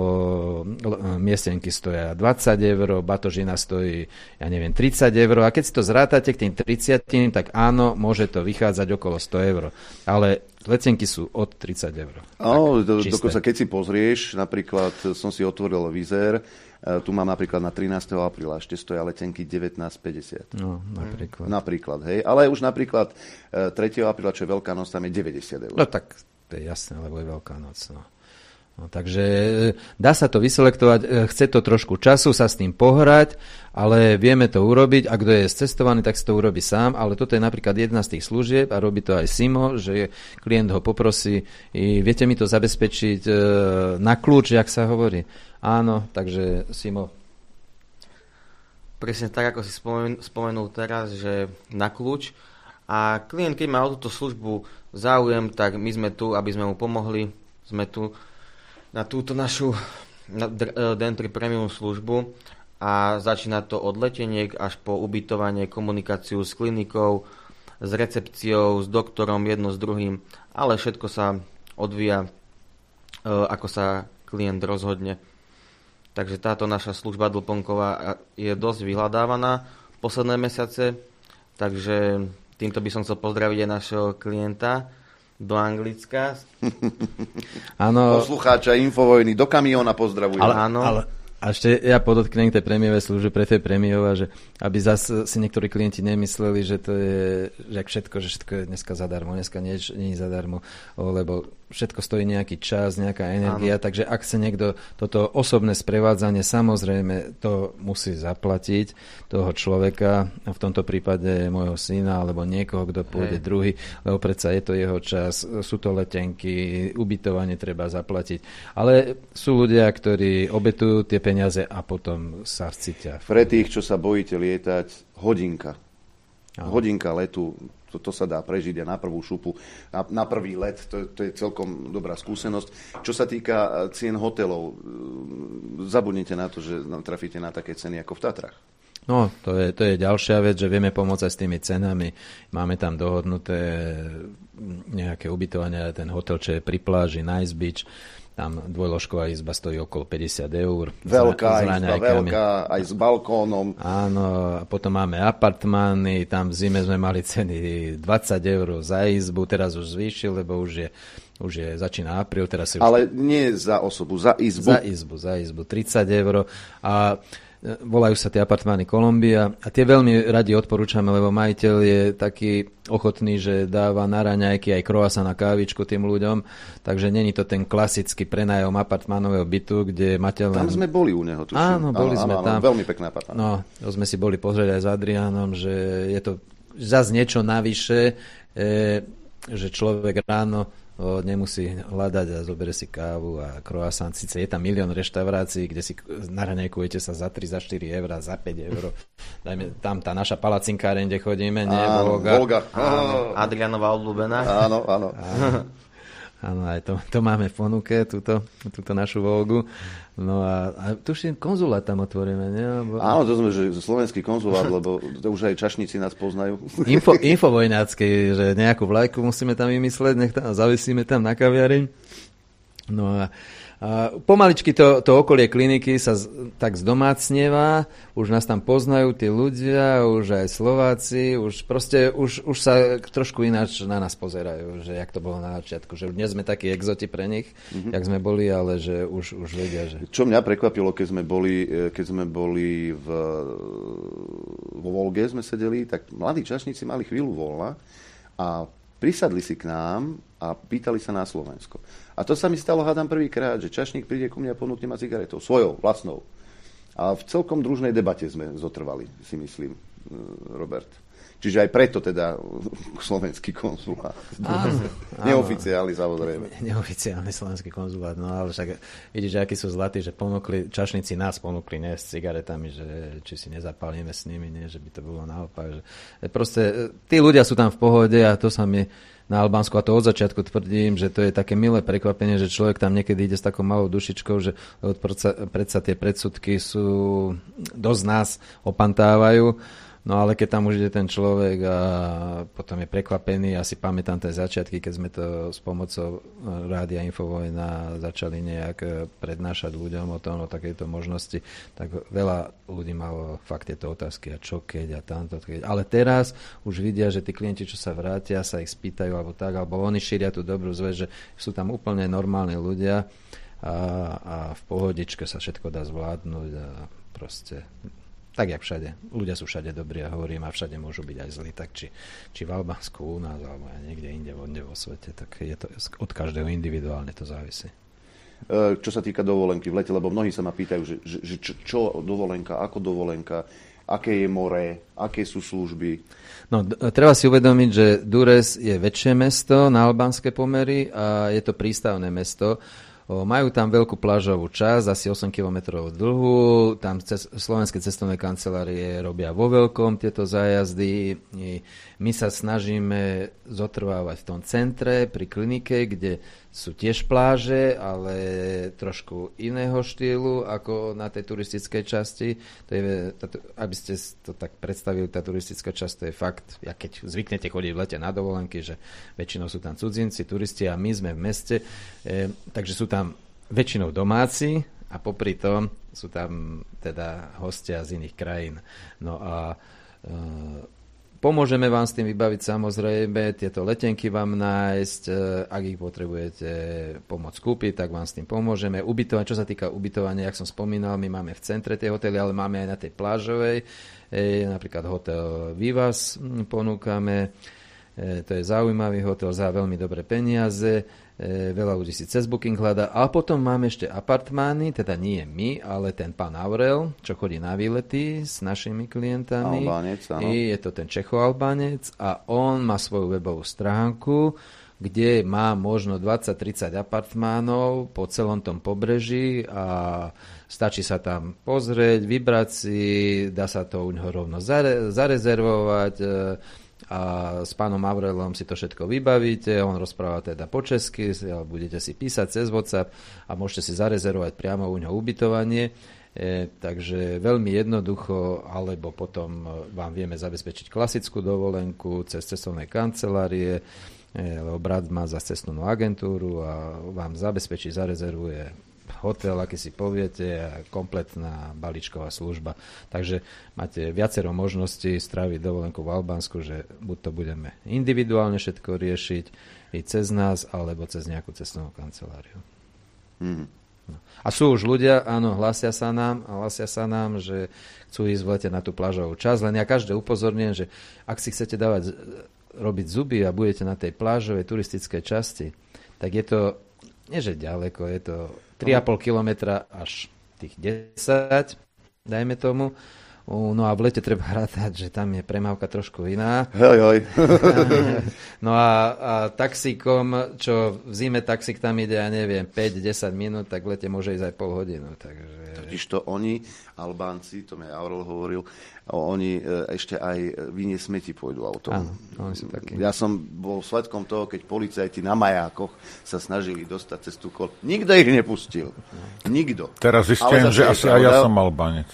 miestenky stoja 20 eur, batožina stojí, ja neviem, 30 eur a keď si to zrátate k tým 30, tak áno, môže to vychádzať okolo 100 eur. Ale letenky sú od 30 eur. Dokonca keď si pozrieš, napríklad som si otvoril Vizer, tu mám napríklad na 13. apríla ešte stoja letenky 19,50. No, napríklad, hej. Ale už napríklad 3. apríla, čo je Veľká noc, tam je 90 eur. No tak to je jasné, lebo je Veľká noc. No, takže dá sa to vyselektovať, chce to trošku času sa s tým pohrať, ale vieme to urobiť a kto je cestovaný, tak si to urobí sám, ale toto je napríklad jedna z tých služieb a robí to aj Simo, že klient ho poprosí, viete mi to zabezpečiť na kľúč, jak sa hovorí. Áno, takže Simo. Presne tak, ako si spomenul teraz, že na kľúč. A klient, keď má o túto službu záujem, tak my sme tu, aby sme mu pomohli. Sme tu na túto našu D3 Premium službu a začína to od leteniek až po ubytovanie, komunikáciu s klinikou, s recepciou, s doktorom, jedno s druhým, ale všetko sa odvíja, ako sa klient rozhodne. Takže táto naša služba doplnková je dosť vyhľadávaná posledné mesiace, takže týmto by som chcel pozdraviť aj našeho klienta do Anglicka. Áno. Poslucháča Infovojny do Kamiona pozdravujem. Ale a ešte ja podotknem k tej prémiovej službe pre tej prémiová, že aby zase si niektorí klienti nemysleli, že to je že všetko je dneska zadarmo, dneska nie je zadarmo, lebo všetko stojí nejaký čas, nejaká energia, takže ak chce niekto toto osobné sprevádzanie, samozrejme to musí zaplatiť toho človeka, v tomto prípade môjho syna, alebo niekoho, kto pôjde druhý, lebo predsa je to jeho čas, sú to letenky, ubytovanie treba zaplatiť. Ale sú ľudia, ktorí obetujú tie peniaze a potom sa cítia. Pre tých, čo sa bojíte lietať, hodinka. Hodinka letu, to sa dá prežiť aj na prvú šupu, na prvý let, to je celkom dobrá skúsenosť. Čo sa týka cien hotelov, zabudnite na to, že trafíte na také ceny ako v Tatrách. No, to je ďalšia vec, že vieme pomôcť aj s tými cenami. Máme tam dohodnuté nejaké ubytovanie, ten hotel, čo je pri pláži, Nice Beach, tam dvojložková izba stojí okolo 50 eur. Veľká izba, veľká, aj s balkónom. Áno, a potom máme apartmány, tam v zime sme mali ceny 20 eur za izbu, teraz už zvýšil, lebo už je začína apríl. Teraz ale nie za osobu, za izbu. Za izbu, 30 eur. A volajú sa tie apartmány Kolumbia a tie veľmi radi odporúčame, lebo majiteľ je taký ochotný, že dáva na raňajky aj croissant na kávičku tým ľuďom, takže není to ten klasický prenájom apartmánového bytu, kde majiteľ... Tam sme boli u neho, tuším. Áno, boli sme tam. Veľmi pekná apartmán. No, to sme si boli pozrieť aj s Adriánom, že je to zase niečo navyše, že človek ráno nemusí hľadať a zoberie si kávu a croissant. Sice je tam milión reštaurácií, kde si naraňajkujete sa za 3, za 4 eur, za 5 eur. Dajme tam tá naša palacinkáreň, kde chodíme, nie? Volga. Adrianova obľúbená. Áno. Áno, aj to máme v ponuke, túto našu Volgu. No a tuším, konzulát tam otvoríme, nie? Áno, to sme, že slovenský konzulát, lebo to už aj čašníci nás poznajú. Infovojnácky, že nejakú vlajku musíme tam vymysleť, nech tam zavisíme tam na kaviareň. No a pomaličky to okolie kliniky sa tak zdomácnieva, už nás tam poznajú tí ľudia, už aj Slováci, už sa trošku ináč na nás pozerajú, že jak to bolo na začiatku, že už nie sme takí exoti pre nich, jak sme boli, ale že už vedia, že... Čo mňa prekvapilo, keď sme boli vo Volge sme sedeli, tak mladí čašníci mali chvíľu voľna a prisadli si k nám a pýtali sa na Slovensko. A to sa mi stalo, hádam, prvýkrát, že čašník príde ku mne a ponúkne ma cigaretou, svojou, vlastnou. A v celkom družnej debate sme zotrvali, si myslím, Robert. Čiže aj preto teda slovenský konzulát. Neoficiálny, samozrejme. Neoficiálny slovenský konzulát, no ale však vidíš, akí sú zlatí, že čašníci nás ponúkli ne s cigaretami, že či si nezapálime s nimi, nie, že by to bolo naopak. Že proste, tí ľudia sú tam v pohode a to sa mi na Albánsku, a to od začiatku tvrdím, že to je také milé prekvapenie, že človek tam niekedy ide s takou malou dušičkou, že predsa tie predsudky sú dosť nás opantávajú. No ale keď tam už ide ten človek a potom je prekvapený, ja si pamätám tie začiatky, keď sme to s pomocou Rádia Infovojna začali nejak prednášať ľuďom o tom, o takejto možnosti, tak veľa ľudí malo fakt tieto otázky, a čo keď a tamto keď. Ale teraz už vidia, že tí klienti, čo sa vrátia, sa ich spýtajú alebo tak, alebo oni šíria tú dobrú zväz, že sú tam úplne normálni ľudia a v pohodičke sa všetko dá zvládnuť a proste... Tak jak všade. Ľudia sú všade dobrí a hovorím, a všade môžu byť aj zlí. Tak či v Albánsku, u nás, alebo aj niekde inde vo svete, tak je to od každého individuálne to závisí. Čo sa týka dovolenky v lete, lebo mnohí sa ma pýtajú, že čo dovolenka, ako dovolenka, aké je more, aké sú služby. No, treba si uvedomiť, že Durrës je väčšie mesto na albánske pomery a je to prístavné mesto. Majú tam veľkú plážovú časť, asi 8 km dlhú, tam slovenské cestovné kancelárie robia vo veľkom tieto zájazdy. My sa snažíme zotrvávať v tom centre pri klinike, kde sú tiež pláže, ale trošku iného štýlu ako na tej turistickej časti. To je, aby ste to tak predstavili, tá turistická časť, to je fakt, ja keď zvyknete chodiť v lete na dovolenky, že väčšinou sú tam cudzinci, turisti a my sme v meste, takže sú tam väčšinou domáci a popri tom sú tam teda hostia z iných krajín. No a pomôžeme vám s tým vybaviť samozrejme, tieto letenky vám nájsť, ak ich potrebujete pomôcť kúpiť, tak vám s tým pomôžeme. Ubytovanie, čo sa týka ubytovania, jak som spomínal, my máme v centre tie hotely, ale máme aj na tej plážovej, napríklad hotel Vivas ponúkame. To je zaujímavý hotel za veľmi dobré peniaze, veľa ľudí si cez Booking hľadá. A potom máme ešte apartmány, teda nie my, ale ten pán Aurel, čo chodí na výlety s našimi klientami. Albánec, áno. Je to ten Čecho-Albánec a on má svoju webovú stránku, kde má možno 20-30 apartmánov po celom tom pobreží a stačí sa tam pozrieť, vybrať si, dá sa to u neho rovno zarezervovať a s pánom Aurelom si to všetko vybavíte, on rozpráva teda po česky, budete si písať cez WhatsApp a môžete si zarezervovať priamo u neho ubytovanie. Takže veľmi jednoducho, alebo potom vám vieme zabezpečiť klasickú dovolenku cez cestovné kancelárie, lebo brat má za cestovnú agentúru a vám zabezpečí, zarezervuje hotel, aký si poviete, a kompletná balíčková služba. Takže máte viacero možností stráviť dovolenku v Albánsku, že buď to budeme individuálne všetko riešiť i cez nás, alebo cez nejakú cestovnú kanceláriu. No. A sú už ľudia, áno, hlásia sa nám, že chcú ísť v lete na tú plážovú časť, len ja každé upozorňujem, že ak si chcete robiť zuby a budete na tej plážovej turistickej časti, tak je to, nie že ďaleko, je to 3,5 kilometra až tých 10, dajme tomu. No a v lete treba rátať, že tam je premávka trošku iná. Hej. No a taxíkom, čo v zime taxík tam ide, ja neviem, 5-10 minút, tak v lete môže ísť aj pol hodinu. Takže... Totižto oni, Albánci, to mi Aurel hovoril, oni ešte aj vyniesť smeti pôjdu autom. Áno, oni sú takí. Ja som bol svedkom toho, keď policajti na majákoch sa snažili dostať cez tú Nikto ich nepustil. Nikto. Teraz zistujem, že asi aj ja som Albánec.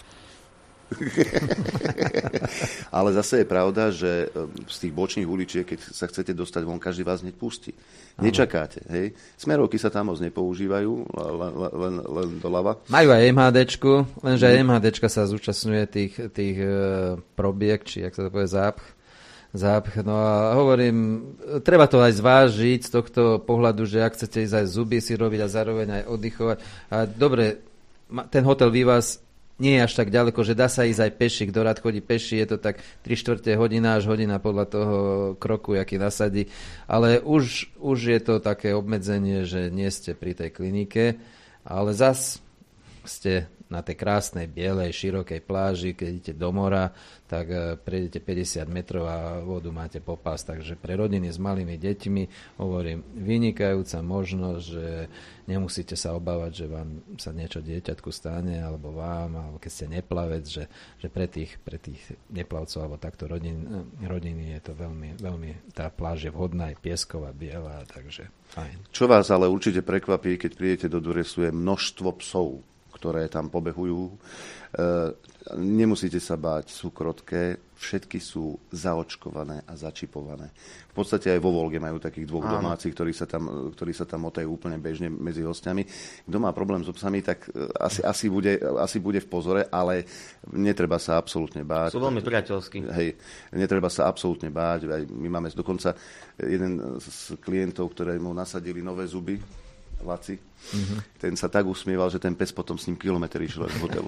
Ale zase je pravda, že z tých bočných uličiek, keď sa chcete dostať von, každý vás hneď pustí. Nečakáte, hej? Smerovky sa tam moc nepoužívajú, len doľava. Majú aj MHDčku, lenže aj MHDčka sa zúčastňuje tých probiek, či jak sa to povie, zápch. No a hovorím, treba to aj zvážiť z tohto pohľadu, že ak chcete ísť aj zuby si robiť a zároveň aj oddychovať. A dobre, ten hotel Vivas nie je až tak ďaleko, že dá sa ísť aj peši. Kto rád chodí peši, je to tak 3/4 hodina až hodina podľa toho kroku, aký nasadí. Ale už je to také obmedzenie, že nie ste pri tej klinike, ale zas ste na tej krásnej, bielej, širokej pláži, keď idete do mora, tak prejdete 50 metrov a vodu máte po pás. Takže pre rodiny s malými deťmi hovorím, vynikajúca možnosť, že nemusíte sa obávať, že vám sa niečo dieťatku stane, alebo vám, alebo keď ste neplavec, že pre tých neplavcov alebo takto rodiny je to veľmi, veľmi, tá pláž je vhodná, je piesková, biela, takže fajn. Čo vás ale určite prekvapí, keď prídete do Duresu, je množstvo psov, ktoré tam pobehujú. Nemusíte sa báť, sú krotké, všetky sú zaočkované a začipované. V podstate aj vo Volge majú takých dvoch domácich, ktorí sa tam motajú úplne bežne medzi hostiami. Kto má problém s psami, tak asi bude v pozore, ale netreba sa absolútne báť. Sú veľmi priateľskí. Hej, netreba sa absolútne báť. My máme dokonca jeden z klientov, ktorému nasadili nové zuby, Laci. Ten sa tak usmieval, že ten pes potom s ním kilometry išiel z hotelu.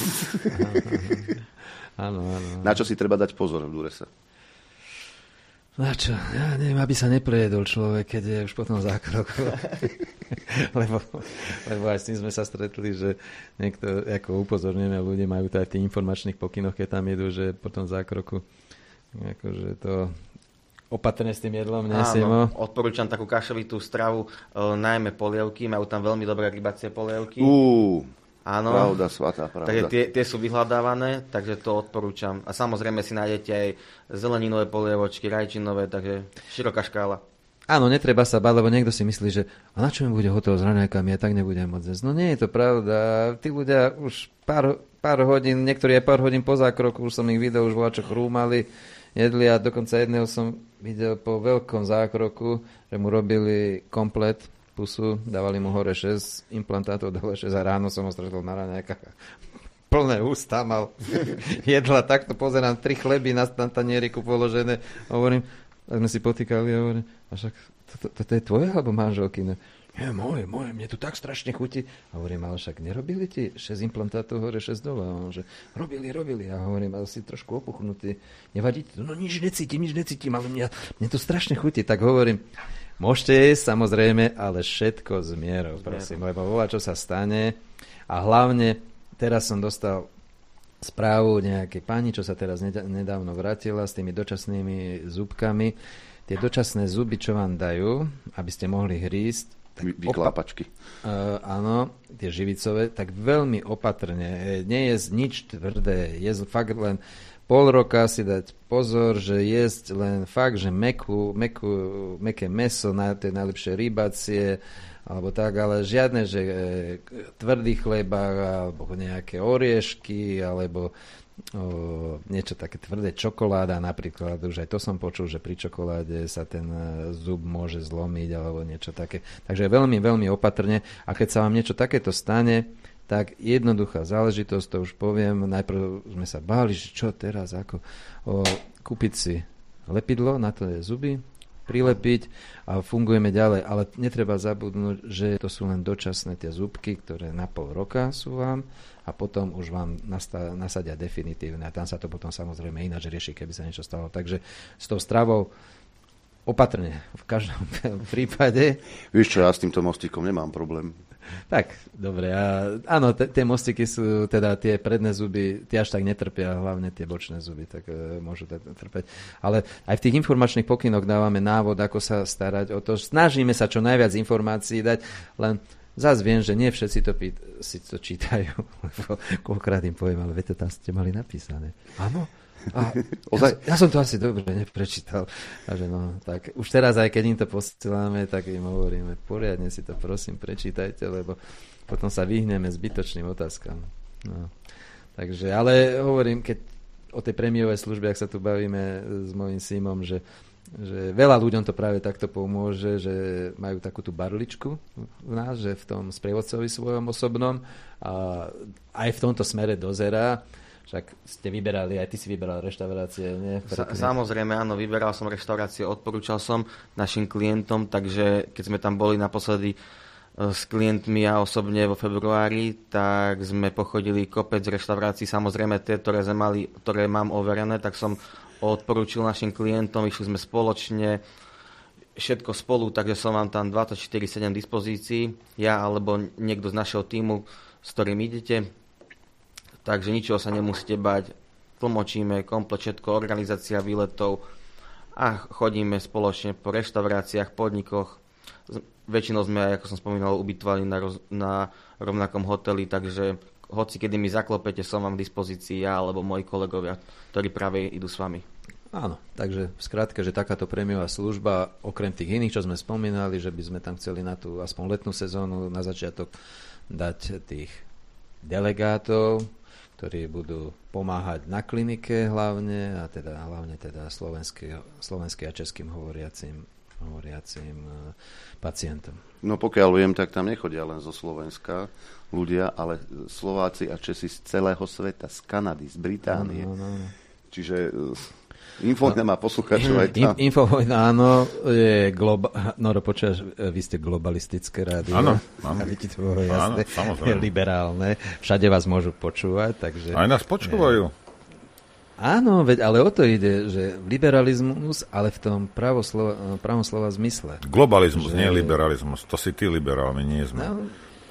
Áno. Na čo si treba dať pozor v Durese? Na čo? Ja neviem, aby sa neprejedol človek, keď je už potom zákroku. lebo aj s tým sme sa stretli, že niekto, ako upozorníme, ľudia majú to aj v tých informačných pokynoch, keď tam jedú, že potom zákroku akože to opatrne s tým jedlom nesiemo. Odporúčam takú kašovitú stravu, najmä polievky, majú tam veľmi dobré rybacie polievky. Áno. Pravda, svatá pravda. Takže tie sú vyhľadávané, takže to odporúčam. A samozrejme si nájdete aj zeleninové polievočky, rajčinové, takže široká škála. Áno, netreba sa báť, lebo niekto si myslí, že a na čo mi bude hotel s raňajkami, ja tak nebudem môcť jesť. No nie je to pravda. Tí ľudia už pár hodín, niektorí aj pár hodín po zákroku, už som ich videl, už voľačo chrúmali, jedli a dokonca jedného som videl po veľkom zákroku, že mu robili komplet pusu, dávali mu hore 6 implantátov, dole 6 a ráno som ho stretol na raňajkách. Plné ústa mal jedla, takto pozerám, 3 chleby na tanieriku položené. Hovorím, tak sme si potýkali a hovorím, a však toto je tvoje alebo manželky? Moje, mne tu tak strašne chutí. A hovorím, ale však nerobili ti 6 implantátov hore, 6 dole? A on, že robili. A hovorím, ale si trošku opuchnutý. Nevadí ti to? No nič necítim, ale mne to strašne chutí. Tak hovorím, môžete jesť samozrejme, ale všetko z mierou, prosím, lebo volá, čo sa stane. A hlavne, teraz som dostal správu nejakej pani, čo sa teraz nedávno vrátila s tými dočasnými zúbkami. Tie dočasné zuby, čo vám dajú, aby ste mohli hrísť, vyklápačky. Áno, tie živicové, tak veľmi opatrne. Nie jesť nič tvrdé, jesť fakt len pol roka si dať pozor, že jesť len fakt, že mäkké mäso, to je najlepšie rybacie, alebo tak, ale žiadne, že tvrdý chleba, alebo nejaké oriešky, alebo niečo také tvrdé, čokoláda napríklad, už aj to som počul, že pri čokoláde sa ten zub môže zlomiť alebo niečo také. Takže veľmi, veľmi opatrne a keď sa vám niečo takéto stane, tak jednoduchá záležitosť, to už poviem, najprv sme sa báli, že čo teraz, ako kúpiť si lepidlo, na to je zuby, prilepiť a fungujeme ďalej, ale netreba zabudnúť, že to sú len dočasné tie zúbky, ktoré na pol roka sú vám a potom už vám nasadia definitívne a tam sa to potom samozrejme ináč rieši, keby sa niečo stalo. Takže s tou stravou opatrne v každom prípade. Víš čo, ja s týmto mostíkom nemám problém. Tak, dobre. Áno, tie mostiky sú, teda tie predné zuby, tie až tak netrpia, hlavne tie bočné zuby, tak môžu trpeť. Ale aj v tých informačných pokynoch dávame návod, ako sa starať o to. Snažíme sa čo najviac informácií dať, len zás viem, že nie všetci si to čítajú, lebo koľkokrát im poviem, ale viete, tam ste mali napísané. Áno? Ja som to asi dobre neprečítal. Takže no, tak už teraz, aj keď im to posielame, tak im hovoríme, poriadne si to prosím prečítajte, lebo potom sa vyhneme zbytočným otázkam. No. Takže, ale hovorím, keď o tej prémiovej službe, ak sa tu bavíme s mojím Simom, že veľa ľuďom to práve takto pomôže, že majú takú tú barličku v nás, že v tom sprievodcovi svojom osobnom a aj v tomto smere dozerá. Však ste vyberali, aj ty si vyberal reštaurácie, nie? Samozrejme, áno, vyberal som reštaurácie, odporúčal som našim klientom, takže keď sme tam boli naposledy s klientmi a osobne vo februári, tak sme pochodili kopec reštaurácií, samozrejme tie, ktoré mám overené, tak som odporúčil našim klientom, išli sme spoločne, všetko spolu, takže som vám tam 24/7 dispozícií, ja alebo niekto z našeho tímu, s ktorým idete. Takže ničoho sa nemusíte bať, tlmočíme komplet všetko, organizácia výletov a chodíme spoločne po reštauráciách, podnikoch. Väčšinou sme, ako som spomínal, ubytovali na rovnakom hoteli, takže hoci kedy mi zaklopete, som vám k dispozícii ja alebo moji kolegovia, ktorí práve idú s vami. Áno, takže v skratke, že takáto prémiová služba, okrem tých iných, čo sme spomínali, že by sme tam chceli na tú aspoň letnú sezónu na začiatok dať tých delegátov, ktorí budú pomáhať na klinike hlavne slovenský a českým hovoriacim pacientom. No pokiaľ viem, tak tam nechodia len zo Slovenska ľudia, ale Slováci a Česi z celého sveta, z Kanady, z Británie. No. Čiže Infovojna má poslucháčov aj tam. Infovojna, áno, je počúvaš, vy ste globalistické rádio. Áno. Vidíte, to bolo jasné. Je liberálne. Všade vás môžu počúvať, takže... Aj nás počúvajú. Áno, ale o to ide, že liberalizmus, ale v tom pravom slova zmysle. Globalizmus, nie liberalizmus. To si ty liberál, my nie sme. No.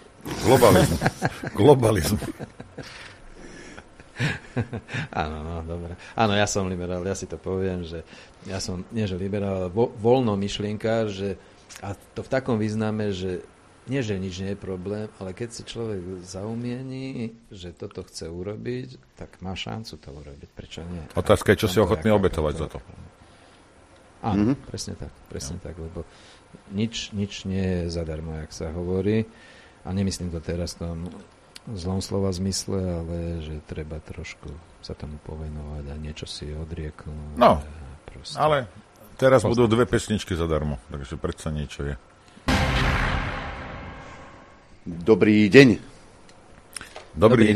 Globalizmus. Áno, dobre. Áno, ja som liberál, ja si to poviem, že ja som, nie že liberál, ale voľnomyšlienkár, že a to v takom význame, že nie, že nič nie je problém, ale keď si človek zaumiení, že toto chce urobiť, tak má šancu to urobiť. Prečo nie? Otázka je, čo si ochotný obetovať za to. Áno, presne tak, lebo nič nie je zadarmo, jak sa hovorí. A nemyslím to teraz v tom zlom slova zmysle, ale že treba trošku sa tomu povenovať a niečo si odrieknúť. No, ale teraz budú 2 pesničky zadarmo, takže predsa niečo je. Dobrý deň. Dobrý.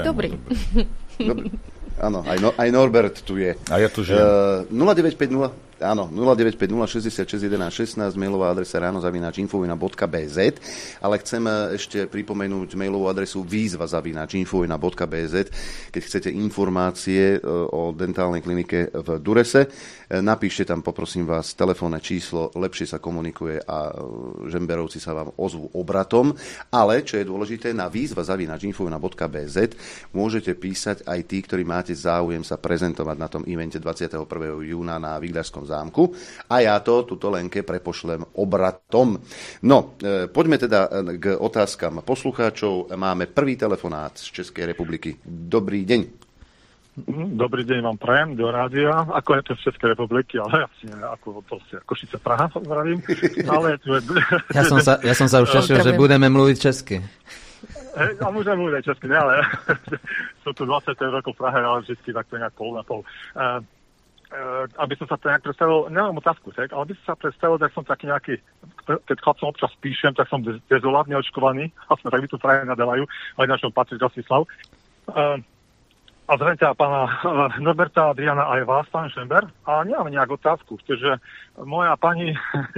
Áno, aj Norbert tu je. A ja tu žijem. 0950 Áno, 095 066 11 16, mailová adresa ráno@infovina.bz, ale chcem ešte pripomenúť mailovú adresu výzva@infovina.bz, keď chcete informácie o dentálnej klinike v Durese. Napíšte tam, poprosím vás, telefónne číslo, lepšie sa komunikuje a žemberovci sa vám ozvú obratom, ale čo je dôležité, na výzva@infovina.bz môžete písať aj tí, ktorí máte záujem sa prezentovať na tom evente 21. júna na Vigľarskom zámku a ja to tuto Lenke prepošlem obratom. No, poďme teda k otázkam poslucháčov. Máme prvý telefonát z Českej republiky. Dobrý deň. Dobrý deň vám prajem do rádia. Ako je to z Českej republiky, ale asi nie ako Košice Praha, vravím. Ale ja som sa už tešil, že budeme mluviť česky. A môžem mluviť aj česky, ale som tu 20 rokov v Prahe, ale vždy tak to nejak pol na pol. Aby som sa to nejak predstavil, nemám otázku, tak, ale aby som sa predstavil, tak som taký nejaký, keď chlapcom občas píšem, tak som dezolátne očkovaný, aspoň tak by tu práve nadávajú, ale našom patrí Rasislav. A zrejte pána Norberta, Adriana aj vás, pán Šember. A nemám nejak otázku, pretože moja pani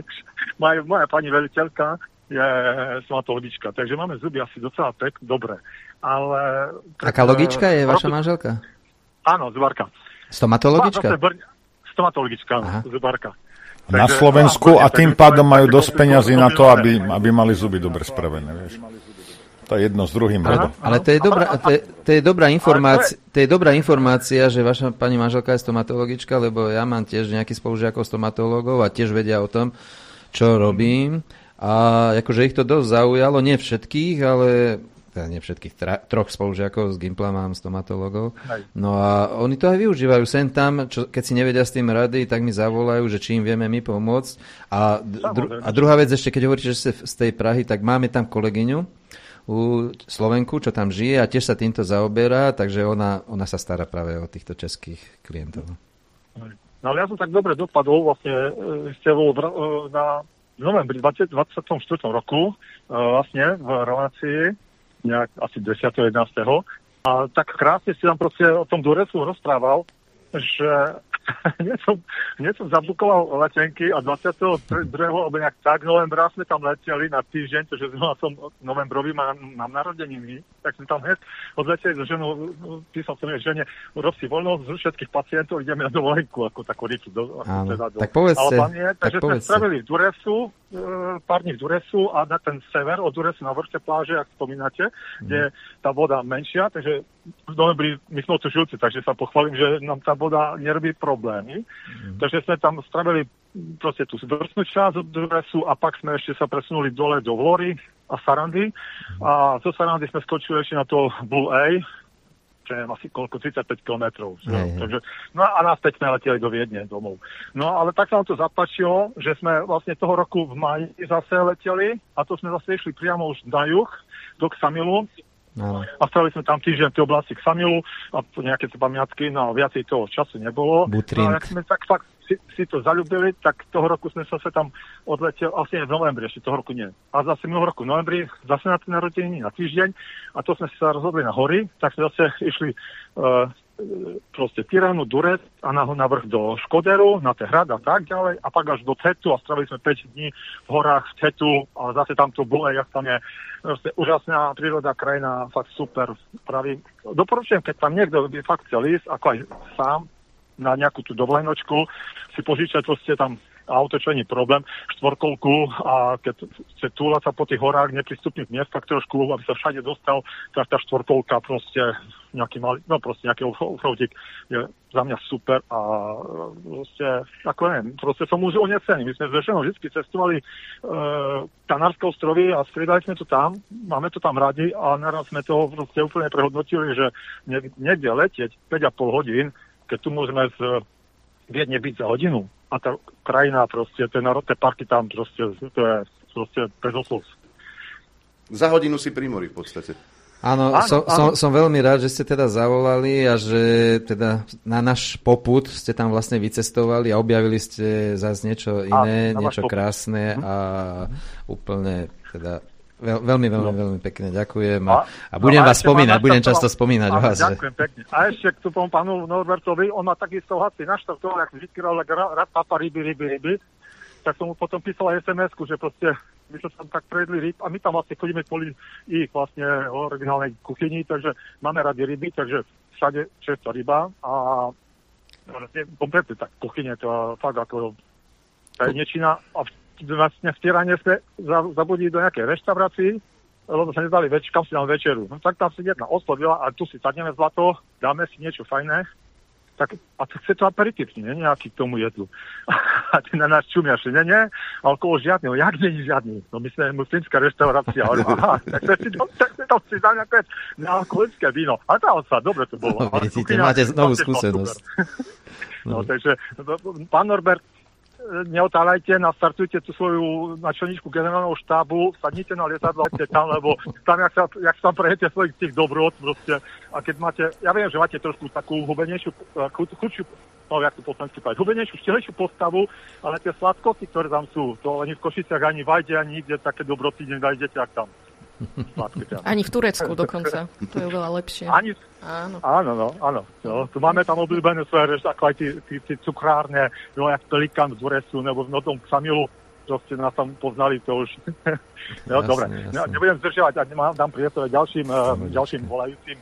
veliteľka je stomatologička, takže máme zuby asi docela dobre. Ale... Aká logička je vaša manželka? Áno, zubárka. Stomatologička? Stomatologička, zubárka. Na Slovensku a tým pádom majú dosť peňazí na to, aby mali zuby dobre spravené, vieš. To je jedno s druhým. Ale to je dobrá informácia, že vaša pani manželka je stomatologička, lebo ja mám tiež nejakých spolužiakov stomatológov a tiež vedia o tom, čo robím. A akože ich to dosť zaujalo, nie všetkých, ale nie všetkých, troch spolužiakov z Gimpla mám stomatológov. No a oni to aj využívajú sem tam, keď si nevedia s tým rady, tak mi zavolajú, že či im vieme my pomôcť. A druhá vec ešte, keď hovoríte, že ste z tej Prahy, tak máme tam kolegyňu, Slovenku, čo tam žije a tiež sa týmto zaoberá, takže ona sa stará práve o týchto českých klientov. No ale ja som tak dobre dopadol, vlastne ste bol na novembri 24. roku vlastne v relácii nejak asi 10. 11. A tak krásne si tam proste o tom Duresu rozprával, že hneď som zabukoval letenky a 22. alebo nejak tak novembra sme tam leteli na týždeň, pretože som novembrový, mám narodeniny, tak sme tam hneď odleteli so ženou, písal som jej žene, rob si voľnosť z všetkých pacientov, ideme na dovolenku, ako takú rýchlu. Tak povedzte. Takže sme spravili v Duresu, pár dní v Duresu a na ten sever od Duresu na vrchte pláže, ak spomínate, kde je tá voda menšia, takže v novembri my sme otužilci, takže sa pochválim, že nám tá voda nerobí problémy. Takže sme tam spravili proste tú vrstnú časť od Duresu a pak sme ešte sa presunuli dole do Vlory a Sarandy a zo Sarandy sme skočili ešte na to Blue A, čo je asi koľko, 35 kilometrov. Takže, no a naspäť sme leteli do Viedne domov. No ale tak sa nám to zapáčilo, že sme vlastne toho roku v máji zase leteli a to sme zase išli priamo už na juh do Ksamilu. A stali sme tam týždeň v tej oblasti Ksamilu a nejaké pamiatky, no viacej toho času nebolo. Butrint. No a ak sme tak fakt si to zaľúbili, tak toho roku sme sa tam odleteli, vlastne v novembri, ešte toho roku nie. A zase minulého roku v novembri, zase na tie narodeniny na týždeň a to sme sa rozhodli na hory, tak sme zase išli proste Tiranu, Durec a na vrch do Škoderu, na Tehrad a tak ďalej a pak až do Thetu a stravili sme 5 dní v horách v Thetu a zase tam to bolo, jak tam je úžasná príroda, krajina, fakt super. Pravím, doporučujem, keď tam niekto by fakt chcel ísť, ako aj sám, na nejakú tú dovolenočku, si požičať proste tam auto, čo nie je problém, štvorkolku a keď chce túlať sa po tých horách neprístupných miestach trošku, aby sa všade dostal, tak tá štvorkolka proste nejaký malý, no proste nejaký offroadík je za mňa super a proste, ako neviem, proste som už unesený. My sme s ženou vždy cestovali Kanárske ostrovy a striedali sme to tam, máme to tam radi a naraz sme to proste úplne prehodnotili, že niekde letieť 5,5 hodín, keď tu môžeme z Viedne byť za hodinu a tá krajina proste, tie národné parky tam proste, to je proste bez oslov. Za hodinu si pri mori v podstate. Áno, som veľmi rád, že ste teda zavolali a že teda na náš popud ste tam vlastne vycestovali a objavili ste zase niečo iné, niečo krásne a úplne teda Veľmi pekne ďakujem a budem vás spomínať, budem často spomínať vás. Ďakujem pekne. A ešte k tomu pánu Norbertovi, on má takisto haci naštartoval, jak vždy rád papa ryby, tak som mu potom písal aj SMS-ku, že proste my sa tam tak prejedli ryb a my tam vlastne chodíme kvôli ich vlastne originálnej kuchyni, takže máme radi ryby, takže všade čerstvá ryba a kompletne tak kuchyne, to fakt ako tajnečina a vlastne v Tyrane sme zabudili do nejakej reštaurácii, lebo sa nedali kam si dám večeru. No, tak tam si jedna oslovila a tu si sadneme zlato, dáme si niečo fajné, tak, a to chce to aperitív, nie nejaký k tomu jedlu. A ty na nás čumiaš, nie, alkohol žiadny, jak nie žiadny. No my sme muslimská reštaurácia, tak tam si dám nejaké nealkoholické víno. A tá sa, dobre to bolo. No, vidíte, máte novú skúsenosť. No, takže, pán Norbert, neotáľajte, nastartujte tú svoju načelníčku generálneho štábu, sadnite na lietadlo, tam, lebo tam, jak sa tam prejete svojich tých dobrot, proste, a keď máte, ja viem, že máte trošku takú hubenejšiu, chudšiu, no, jak to poslanci povedať, hubenejšiu, štilejšiu postavu, ale tie sladkosti, ktoré tam sú, to ani v Košiciach, ani v Vajde, ani nikde také dobroty nedájdete, ak tam. Ani v Turecku dokonca. To je oveľa lepšie. Áno. No, tu máme tam obľúbené svoje, ako aj tí cukrárne, no, jak Pelikán z Vresu, nebo v Notom Samilu, proste nás tam poznali, to už. No, dobre, nebudem zdržiavať, dám priestor ďalším volajúcim.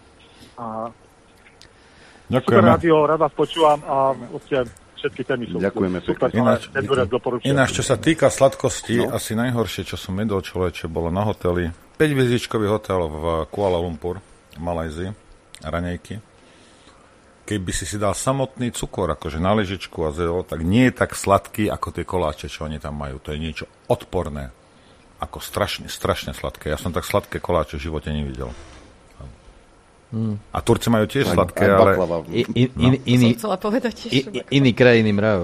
Ďakujeme. Super rádio, rád vás počúvam a všetky témy sú. Ďakujeme super. Ináč, čo sa týka sladkosti, asi najhoršie, čo som jedol, človeče, bolo na hoteli. 5-hviezdičkový hotel v Kuala Lumpur, v Malajzii, raňajky. Keby si dal samotný cukor, akože na ležičku a zelo, tak nie je tak sladký, ako tie koláče, čo oni tam majú. To je niečo odporné. Ako strašne sladké. Ja som tak sladké koláče v živote nevidel. A Turci majú tiež sladké, ale... Iný krajiny mrav.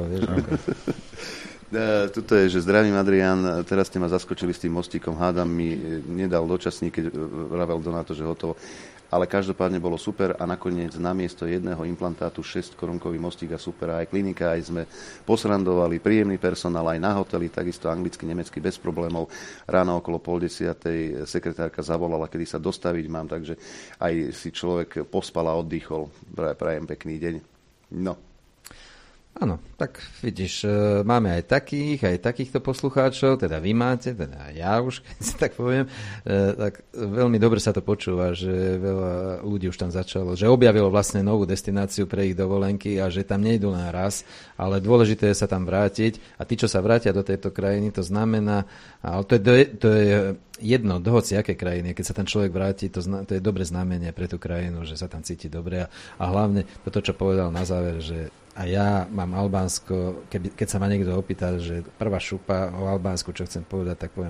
Tuto je, že zdravím Adrián, teraz ste ma zaskočili s tým mostíkom, hádam mi nedal dočasník, keď vravel Donato, že hotovo. Ale každopádne bolo super a nakoniec namiesto jedného implantátu 6-korunkový mostík a super. Aj klinika, aj sme posrandovali, príjemný personál, aj na hoteli, takisto anglicky, nemecky, bez problémov. Ráno okolo 9:30 sekretárka zavolala, kedy sa dostaviť mám, takže aj si človek pospal a oddychol. Prajem pekný deň. No. Áno, tak vidíš, máme aj takýchto poslucháčov, teda vy máte, teda ja už, keď si tak poviem, tak veľmi dobre sa to počúva, že veľa ľudí už tam začalo, že objavilo vlastne novú destináciu pre ich dovolenky a že tam nejdú len raz, ale dôležité je sa tam vrátiť a tí, čo sa vrátia do tejto krajiny, to znamená, ale to je jedno, do hociakej krajiny, keď sa ten človek vráti, to je dobré znamenie pre tú krajinu, že sa tam cíti dobre a hlavne toto, čo povedal na záver, že a ja mám Albánsko, keď sa ma niekto opýta, že prvá šupa o Albánsku, čo chcem povedať, tak poviem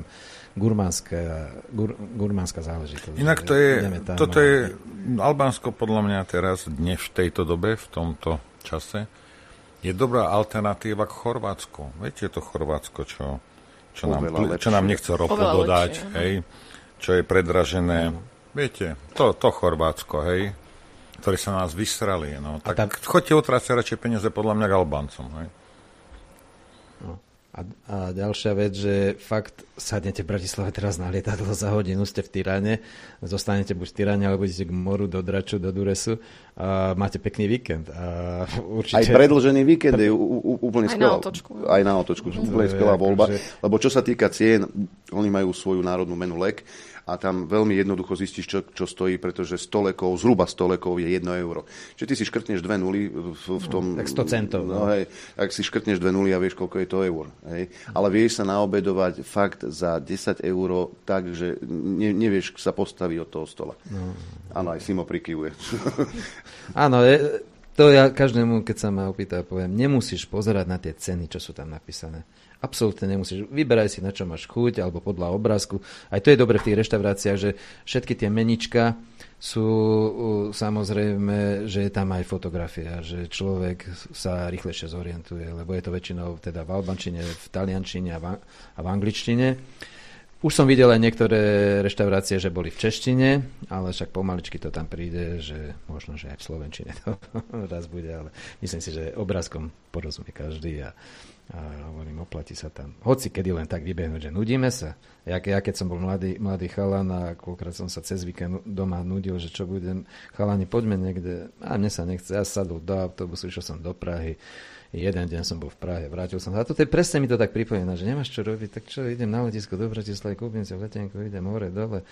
gurmánska záležitosť. Inak toto je Albánsko podľa mňa teraz, dnes v tejto dobe, v tomto čase, je dobrá alternatíva k Chorvátsku. Viete, to Chorvátsko, čo nám nechce ropu dodať, hej, čo je predražené. Viete, to Chorvátsko, hej, ktorí sa nás vysrali. No. Tak choďte utrácať radšej peniaze podľa mňa k Albáncom. Hej. No. A ďalšia vec, že fakt sadnete v Bratislave teraz na lietadlo za hodinu, ste v Tyrane, zostanete buď v Tyrane, alebo idete k moru, do Draču, do Duresu a máte pekný víkend. A určite... Aj predĺžený víkend je úplne skvelá. Aj na otočku. Úplne skvelá voľba. Lebo čo sa týka cien, oni majú svoju národnú menu LEK a tam veľmi jednoducho zistíš, čo stojí, pretože 100 lekov, zhruba 100 lekov je 1 euro. Čiže ty si škrtneš 2 nuly v tom... Tak 100 centov. No, hej, ak si škrtneš 2 nuly a vieš, koľko je to eur. Hej. Ale vieš sa naobedovať fakt za 10 eur tak, že nevieš sa postaviť od toho stola. No. Áno, aj Simo prikyvuje. Áno, to ja každému, keď sa ma opýta, poviem, nemusíš pozerať na tie ceny, čo sú tam napísané. Absolútne nemusíš. Vyberaj si, na čo máš chuť, alebo podľa obrázku. Aj to je dobre v tých reštauráciách, že všetky tie menička sú samozrejme, že je tam aj fotografia, že človek sa rýchlejšie zorientuje, lebo je to väčšinou teda v albančine, v taliančine a v angličtine. Už som videl aj niektoré reštaurácie, že boli v češtine, ale však pomaličky to tam príde, že možno, že aj v slovenčine to raz bude, ale myslím si, že obrázkom porozumie každý a A hovorím, oplatí sa tam. Hoci kedy len tak vybehnúť, že nudíme sa. Ja keď som bol mladý chalan a koľkrát som sa cez víkend doma nudil, že čo budem, chalani, poďme niekde. A mne sa nechce. Ja sadol do autobusu, išiel som do Prahy. Jeden deň som bol v Prahe, vrátil som sa. A to presne mi to tak pripomína, že nemáš čo robiť, tak čo, idem na letisko do Bratislavy, kúpim si letenku, idem hore, dole.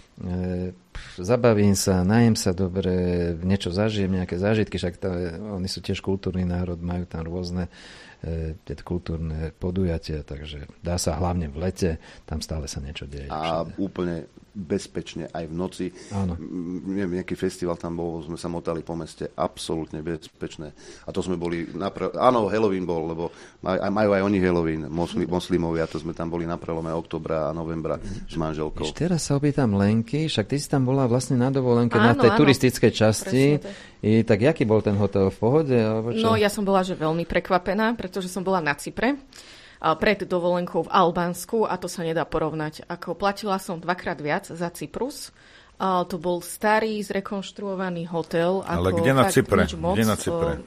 Zabavím sa, najem sa dobre, niečo zažijem, nejaké zážitky, však oni sú tiež kultúrny národ, majú tam rôzne kultúrne podujatia, takže dá sa hlavne v lete, tam stále sa niečo deje. A úplne bezpečne aj v noci. Áno. Neviem, nejaký festival tam bol, sme sa motali po meste, absolútne bezpečné. A to sme boli, áno, Halloween bol, lebo majú aj oni Halloween, moslimovia, to sme tam boli na prelome oktobra a novembra s manželkou. Ešte teraz sa opýtam Lenky, však ty si tam bola vlastne na dovolenke na tej turistickej časti. Tak jaký bol ten hotel, v pohode? No ja som bola že veľmi prekvapená, pretože som bola na Cypre pred dovolenkou v Albánsku a to sa nedá porovnať. Ako platila som 2-krát viac za Cyprus. To bol starý, zrekonštruovaný hotel. Ale kde na Cypre? Kde na Cypre?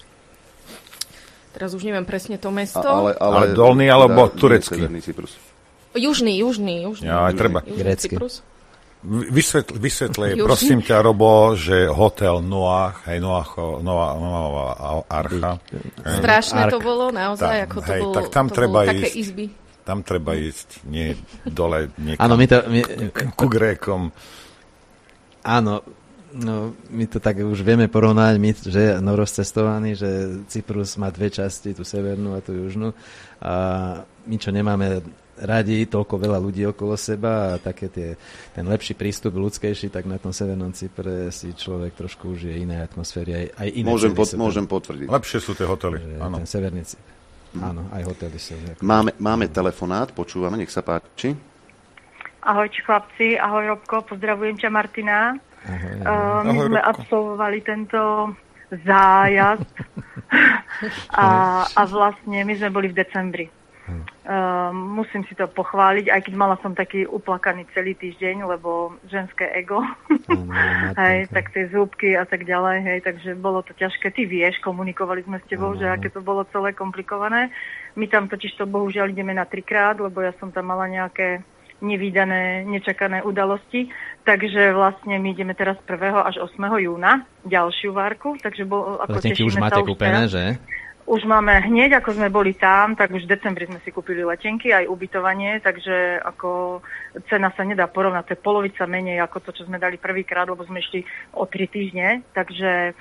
Teraz už neviem presne to mesto. Ale dolný alebo turecký? Južný. Ja, aj treba. Grécky. Vysvetlej, prosím ťa, Robo, že hotel Noach, Noachova archa. Strašné to bolo, naozaj, ako to bolo, tak tam to treba bolo ísť, také izby. Tam treba ísť, nie dole niekam. Áno, ku Grékom. Áno, no, my to tak už vieme porovnať, my, že rozcestovaní, že Cyprus má dve časti, tú severnú a tú južnú. A my, čo nemáme radi toľko veľa ľudí okolo seba a také ten lepší prístup, ľudskejší, tak na tom severnom Cypre si človek trošku užije iné atmosféry, aj iné. Môžem potvrdiť. Lepšie sú tie hotely, áno. Ten severný Cypr. Áno, aj hotely sú. Máme telefonát, počúvame, nech sa páči. Ahojte chlapci, ahoj Robko, pozdravujem ťa Martina. My sme absolvovali tento zájazd a vlastne my sme boli v decembri. Musím si to pochváliť, aj keď mala som taký uplakaný celý týždeň, lebo ženské ego, hej, tak tie zúbky a tak ďalej, hej, takže bolo to ťažké. Ty vieš, komunikovali sme s tebou, že aké to bolo celé komplikované. My tam totiž to bohužiaľ ideme na 3-krát, lebo ja som tam mala nejaké nevídané, nečakané udalosti, takže vlastne my ideme teraz 1. až 8. júna, ďalšiu várku, takže ako tešíme už máte kúpené, že? Už máme hneď, ako sme boli tam, tak už v decembri sme si kúpili letenky, aj ubytovanie, takže ako cena sa nedá porovnať, to je polovica menej ako to, čo sme dali prvýkrát, lebo sme išli o 3 týždne, takže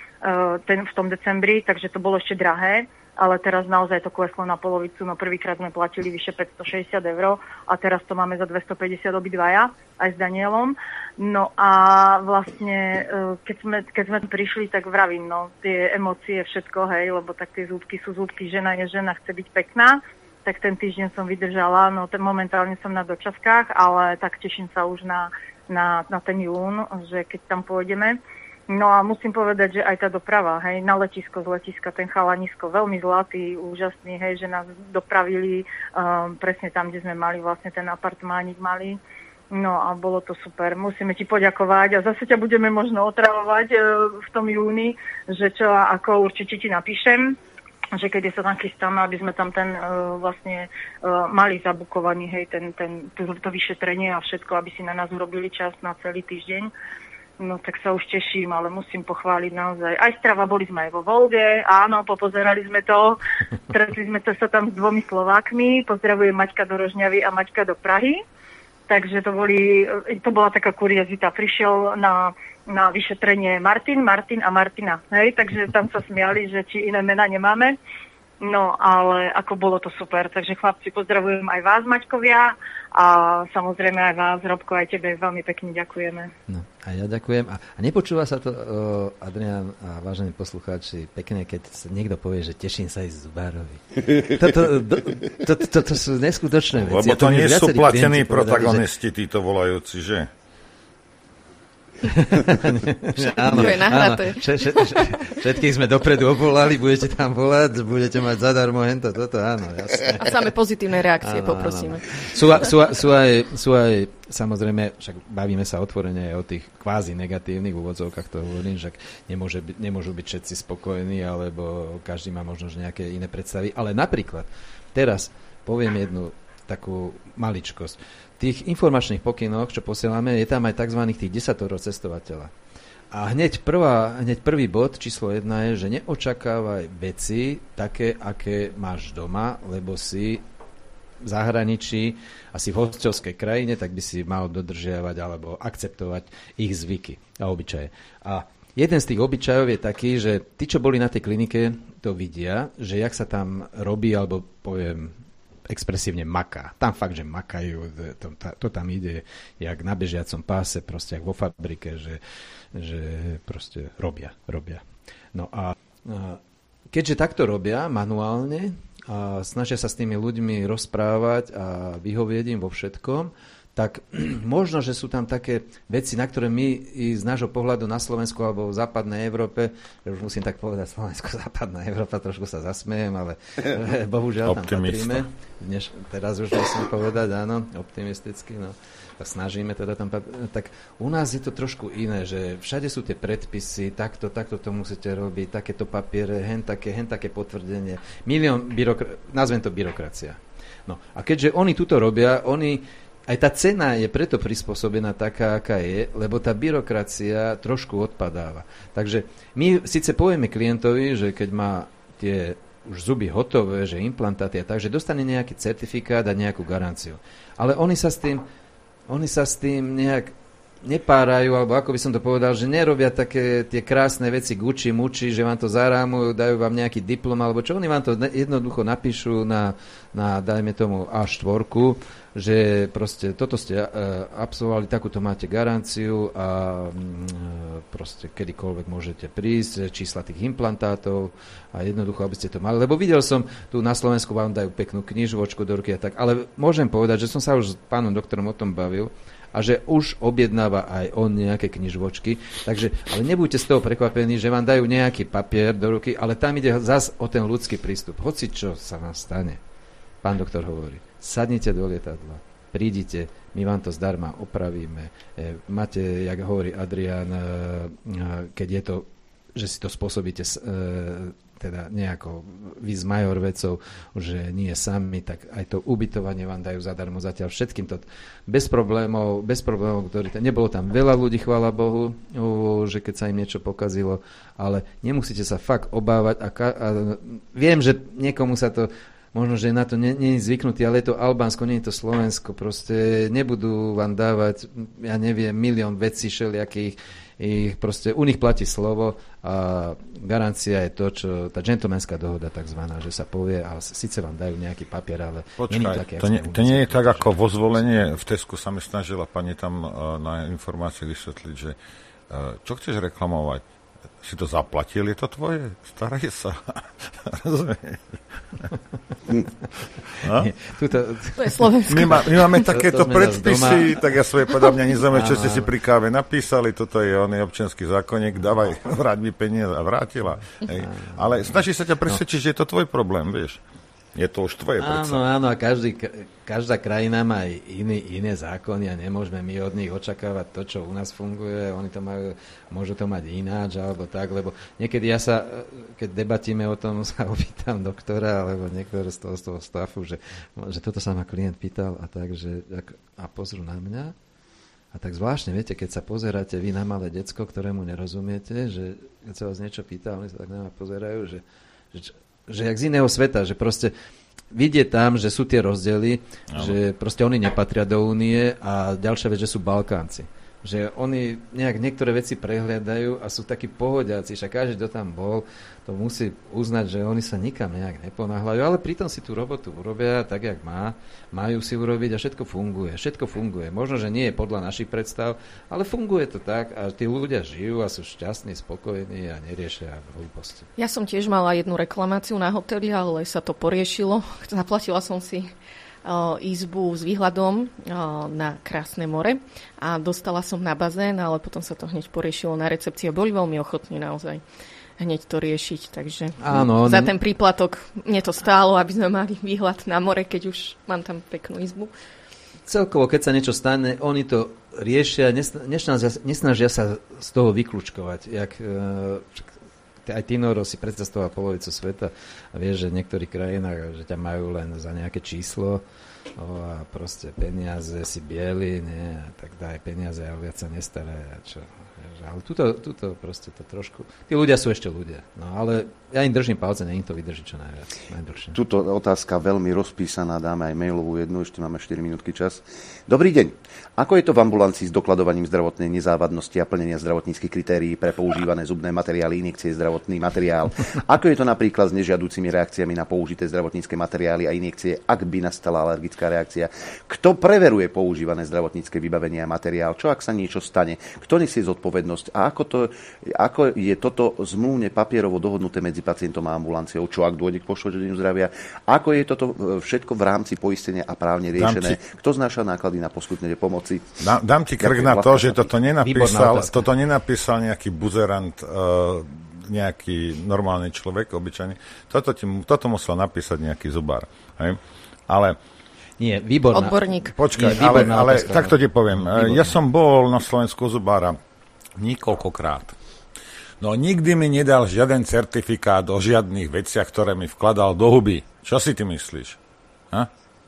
v tom decembri, takže to bolo ešte drahé, ale teraz naozaj to kleslo na polovicu, no prvýkrát sme platili vyše 560 € a teraz to máme za 250 obidvaja, aj s Danielom. No a vlastne, keď sme prišli, tak vravím, no, tie emócie, všetko, hej, lebo tak tie zúbky sú zúbky, žena je žena, chce byť pekná, tak ten týždeň som vydržala, no momentálne som na dočaskách, ale tak teším sa už na ten jún, že keď tam pôjdeme. No a musím povedať, že aj tá doprava, hej, na letisko, z letiska, ten chalanisko, veľmi zlatý, úžasný, hej, že nás dopravili presne tam, kde sme mali vlastne ten apartmánik malý. No a bolo to super. Musíme ti poďakovať a zase ťa budeme možno otravovať v tom júni, že čo a ako určite ti napíšem, že kedy sa tam chystáme, aby sme tam ten vlastne mali zabukovaný, hej, to vyšetrenie a všetko, aby si na nás urobili čas na celý týždeň. No tak sa už teším, ale musím pochváliť naozaj. Aj strava, boli sme aj vo Volge, áno, popozerali sme to. Stretli sme sa tam s 2 Slovákmi, pozdravujem Maťka do Rožňavy a Maťka do Prahy. Takže to bola taká kuriozita. Prišiel na vyšetrenie Martin a Martina. Hej, takže tam sa smiali, že či iné mená nemáme. No, ale ako bolo to super. Takže chlapci, pozdravujem aj vás, Maťkovia, a samozrejme aj vás, Robko, aj tebe veľmi pekne ďakujeme. No, a ja ďakujem. A nepočúva sa to, Adrián a vážení poslucháči, pekne, keď niekto povie, že teším sa ísť zubárovi. To sú neskutočné veci. Lebo to nie sú platení protagonisti, títo volajúci, že? Áno, to je nahraté. Všetkých sme dopredu obvolali, budete tam volať, budete mať zadarmo hento, toto, áno, jasne. A samé pozitívne reakcie poprosíme. Sú aj, samozrejme, však bavíme sa otvorene aj o tých kvázi negatívnych úvodzovkách, to hovorím, že nemôžu byť všetci spokojní, alebo každý má možno nejaké iné predstavy, ale napríklad, teraz poviem jednu takú maličkosť. V tých informačných pokynoch, čo posielame, je tam aj tzv. Tých 10 cestovateľa. A hneď prvý bod, číslo 1 je, že neočakávaj veci také, aké máš doma, lebo si v zahraničí, asi v hostovskej krajine, tak by si mal dodržiavať alebo akceptovať ich zvyky a obyčaje. A jeden z tých obyčajov je taký, že tí, čo boli na tej klinike, to vidia, že jak sa tam robí, alebo poviem expresívne maká. Tam fakt, že makajú, to tam ide jak na bežiacom páse, proste jak vo fabrike, že proste robia. No a keďže takto robia manuálne a snažia sa s tými ľuďmi rozprávať a vyhovieť im vo všetkom, tak možno, že sú tam také veci, na ktoré my i z nášho pohľadu na Slovensku alebo v západnej Európe, už musím tak povedať, Slovensko-západná Európa, trošku sa zasmejem, ale bohužiaľ tam patríme. Teraz už musím povedať, áno, optimisticky, no. Tak snažíme teda tam tak u nás je to trošku iné, že všade sú tie predpisy, takto to musíte robiť, takéto papiere, hen také potvrdenie. Nazvem to byrokracia. No a keďže oni tuto robia, aj tá cena je preto prispôsobená taká, aká je, lebo tá byrokracia trošku odpadáva. Takže my síce povieme klientovi, že keď má tie už zuby hotové, že implantáty a tak, že dostane nejaký certifikát a nejakú garanciu. Ale oni sa s tým nejak nepárajú, alebo ako by som to povedal, že nerobia také tie krásne veci guči, muči, že vám to zarámujú, dajú vám nejaký diplom, alebo čo, oni vám to jednoducho napíšu na dajme tomu A4, že proste toto ste absolvovali, takúto máte garanciu a proste kedykoľvek môžete prísť, čísla tých implantátov a jednoducho, aby ste to mali. Lebo videl som, tu na Slovensku vám dajú peknú knižočku do ruky a tak, ale môžem povedať, že som sa už s pánom doktorom o tom bavil a že už objednáva aj on nejaké knižočky, takže, ale nebuďte z toho prekvapení, že vám dajú nejaký papier do ruky, ale tam ide zas o ten ľudský prístup. Hoci čo sa vám stane, pán doktor hovorí, sadnite do lietadla, prídite, my vám to zdarma opravíme. Máte, jak hovorí Adrián, keď je to, že si to spôsobíte teda nejako vy s Majorvecou, že nie sami, tak aj to ubytovanie vám dajú zadarmo zatiaľ všetkým to bez problémov, nebolo tam veľa ľudí, chvála Bohu, že keď sa im niečo pokazilo, ale nemusíte sa fakt obávať a viem, že niekomu sa to možno, že na to nie je zvyknutý, ale je to Albánsko, nie je to Slovensko. Proste nebudú vám dávať, ja neviem, milión vecí všelijakých. Proste u nich platí slovo a garancia je to, čo tá džentlmenská dohoda takzvaná, že sa povie a síce vám dajú nejaký papier, ale počkaj, to nie je tak, ako vo zvolenie v Tesku sa mi snažila pani tam na informácii vysvetliť, že čo chceš reklamovať? Si to zaplatil, je to tvoje? Staraj sa. Rozumieš? To je Slovensko. My máme takéto predpisy, tak ja svoje podľa nezaujímavé, čo ste si pri káve napísali, toto je oný občiansky zákonník, dávaj, vráť mi peniaze a vrátila. Hej. Ale snaží sa ťa presvedčiť, že je to tvoj problém, vieš. Je to už tvoje predsa. Áno, a každá krajina má aj iné zákony a nemôžeme my od nich očakávať to, čo u nás funguje. Oni to môžu to mať ináč, alebo tak, lebo niekedy keď debatíme o tom, sa opýtam doktora, alebo niektoré z toho stafu, že toto sa ma klient pýtal a tak, a pozrú na mňa. A tak zvláštne, viete, keď sa pozeráte vy na malé decko, ktorému nerozumiete, že keď sa vás niečo pýta, oni sa tak na mňa pozerajú, že jak z iného sveta, že proste vidie tam, že sú tie rozdiely, že proste oni nepatria do únie a ďalšia vec, že sú Balkánci. Že oni niektoré veci prehliadajú a sú takí pohodiaci, však každý, kto tam bol, to musí uznať, že oni sa nikam nejak neponáhľajú, ale pritom si tú robotu urobia tak, jak majú si urobiť a všetko funguje. Možno, že nie je podľa našich predstav, ale funguje to tak a tí ľudia žijú a sú šťastní, spokojní a neriešia hlúposti. Ja som tiež mala jednu reklamáciu na hoteli, ale sa to poriešilo. Zaplatila som si izbu s výhľadom na krásne more a dostala som na bazén, ale potom sa to hneď poriešilo na recepcii a boli veľmi ochotní naozaj hneď to riešiť, takže áno, za ten príplatok mne to stálo, aby sme mali výhľad na more, keď už mám tam peknú izbu. Celkovo, keď sa niečo stane, oni to riešia, nesnažia sa z toho vyklúčkovať. Aj Tinoro si predstavoval polovicu sveta a vieš, že v niektorých krajinách, že ťa majú len za nejaké číslo a proste peniaze si bieli, nie, a tak daj peniaze a viac sa nestarajú. Ale tuto proste to trošku... Tí ľudia sú ešte ľudia. No ale ja im držím palce, nech im to vydrží čo najviac. Tuto otázka veľmi rozpísaná, dáme aj mailovú jednu, ešte máme 4 minútky čas. Dobrý deň. Ako je to v ambulancii s dokladovaním zdravotnej nezávadnosti a plnenia zdravotníckych kritérií pre používané zubné materiály, injekcie, zdravotný materiál? Ako je to napríklad s nežiaducimi reakciami na použité zdravotnícke materiály a injekcie, ak by nastala alergická reakcia? Kto preveruje používané zdravotnícke vybavenie a materiál? Čo ak sa niečo stane? Kto nesie zodpovednosť? A ako je toto zmluvne papierovo dohodnuté medzi pacientom a ambulanciou? Čo ak dôjde k poškodeniu zdravia? Ako je toto všetko v rámci poistenia a právne riešené? Kto znáša náklady na poskytnutie pomoci? Dám ti krk na to, že toto nenapísal nejaký buzerant, nejaký normálny človek, obyčajný. Toto musel napísať nejaký zubár. Hej? Ale... Nie, výborná. Odborník. Počkaj, ale takto ti poviem. Ja som bol na Slovensku zubára niekoľkokrát. No nikdy mi nedal žiaden certifikát o žiadnych veciach, ktoré mi vkladal do huby. Čo si ty myslíš? Ha?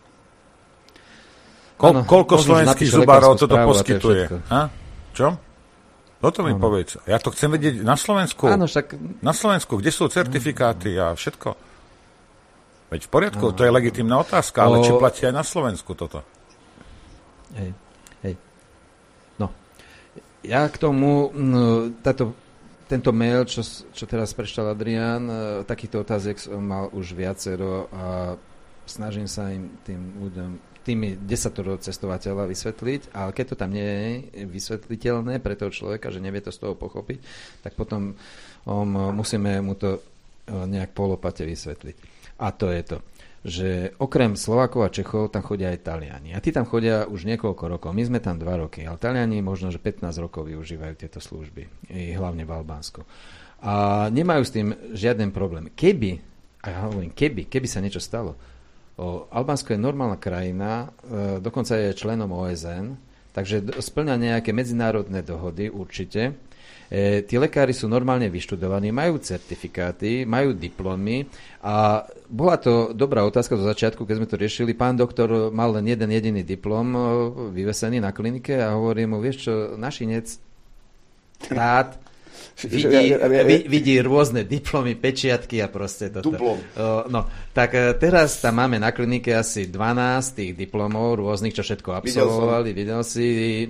Koľko slovenských zubárov toto poskytuje? Čo? Toto mi povedz. Ja to chcem vedieť na Slovensku. Áno, však... Na Slovensku, kde sú certifikáty a všetko? Veď v poriadku, to je legitímna otázka, ale či platí aj na Slovensku toto? Hej. No. Ja k tomu, tento mail, čo teraz prečítal Adrián, takýchto otázek som mal už viacero a snažím sa im tým ľuďom tými 10 cestovateľa vysvetliť, ale keď to tam nie je vysvetliteľné pre toho človeka, že nevie to z toho pochopiť, tak potom musíme mu to nejak po lopate vysvetliť. A to je to, že okrem Slovákov a Čechov tam chodia aj Taliani. A tí tam chodia už niekoľko rokov. My sme tam 2 roky, ale Taliani možno, že 15 rokov využívajú tieto služby, hlavne v Albánsku. A nemajú s tým žiaden problém. Keby sa niečo stalo, Albánsko je normálna krajina, dokonca je členom OSN, takže spĺňa nejaké medzinárodné dohody určite. Tí lekári sú normálne vyštudovaní, majú certifikáty, majú diplomy a bola to dobrá otázka zo začiatku, keď sme to riešili. Pán doktor mal len jeden jediný diplom vyvesený na klinike a hovorí mu, vieš čo, našinec rád vidí rôzne diplomy, pečiatky a proste toto. No, tak teraz tam máme na klinike asi 12 tých diplomov rôznych, čo všetko absolvovali. Videl si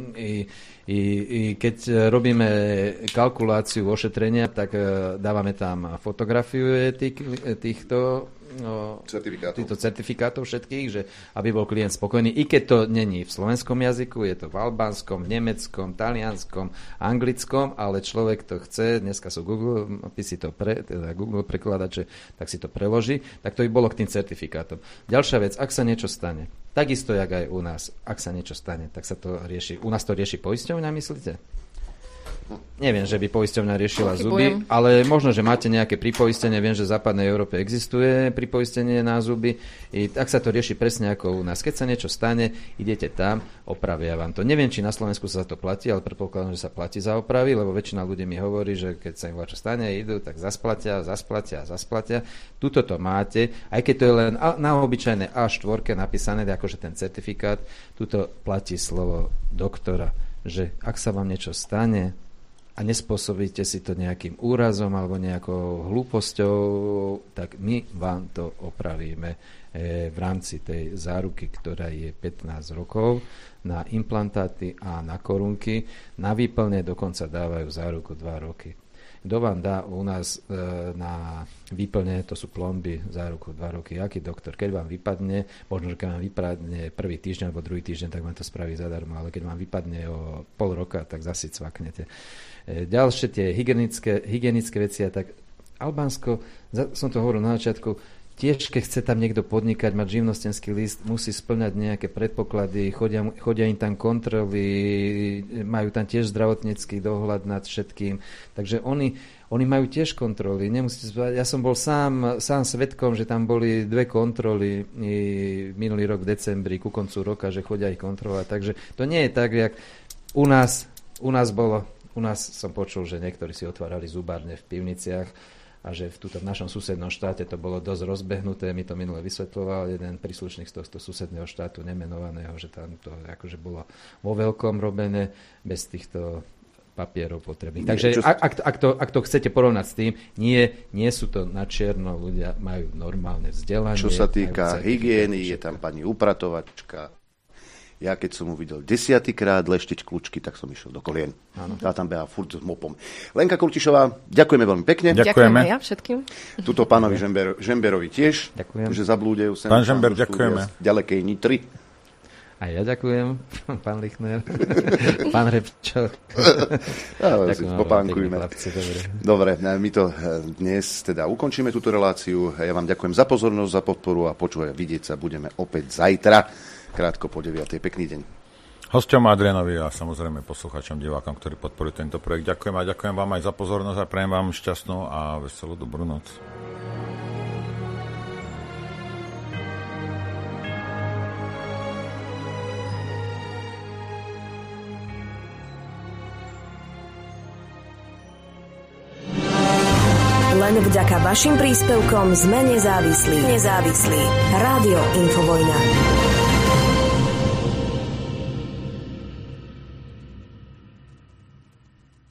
keď robíme kalkuláciu ošetrenia, tak dávame tam fotografiu týchto certifikátov všetkých, že aby bol klient spokojný. I keď to není v slovenskom jazyku, je to v albánskom, v nemeckom, talianskom, anglickom, ale človek to chce, dneska sú Google prekladače, tak si to preloží, tak to by bolo k tým certifikátom. Ďalšia vec, ak sa niečo stane, takisto jak aj u nás, ak sa niečo stane, tak sa to rieši. U nás to rieši poisťovňa, myslíte? Neviem, že by poisťovňa riešila zuby, ale možno, že máte nejaké pripoistenie. Viem, že v západnej Európe existuje pripoistenie na zuby. I tak sa to rieši presne ako u nás. Keď sa niečo stane, idete tam, opravia vám to. Neviem, či na Slovensku sa to platí, ale predpokladám, že sa platí za opravy, lebo väčšina ľudí mi hovorí, že keď sa im čo stane, idú, tak zasplatia. Tuto to máte, aj keď to je len na obyčajné A4 napísané, akože ten certifikát, tuto platí slovo doktora, že ak sa vám niečo stane, a nespôsobíte si to nejakým úrazom alebo nejakou hlúposťou, tak my vám to opravíme v rámci tej záruky, ktorá je 15 rokov na implantáty a na korunky. Na výplne dokonca dávajú záruku 2 roky. Kto vám dá u nás na výplne, to sú plomby, záruku 2 roky. Aký doktor? Keď vám vypadne, možno, že keď vám vypadne prvý týždeň alebo druhý týždeň, tak vám to spraví zadarmo, ale keď vám vypadne o pol roka, tak zase cvaknete. Ďalšie tie hygienické veci, tak Albánsko, som to hovoril na začiatku, tiež keď chce tam niekto podnikať, mať živnostenský list, musí spĺňať nejaké predpoklady, chodia im tam kontroly, majú tam tiež zdravotnícky dohľad nad všetkým. Takže oni majú tiež kontroly. Ja som bol sám svedkom, že tam boli 2 kontroly minulý rok v decembri, ku koncu roka, že chodia ich kontrolovať. Takže to nie je tak, jak u nás som počul, že niektorí si otvárali zubárne v pivniciach, a že v našom susednom štáte to bolo dosť rozbehnuté. Mi to minule vysvetľoval jeden príslušník z tohto susedného štátu nemenovaného, že tam to akože bolo vo veľkom robené bez týchto papierov potrebných. Takže ak to chcete porovnať s tým, nie sú to na čierno, ľudia majú normálne vzdelanie. Čo sa týka hygieny, je tam pani upratovačka. Ja keď som uvidel 10-krát leštiť kľúčky, tak som išiel do kolien. A tam beha furt s mopom. Lenka Kultišová, ďakujeme veľmi pekne. Ďakujeme ja všetkým. Tuto pánovi Žemberovi tiež. Ďakujem. Že zablúdejú sem. Pán Žember, ďakujeme. Ďalekej Nitry. A ja ďakujem, pán Lichner, pán Repčo. Popánkujme. Dobre, my to dnes teda ukončíme túto reláciu. Ja vám ďakujem za pozornosť, za podporu a počúvať, vidieť sa budeme opäť zajtra, krátko po 9. Pekný deň. Hosťom Adrianovi a samozrejme poslucháčom, divákom, ktorí podporujú tento projekt. Ďakujem a ďakujem vám aj za pozornosť a prajem vám šťastnú a veselú dobrú noc. Len vďaka vašim príspevkom sme nezávislí. Rádio Infovojna.